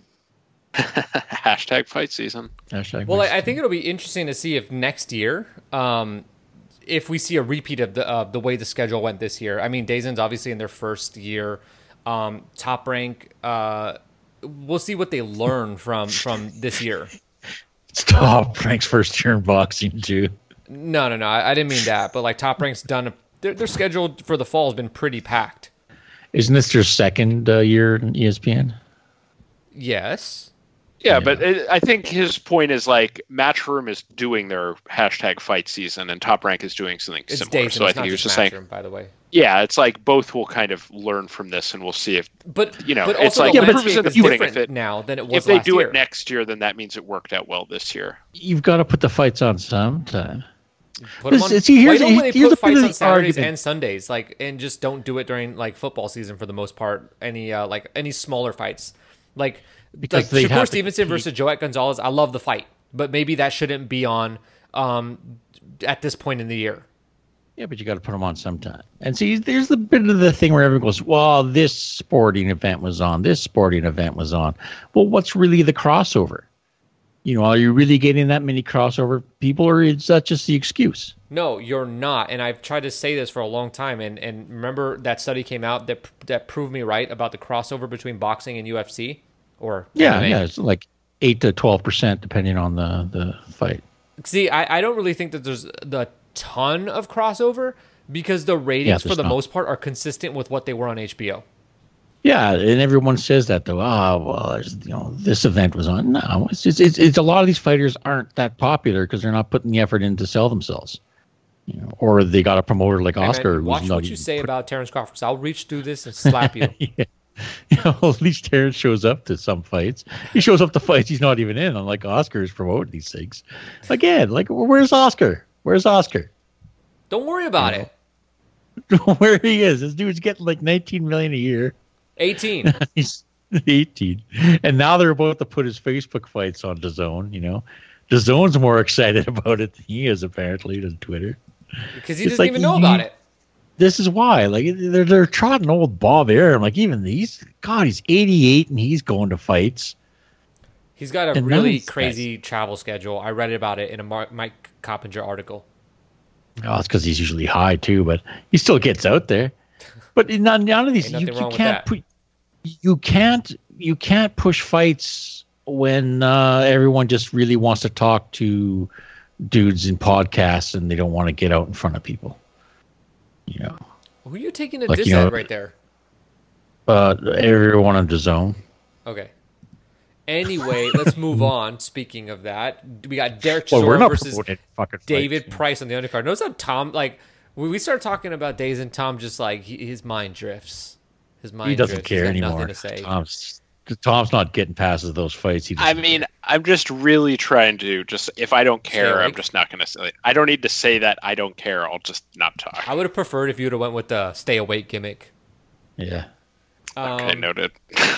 Hashtag fight season. Hashtag well, fight I, I think it'll be interesting to see if next year, um, if we see a repeat of the uh, the way the schedule went this year. I mean, DAZN's obviously in their first year. Um, Top Rank, uh, we'll see what they learn from from this year. It's Top Rank's first year in boxing too. No, no, no. I, I didn't mean that. But like Top Rank's done. A, their, their schedule for the fall has been pretty packed. Isn't this their second uh, year in E S P N? Yes. Yeah, Yeah. but it, I think his point is like Matchroom is doing their hashtag fight season and Top Rank is doing something It's similar. DAZN. So I It's think not he was just just saying, Matchroom, by the way. yeah, it's like both will kind of learn from this and we'll see if, But you know, but it's also like the yeah, but landscape in the is pudding, different if it- now than it was if they last do year. it next year, then that means it worked out well this year. You've got to put the fights on sometime. Put 'em This- on, see, here's- why don't they here's put the fights bit on of the Saturdays argument. and Sundays, like, and just don't do it during like football season for the most part. Any uh, like any smaller fights, like Because like they'd Shakur have to Stevenson compete. versus Joet Gonzalez. I love the fight, but maybe that shouldn't be on um, at this point in the year. Yeah, but you got to put them on sometime. And see, there's the bit of the thing where everyone goes, well, this sporting event was on, this sporting event was on. Well, what's really the crossover? You know, are you really getting that many crossover people, or is that just the excuse? No, you're not. And I've tried to say this for a long time. And, and remember that study came out that that proved me right about the crossover between boxing and U F C? Or yeah, M M A? yeah, it's like eight to twelve percent depending on the, the fight. See, I, I don't really think that there's the ton of crossover because the ratings Yeah, for the not. most part are consistent with what they were on H B O. Yeah, and everyone says that though. Ah, well, there's, you know, this event was on. No, it's just, it's, it's a lot of these fighters aren't that popular because they're not putting the effort in to sell themselves, you know, or they got a promoter like Hey, man, Oscar. who's watch not what you even say put- about Terrence Crawford, 'cause I'll reach through this and slap you. yeah. You know, at least Terrence shows up to some fights. He shows up to fights he's not even in. Unlike Oscar is promoting these things. Again, like, where's Oscar? Where's Oscar? Don't worry about it. Where he is? This dude's getting like nineteen million a year. eighteen. He's eighteen, and now they're about to put his Facebook fights on DAZN. You know, DAZN's more excited about it than he is apparently on Twitter. Because he It's doesn't like even know he- about it. This is why, like, they're they're trotting old Bob Arum. Like, even these, God, he's eighty-eight and he's going to fights. He's got a And really nice, crazy travel schedule. I read about it in a Mar- Mike Coppinger article. Oh, it's because he's usually high too, but he still gets out there. But in none, none of these, Ain't you, nothing you wrong with can't that. put, you can't, you can't push fights when uh, everyone just really wants to talk to dudes in podcasts and they don't want to get out in front of people. You know, Who are you taking a Like, diss you know- at right there? uh, everyone on DAZN. Okay. Anyway, let's move on. Speaking of that, we got Derek Well, we're Chisora not versus promoting fucking David fights. Price on the undercard. Notice how Tom, like, when we start talking about days and Tom just, like, he, his mind drifts. His mind He doesn't drifts. care He's got anymore. Nothing to say. Tom's, Tom's not getting past those fights. He I doesn't mean, I'm just really trying to just if I don't care, awake. I'm just not going to say. I don't need to say that I don't care. I'll just not talk. I would have preferred if you would have went with the stay awake gimmick. Yeah. Okay, Um, noted.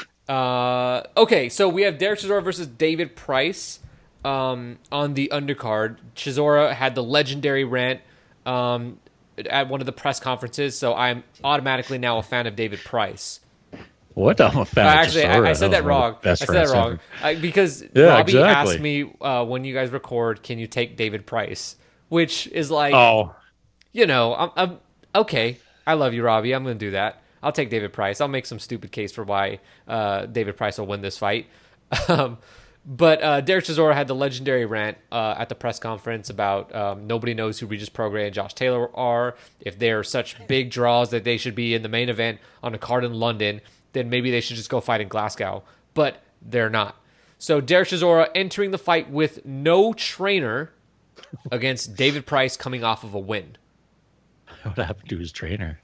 Uh, okay, so we have Derek Chisora versus David Price um, on the undercard. Chisora had the legendary rant um, at one of the press conferences, so I'm automatically now a fan of David Price. What? I'm a fan Uh, of actually, I, Chisora. I said was that one of the wrong. I best said that friends wrong ever. I, because Yeah, Robbie exactly. asked me uh, when you guys record, can you take David Price? Which is like, Oh, you know, I'm, I'm okay. I love you, Robbie. I'm going to do that. I'll take David Price. I'll make some stupid case for why uh, David Price will win this fight. Um, but uh, Derek Chisora had the legendary rant uh, at the press conference about um, nobody knows who Regis Prograis and Josh Taylor are. If they're such big draws that they should be in the main event on a card in London, then maybe they should just go fight in Glasgow. But they're not. So Derek Chisora entering the fight with no trainer against David Price coming off of a win. what happened to his trainer?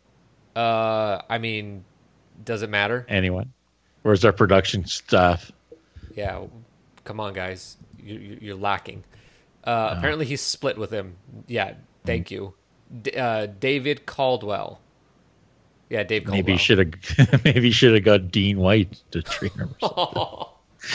Uh, I mean, does it matter? Anyone? Where's our production staff? Yeah, come on, guys, you, you, you're lacking. Uh, Apparently, he's split with him. Yeah, thank you, D- uh, David Caldwell. Yeah, Dave Caldwell. Maybe he should have. Maybe he should have got Dean White to train him. Or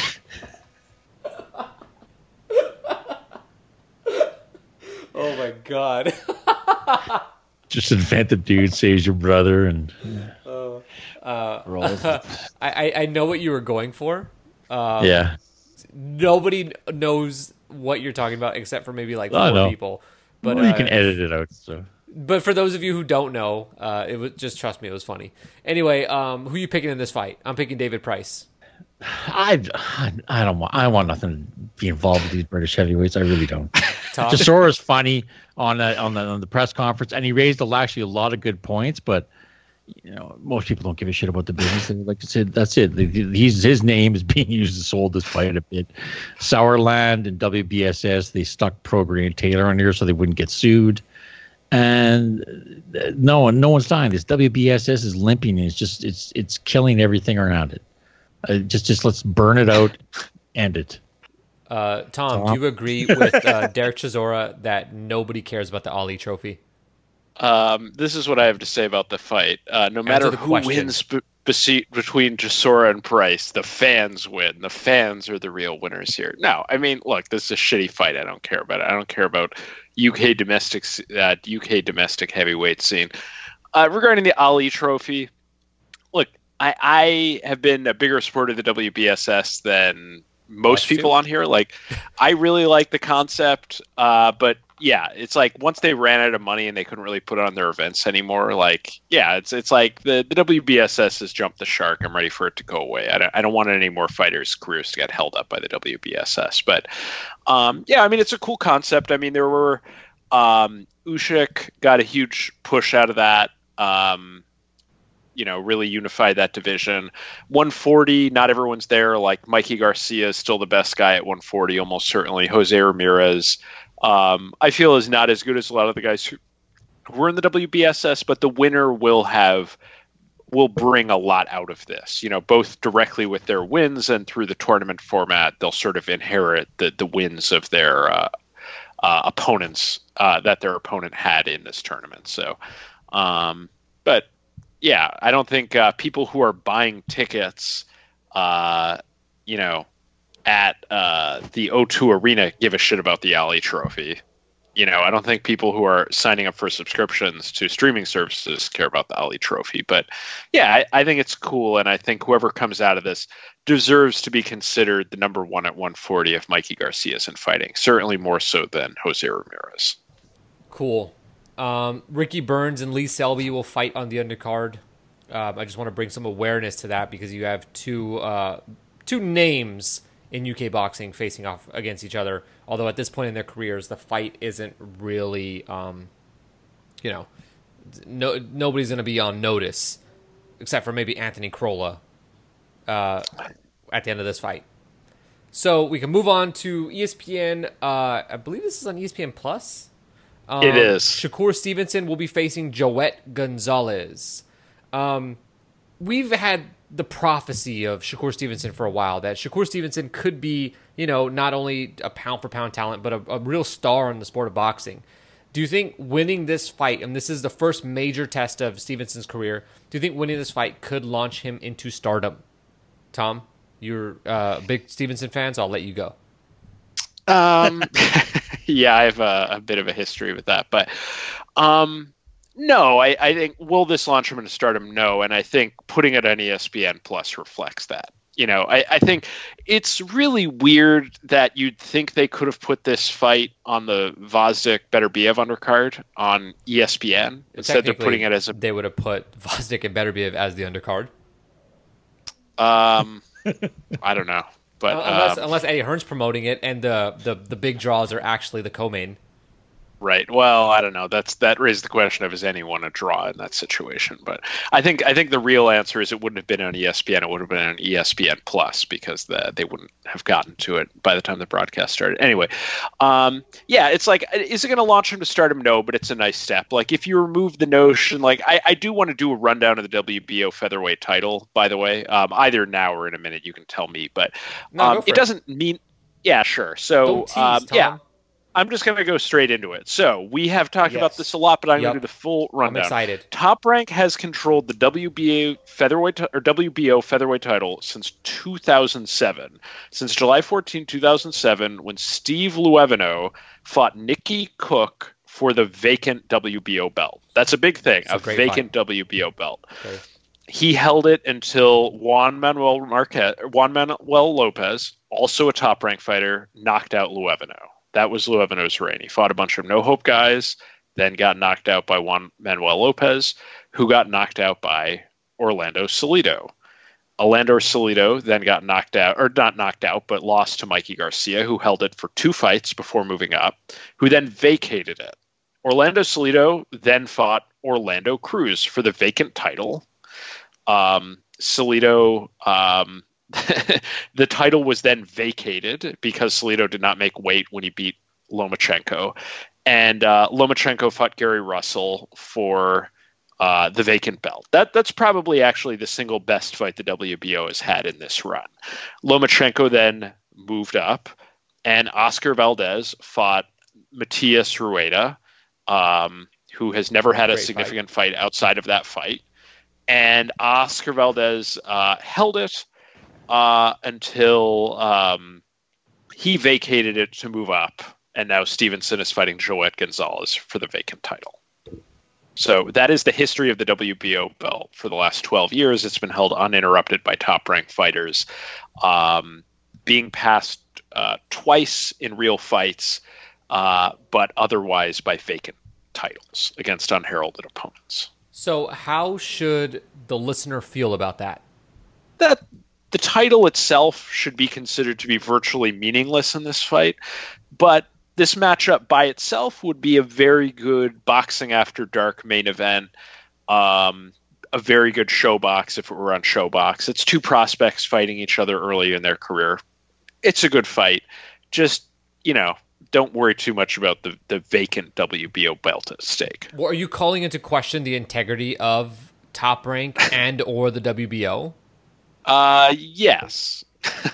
Oh my god. just invent a dude saves your brother and Uh, rolls. I, I I know what you were going for. Um, yeah. Nobody knows what you're talking about except for maybe like I four know. people. But well, you uh, can edit it out. So But for those of you who don't know, uh, it was just trust me, it was funny. Anyway, um, who are you picking in this fight? I'm picking David Price. I, I, I don't want. I want nothing to be involved with these British heavyweights. I really don't. Tom? Chisora's funny on the, on the on the press conference, and he raised a, actually a lot of good points. But you know, most people don't give a shit about the business. They like to say that's it. He's his name is being used to sold this fight a bit. Sauerland and W B S S they stuck Prograis and Taylor on here so they wouldn't get sued. And uh, no one, no one's dying. This W B S S is limping, and it's just it's it's killing everything around it. Uh, just just let's burn it out, end it. Uh, Tom, Tom? do you agree with uh, Derek Chisora that nobody cares about the Ali Trophy? Um, this is what I have to say about the fight. Uh, no matter the who question. wins, be- bese- between Chisora and Price, the fans win. The fans are the real winners here. No, I mean, look, this is a shitty fight. I don't care about it. I don't care about U K domestic, uh, U K domestic heavyweight scene. Uh, regarding the Ali Trophy, look, I, I have been a bigger supporter of the W B S S than most That's people too. on here. Like, I really like the concept, uh, but yeah, it's like once they ran out of money and they couldn't really put on their events anymore. Like, yeah, it's it's like the, the W B S S has jumped the shark. I'm ready for it to go away. I don't, I don't want any more fighters' careers to get held up by the W B S S. But um, yeah, I mean, it's a cool concept. I mean, there were um, Usyk got a huge push out of that. Um, you know, really unified that division. one forty, not everyone's there. Like Mikey Garcia is still the best guy at one forty, almost certainly. Jose Ramirez, um, I feel is not as good as a lot of the guys who were in the W B S S, but the winner will have will bring a lot out of this. You know, both directly with their wins and through the tournament format, they'll sort of inherit the the wins of their uh, uh, opponents uh, that their opponent had in this tournament. So, um, but. Yeah, I don't think uh, people who are buying tickets, uh, you know, at uh, the O two Arena give a shit about the Ali Trophy. You know, I don't think people who are signing up for subscriptions to streaming services care about the Ali Trophy. But yeah, I, I think it's cool, and I think whoever comes out of this deserves to be considered the number one at one forty if Mikey Garcia isn't fighting. Certainly more so than Jose Ramirez. Cool. Um, Ricky Burns and Lee Selby will fight on the undercard. Um, I just want to bring some awareness to that because you have two uh, two names in U K boxing facing off against each other. Although at this point in their careers, the fight isn't really, um, you know, no nobody's going to be on notice except for maybe Anthony Crolla uh, at the end of this fight. So we can move on to E S P N. Uh, I believe this is on E S P N Plus. Um, It is. Shakur Stevenson will be facing Joet Gonzalez. Um, we've had the prophecy of Shakur Stevenson for a while, that Shakur Stevenson could be, you know, not only a pound-for-pound talent, but a, a real star in the sport of boxing. Do you think winning this fight, and this is the first major test of Stevenson's career, do you think winning this fight could launch him into stardom? Tom, you're uh, a big Stevenson fan, so I'll let you go. Um, yeah, I have a, a bit of a history with that, but um, no, I, I think will this launch him into stardom? No, and I think putting it on E S P N Plus reflects that. You know, I, I think it's really weird that you'd think they could have put this fight on the Gvozdyk Beterbiev undercard on E S P N. Instead, they're putting it as a. They would have put Gvozdyk and Beterbiev as the undercard. Um, I don't know. But unless, um, unless Eddie Hearn's promoting it and the, the, the big draws are actually the co-main. Right. Well, I don't know. That's that raised the question of is anyone a draw in that situation? But I think I think the real answer is it wouldn't have been on E S P N. It would have been on E S P N Plus because the, they wouldn't have gotten to it by the time the broadcast started. Anyway, um, yeah, it's like, is it going to launch him to stardom? No, but it's a nice step. Like if you remove the notion, like I, I do want to do a rundown of the W B O featherweight title. By the way, um, either now or in a minute, you can tell me. But no, um, go for it, it doesn't mean. Yeah, sure. So Don't tease, um, Tom. yeah. I'm just going to go straight into it. So we have talked Yes. about this a lot, but I'm Yep. going to do the full I'm rundown. excited. Top Rank has controlled the W B A featherweight t- or W B O featherweight title since two thousand seven. Since July fourteenth, two thousand seven, when Steve Luevino fought Nicky Cook for the vacant W B O belt. That's a big thing, a a, great vacant fight. W B O belt. Okay. He held it until Juan Manuel Marquez, Juan Manuel Lopez, also a Top Rank fighter, knocked out Luevino. That was Luevino's reign. He fought a bunch of no-hope guys, then got knocked out by Juan Manuel Lopez, who got knocked out by Orlando Salido. Orlando Salido then got knocked out, or not knocked out, but lost to Mikey Garcia, who held it for two fights before moving up, who then vacated it. Orlando Salido then fought Orlando Cruz for the vacant title. Um, Salido... Um, the title was then vacated because Salido did not make weight when he beat Lomachenko. And uh, Lomachenko fought Gary Russell for uh, the vacant belt. That That's probably actually the single best fight the W B O has had in this run. Lomachenko then moved up, and Oscar Valdez fought Matias Rueda, um, who has never had a Great significant fight. fight outside of that fight. and Oscar Valdez uh, held it uh, until um, he vacated it to move up, and now Stevenson is fighting Joet Gonzalez for the vacant title. So that is the history of the W B O belt for the last twelve years. It's been held uninterrupted by top-ranked fighters, um, being passed uh, twice in real fights, uh, but otherwise by vacant titles against unheralded opponents. So how should the listener feel about that? That the title itself should be considered to be virtually meaningless in this fight, but this matchup by itself would be a very good boxing after dark main event, um, a very good showbox if it were on Showbox. It's two prospects fighting each other early in their career. It's a good fight. Just, you know, don't worry too much about the, the vacant W B O belt at stake. Well, are you calling into question the integrity of Top Rank and or the W B O? Uh, yes.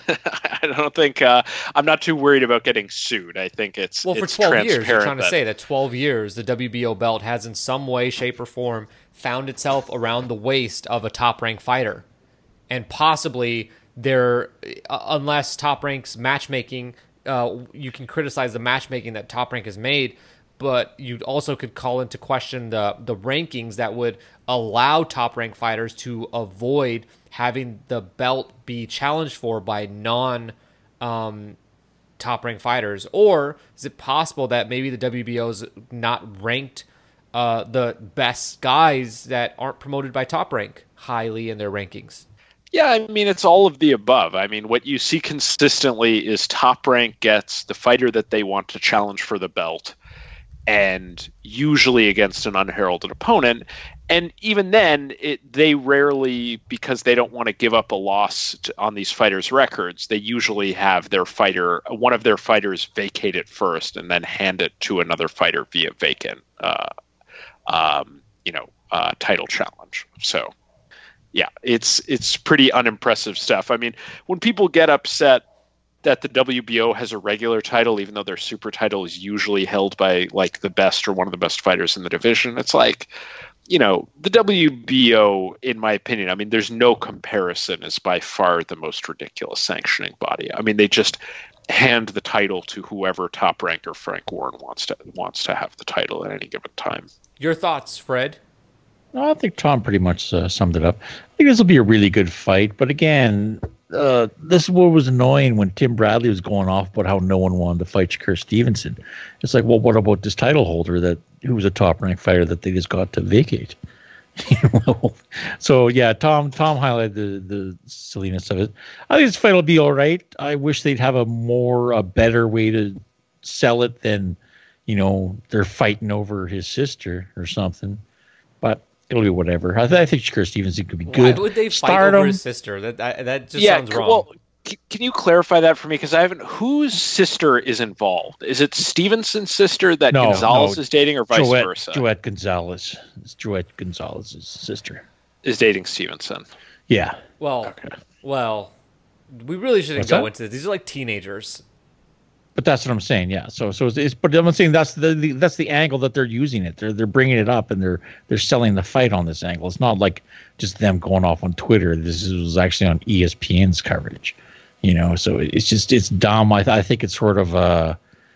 I don't think uh, I'm not too worried about getting sued. I think it's well for it's twelve years. You're trying that, to say that twelve years the W B O belt has in some way, shape, or form found itself around the waist of a Top Rank fighter, and possibly there, uh, unless Top Rank's matchmaking, uh, you can criticize the matchmaking that Top Rank has made, but you also could call into question the the rankings that would allow Top Rank fighters to avoid having the belt be challenged for by non um, Top Rank fighters. Or is it possible that maybe the W B O's not ranked uh, the best guys that aren't promoted by Top Rank highly in their rankings? Yeah, I mean, it's all of the above. I mean, what you see consistently is Top Rank gets the fighter that they want to challenge for the belt, and usually against an unheralded opponent. And even then, it, they rarely, because they don't want to give up a loss to, on these fighters' records, they usually have their fighter, one of their fighters vacate it first and then hand it to another fighter via vacant, uh, um, you know, uh, title challenge. So, yeah, it's it's pretty unimpressive stuff. I mean, when people get upset that the W B O has a regular title, even though their super title is usually held by like the best or one of the best fighters in the division, it's like, you know, the W B O, in my opinion, I mean, there's no comparison, is by far the most ridiculous sanctioning body. I mean, they just hand the title to whoever Top Rank or Frank Warren wants to wants to have the title at any given time. Your thoughts, Fred? No, I think Tom pretty much uh, summed it up. I think this will be a really good fight. But again, uh, this is what was annoying when Tim Bradley was going off about how no one wanted to fight Shakur Stevenson. It's like, well, what about this title holder that who was a top-ranked fighter that they just got to vacate? You know? So yeah, Tom Tom highlighted the the silliness of it. I think this fight will be all right. I wish they'd have a more a better way to sell it than, you know, they're fighting over his sister or something. But it'll be whatever. I, th- I think Shakur Stevenson could be good. Why would they fight Stardom. over his sister? That that, that just yeah, sounds wrong. Well, c- can you clarify that for me? Because I haven't. Whose sister is involved? Is it Stevenson's sister that No, Gonzalez no. is dating, or vice Joette, versa? Joette Gonzalez. It's Joette Gonzalez's sister. Is dating Stevenson. Yeah. well, Okay. well, we really shouldn't What's go that? into this. These are like teenagers. But that's what I'm saying. Yeah. So, so it's, it's but I'm saying that's the, the that's the angle that they're using it. They're they're bringing it up and they're they're selling the fight on this angle. It's not like just them going off on Twitter. This was actually on E S P N's coverage. You know, so it's just it's dumb. I I think it's sort of uh,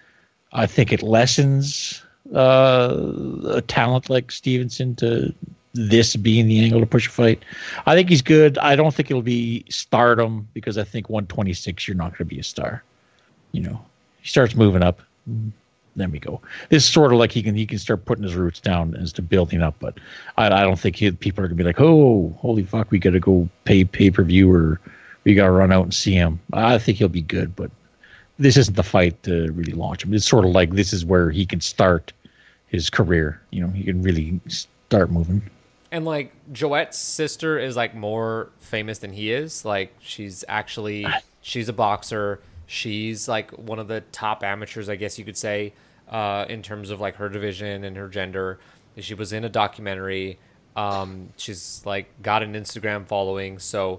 I think it lessens uh, a talent like Stevenson to this being the angle to push a fight. I think he's good. I don't think it'll be stardom because I think one twenty-six you're not going to be a star. You know. He starts moving up. Then we go. This is sort of like he can he can start putting his roots down as to building up. But I, I don't think he, people are gonna be like, oh, holy fuck, we got to go pay pay per view or we got to run out and see him. I think he'll be good, but this isn't the fight to really launch him. It's sort of like this is where he can start his career. You know, he can really start moving. And like Joette's sister is like more famous than he is. Like she's actually she's a boxer. She's like one of the top amateurs, I guess you could say, uh, in terms of like her division and her gender. She was in a documentary. Um, she's like got an Instagram following. So,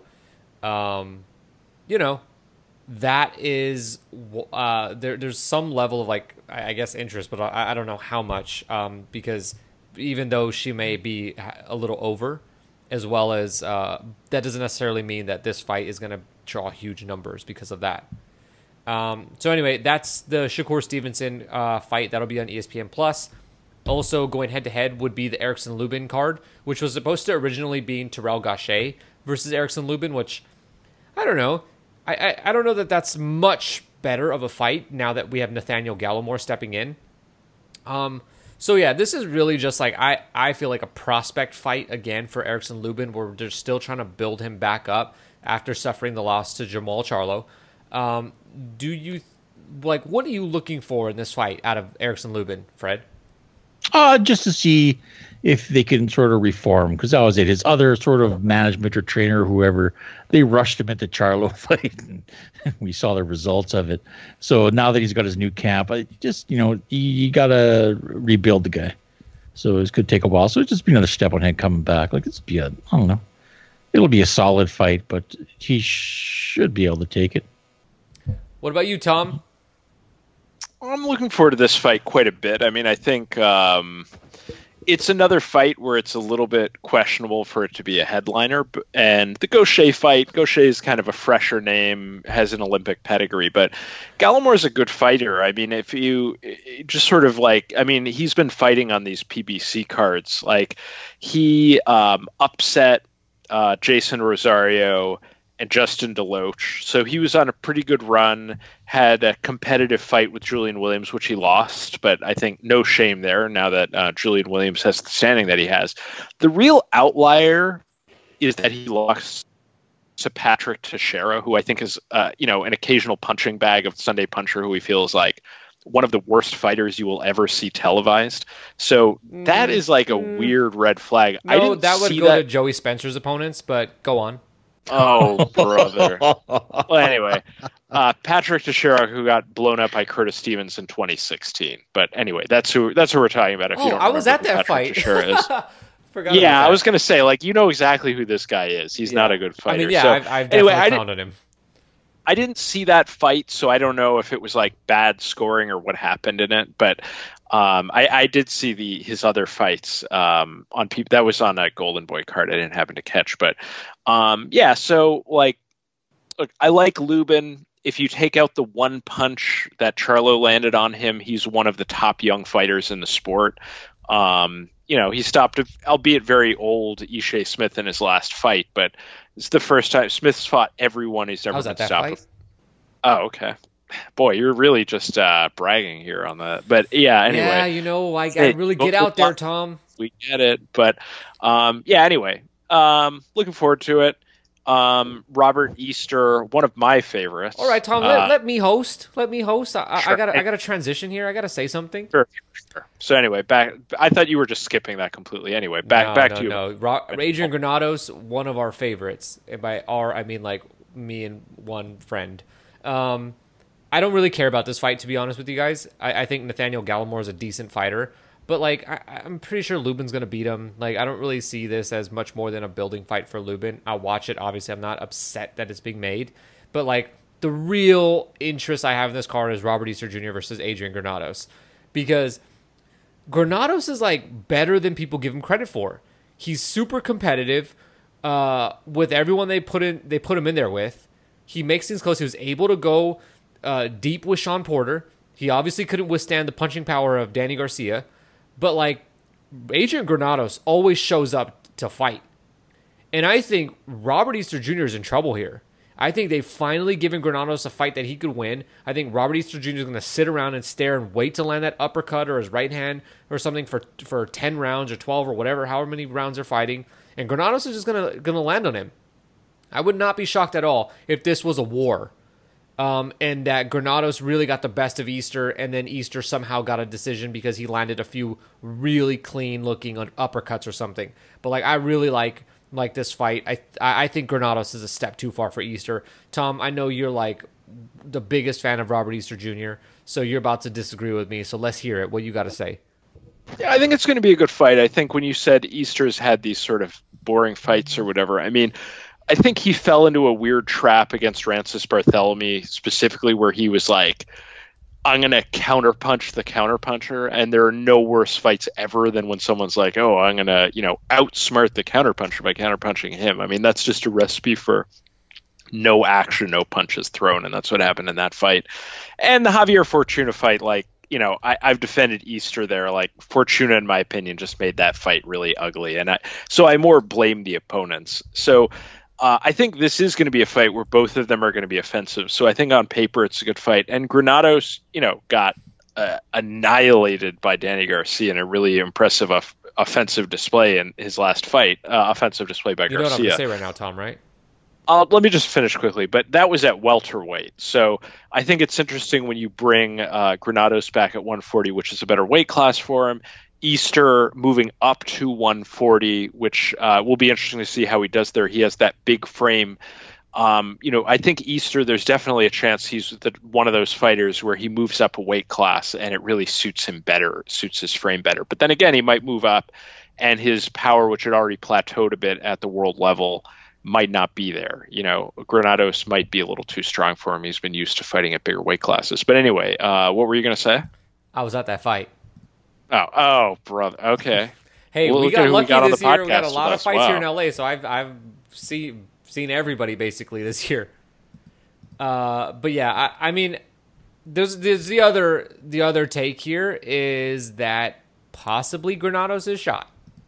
um, you know, that is uh, there. There's some level of like I guess interest, but I, I don't know how much um, because even though she may be a little over as well as uh, that doesn't necessarily mean that this fight is going to draw huge numbers because of that. Um, so anyway, that's the Shakur Stevenson uh, fight. That'll be on E S P N Plus. Also going head-to-head would be the Erickson Lubin card, which was supposed to originally be Terrell Gaucher versus Erickson Lubin, which, I don't know. I, I, I don't know that that's much better of a fight now that we have Nathaniel Gallimore stepping in. Um, so yeah, this is really just like, I, I feel like a prospect fight again for Erickson Lubin, where they're still trying to build him back up after suffering the loss to Jamal Charlo. Um, do you, like, what are you looking for in this fight out of Erickson Lubin, Fred? Uh, just to see if they can sort of reform, because that was it. His other sort of management or trainer, whoever, they rushed him into Charlo fight, and we saw the results of it. So now that he's got his new camp, I just, you know, you, you got to rebuild the guy. So it could take a while. So it'd just be another step on him coming back. Like, it's be a, I don't know. It'll be a solid fight, but he should be able to take it. What about you, Tom? I'm looking forward to this fight quite a bit. I mean, I think um, it's another fight where it's a little bit questionable for it to be a headliner. And the Gaucher fight, Gaucher is kind of a fresher name, has an Olympic pedigree, but Gallimore is a good fighter. I mean, if you just sort of like, I mean, he's been fighting on these P B C cards. Like, he um, upset uh, Jason Rosario and Justin Deloach. So he was on a pretty good run, had a competitive fight with Julian Williams, which he lost, but I think no shame there now that uh, Julian Williams has the standing that he has. The real outlier is that he lost to Patrick Teixeira, who I think is, uh, you know, an occasional punching bag of Sunday Puncher, who we feel is like one of the worst fighters you will ever see televised. So that is like a mm. weird red flag. No, I didn't that would see go that. to Joey Spencer's opponents, but go on. Oh, brother. Well, anyway, uh, Patrick Teixeira, who got blown up by Curtis Stevens in twenty sixteen. But anyway, that's who that's who we're talking about. If oh, you don't I was at that Patrick fight. Teixeira is. Forgot yeah, about I that. was going to say, like, you know exactly who this guy is. He's Yeah. not a good fighter. I mean, yeah, so, I've, I've anyway, definitely I counted him. I didn't see that fight, so I don't know if it was like bad scoring or what happened in it. But um, I, I did see the his other fights um, on people that was on a Golden Boy card. I didn't happen to catch, but um, yeah. So like, look, I like Lubin. If you take out the one punch that Charlo landed on him, he's one of the top young fighters in the sport. Um, you know, he stopped, albeit very old, Ishe Smith in his last fight, but it's the first time Smith's fought everyone he's ever I was been at that stopped. fight. Oh, okay. Boy, you're really just uh, bragging here on that. But yeah, anyway. Yeah, you know, I, I Hey, really we'll- get out we'll- there, Tom. We get it. But um, yeah, anyway, um, looking forward to it. Um, Robert Easter, one of my favorites. All right, Tom, Uh, let, let me host. Let me host. I, I Sure. gotta, I gotta transition here. I gotta say something. Sure, sure. So anyway, back. I thought you were just skipping that completely. Anyway, back no, back no, to you. No, Ro- Adrian Granados, one of our favorites. And by our, I mean like me and one friend. Um, I don't really care about this fight, to be honest with you guys. I, I think Nathaniel Gallimore is a decent fighter, but like I, I'm pretty sure Lubin's gonna beat him. Like I don't really see this as much more than a building fight for Lubin. I'll watch it. Obviously, I'm not upset that it's being made, but like the real interest I have in this card is Robert Easter Junior versus Adrian Granados, because Granados is like better than people give him credit for. He's super competitive uh, with everyone they put in. They put him in there with. He makes things close. He was able to go uh, deep with Sean Porter. He obviously couldn't withstand the punching power of Danny Garcia, but like Adrian Granados always shows up to fight. And I think Robert Easter Junior is in trouble here. I think they've finally given Granados a fight that he could win. I think Robert Easter Junior is going to sit around and stare and wait to land that uppercut or his right hand or something for for ten rounds or twelve or whatever, however many rounds they're fighting. And Granados is just going to going to land on him. I would not be shocked at all if this was a war. Um, and that Granados really got the best of Easter, and then Easter somehow got a decision because he landed a few really clean-looking uppercuts or something. But like, I really like like this fight. I I think Granados is a step too far for Easter. Tom, I know you're like the biggest fan of Robert Easter Junior, so you're about to disagree with me. So let's hear it. What you got to say? Yeah, I think it's going to be a good fight. I think when you said Easter's had these sort of boring fights or whatever, I mean, I think he fell into a weird trap against Francis Barthélemy, specifically where he was like I'm going to counterpunch the counterpuncher, and there are no worse fights ever than when someone's like, oh, I'm going to, you know, outsmart the counterpuncher by counterpunching him. I mean, that's just a recipe for no action, no punches thrown, and that's what happened in that fight. And the Javier Fortuna fight, like, you know, I, I've defended Easter there. Like, Fortuna, in my opinion, just made that fight really ugly, and I, so I more blame the opponents. So uh, I think this is going to be a fight where both of them are going to be offensive. So I think on paper it's a good fight. And Granados, you know, got uh, annihilated by Danny Garcia in a really impressive off- offensive display in his last fight. Uh, offensive display by You know Garcia. what I'm going to say right now, Tom, right? Uh, let me just finish quickly, but that was at welterweight. So I think it's interesting when you bring uh, Granados back at one forty, which is a better weight class for him. Easter moving up to one forty, which uh, will be interesting to see how he does there. He has that big frame. Um, you know, I think Easter, there's definitely a chance he's the, one of those fighters where he moves up a weight class and it really suits him better, suits his frame better. But then again, he might move up and his power, which had already plateaued a bit at the world level, might not be there. You know, Granados might be a little too strong for him. He's been used to fighting at bigger weight classes. But anyway, uh, what were you going to say? I was at that fight. Oh, oh, brother. Okay. Hey, Well, we look at got who we lucky got on this the year. We got a podcast lot with of us. fights Wow. here in L A, so I've I've seen seen everybody basically this year. Uh, but yeah, I, I mean, there's there's the other the other take here is that possibly Granados is shot.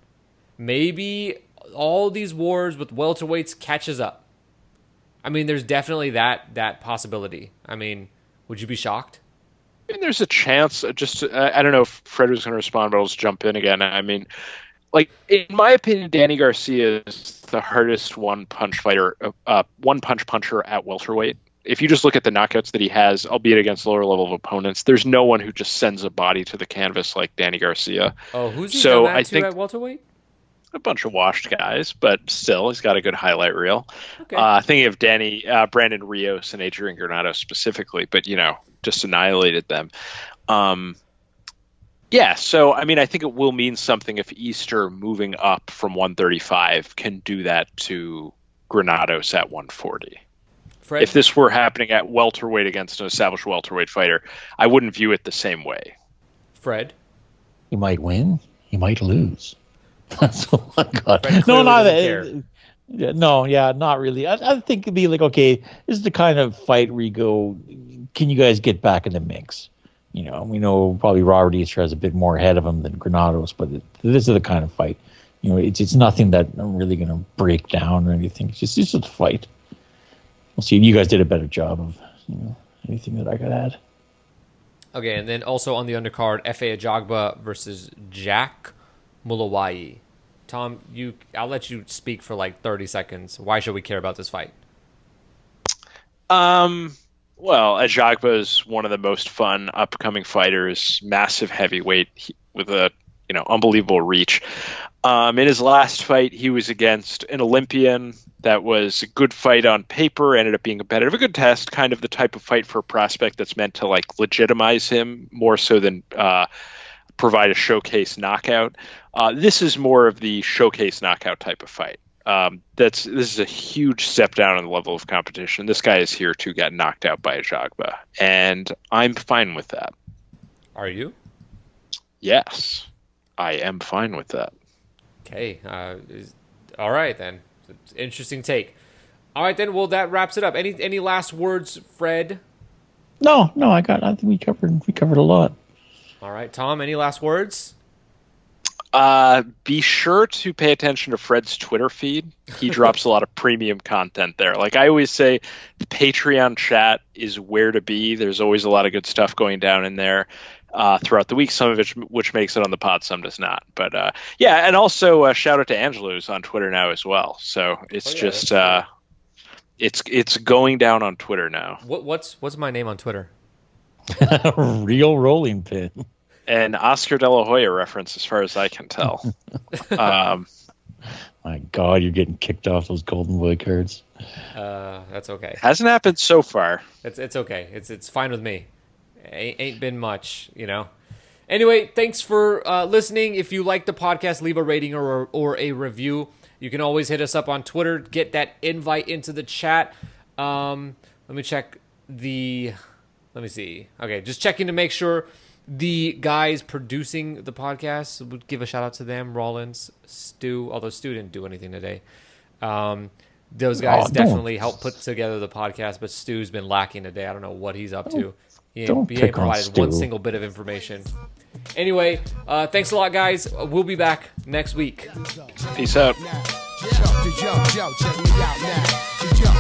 Maybe all these wars with welterweights catches up. I mean, there's definitely that that possibility. I mean, would you be shocked? I mean, there's a chance. uh, Just uh, I don't know if Fred was going to respond, but I'll just jump in again. I mean, like in my opinion, Danny Garcia is the hardest one punch fighter, uh, uh, one punch puncher at welterweight. If you just look at the knockouts that he has, albeit against lower level of opponents, there's no one who just sends a body to the canvas like Danny Garcia. Oh, who's he So done that I to think- at welterweight? A bunch of washed guys, but still, he's got a good highlight reel. Okay. Uh, thinking of Danny, uh, Brandon Rios, and Adrian Granados specifically, but you know, just annihilated them. Um, yeah, so I mean, I think it will mean something if Easter moving up from one thirty-five can do that to Granados at one forty. Fred? If this were happening at welterweight against an established welterweight fighter, I wouldn't view it the same way. Fred? He might win. He might lose. That's all I got. Fred No, clearly not doesn't that. care. Yeah, no, yeah, not really. I, I think it'd be like, okay, this is the kind of fight where you go, can you guys get back in the mix? You know, we know probably Robert Easter has a bit more ahead of him than Granados, but it, this is the kind of fight. You know, it's it's nothing that I'm really going to break down or anything. It's just, it's just a fight. We'll see. You guys did a better job of, you know, anything that I could add. Okay, and then also on the undercard, F A Ajagba versus Jack Mulawai. Tom, you, I'll let you speak for like thirty seconds. Why should we care about this fight? Um, well, Ajagba is one of the most fun upcoming fighters, massive heavyweight he- with a you know unbelievable reach. Um, in his last fight, he was against an Olympian. That was a good fight on paper, ended up being competitive, a good test, kind of the type of fight for a prospect that's meant to like legitimize him more so than uh, provide a showcase knockout. Uh, this is more of the showcase knockout type of fight. Um, that's this is a huge step down in the level of competition. This guy is here to get knocked out by Ajagba, and I'm fine with that. Are you? Yes, I am fine with that. Okay. Uh, is, all right, then. Interesting take. All right, then. Well, that wraps it up. Any any last words, Fred? No, no, I got. I think we covered. We covered a lot. All right, Tom. Any last words? Uh, be sure to pay attention to Fred's Twitter feed. He drops a lot of premium content there. Like I always say, the Patreon chat is where to be. There's always a lot of good stuff going down in there uh, throughout the week. Some of it which makes it on the pod, some does not. But uh, yeah, and also uh, shout out to Angelo who's on Twitter now as well. So it's Oh, yeah, just that's uh, it's it's going down on Twitter now. What what's what's my name on Twitter? Real rolling pin. An Oscar De La Hoya reference, as far as I can tell. um, My God, you're getting kicked off those Golden Boy cards. Uh, that's okay. hasn't happened so far. It's it's okay. It's it's fine with me. Ain't, ain't been much, you know. Anyway, thanks for uh, listening. If you like the podcast, leave a rating or or a review. You can always hit us up on Twitter. Get that invite into the chat. Um, let me check the let me see. Okay, just checking to make sure the guys producing the podcast, would give a shout out to them. Rollins, Stu, although Stu didn't do anything today. Um, those guys Oh, definitely helped put together the podcast, but Stu's been lacking today. I don't know what he's up to. He Don't ain't, he pick ain't on provided one Stu. single bit of information. Anyway, uh, thanks a lot, guys. We'll be back next week. Peace out. Yo, yo, yo, check me out now. Yo,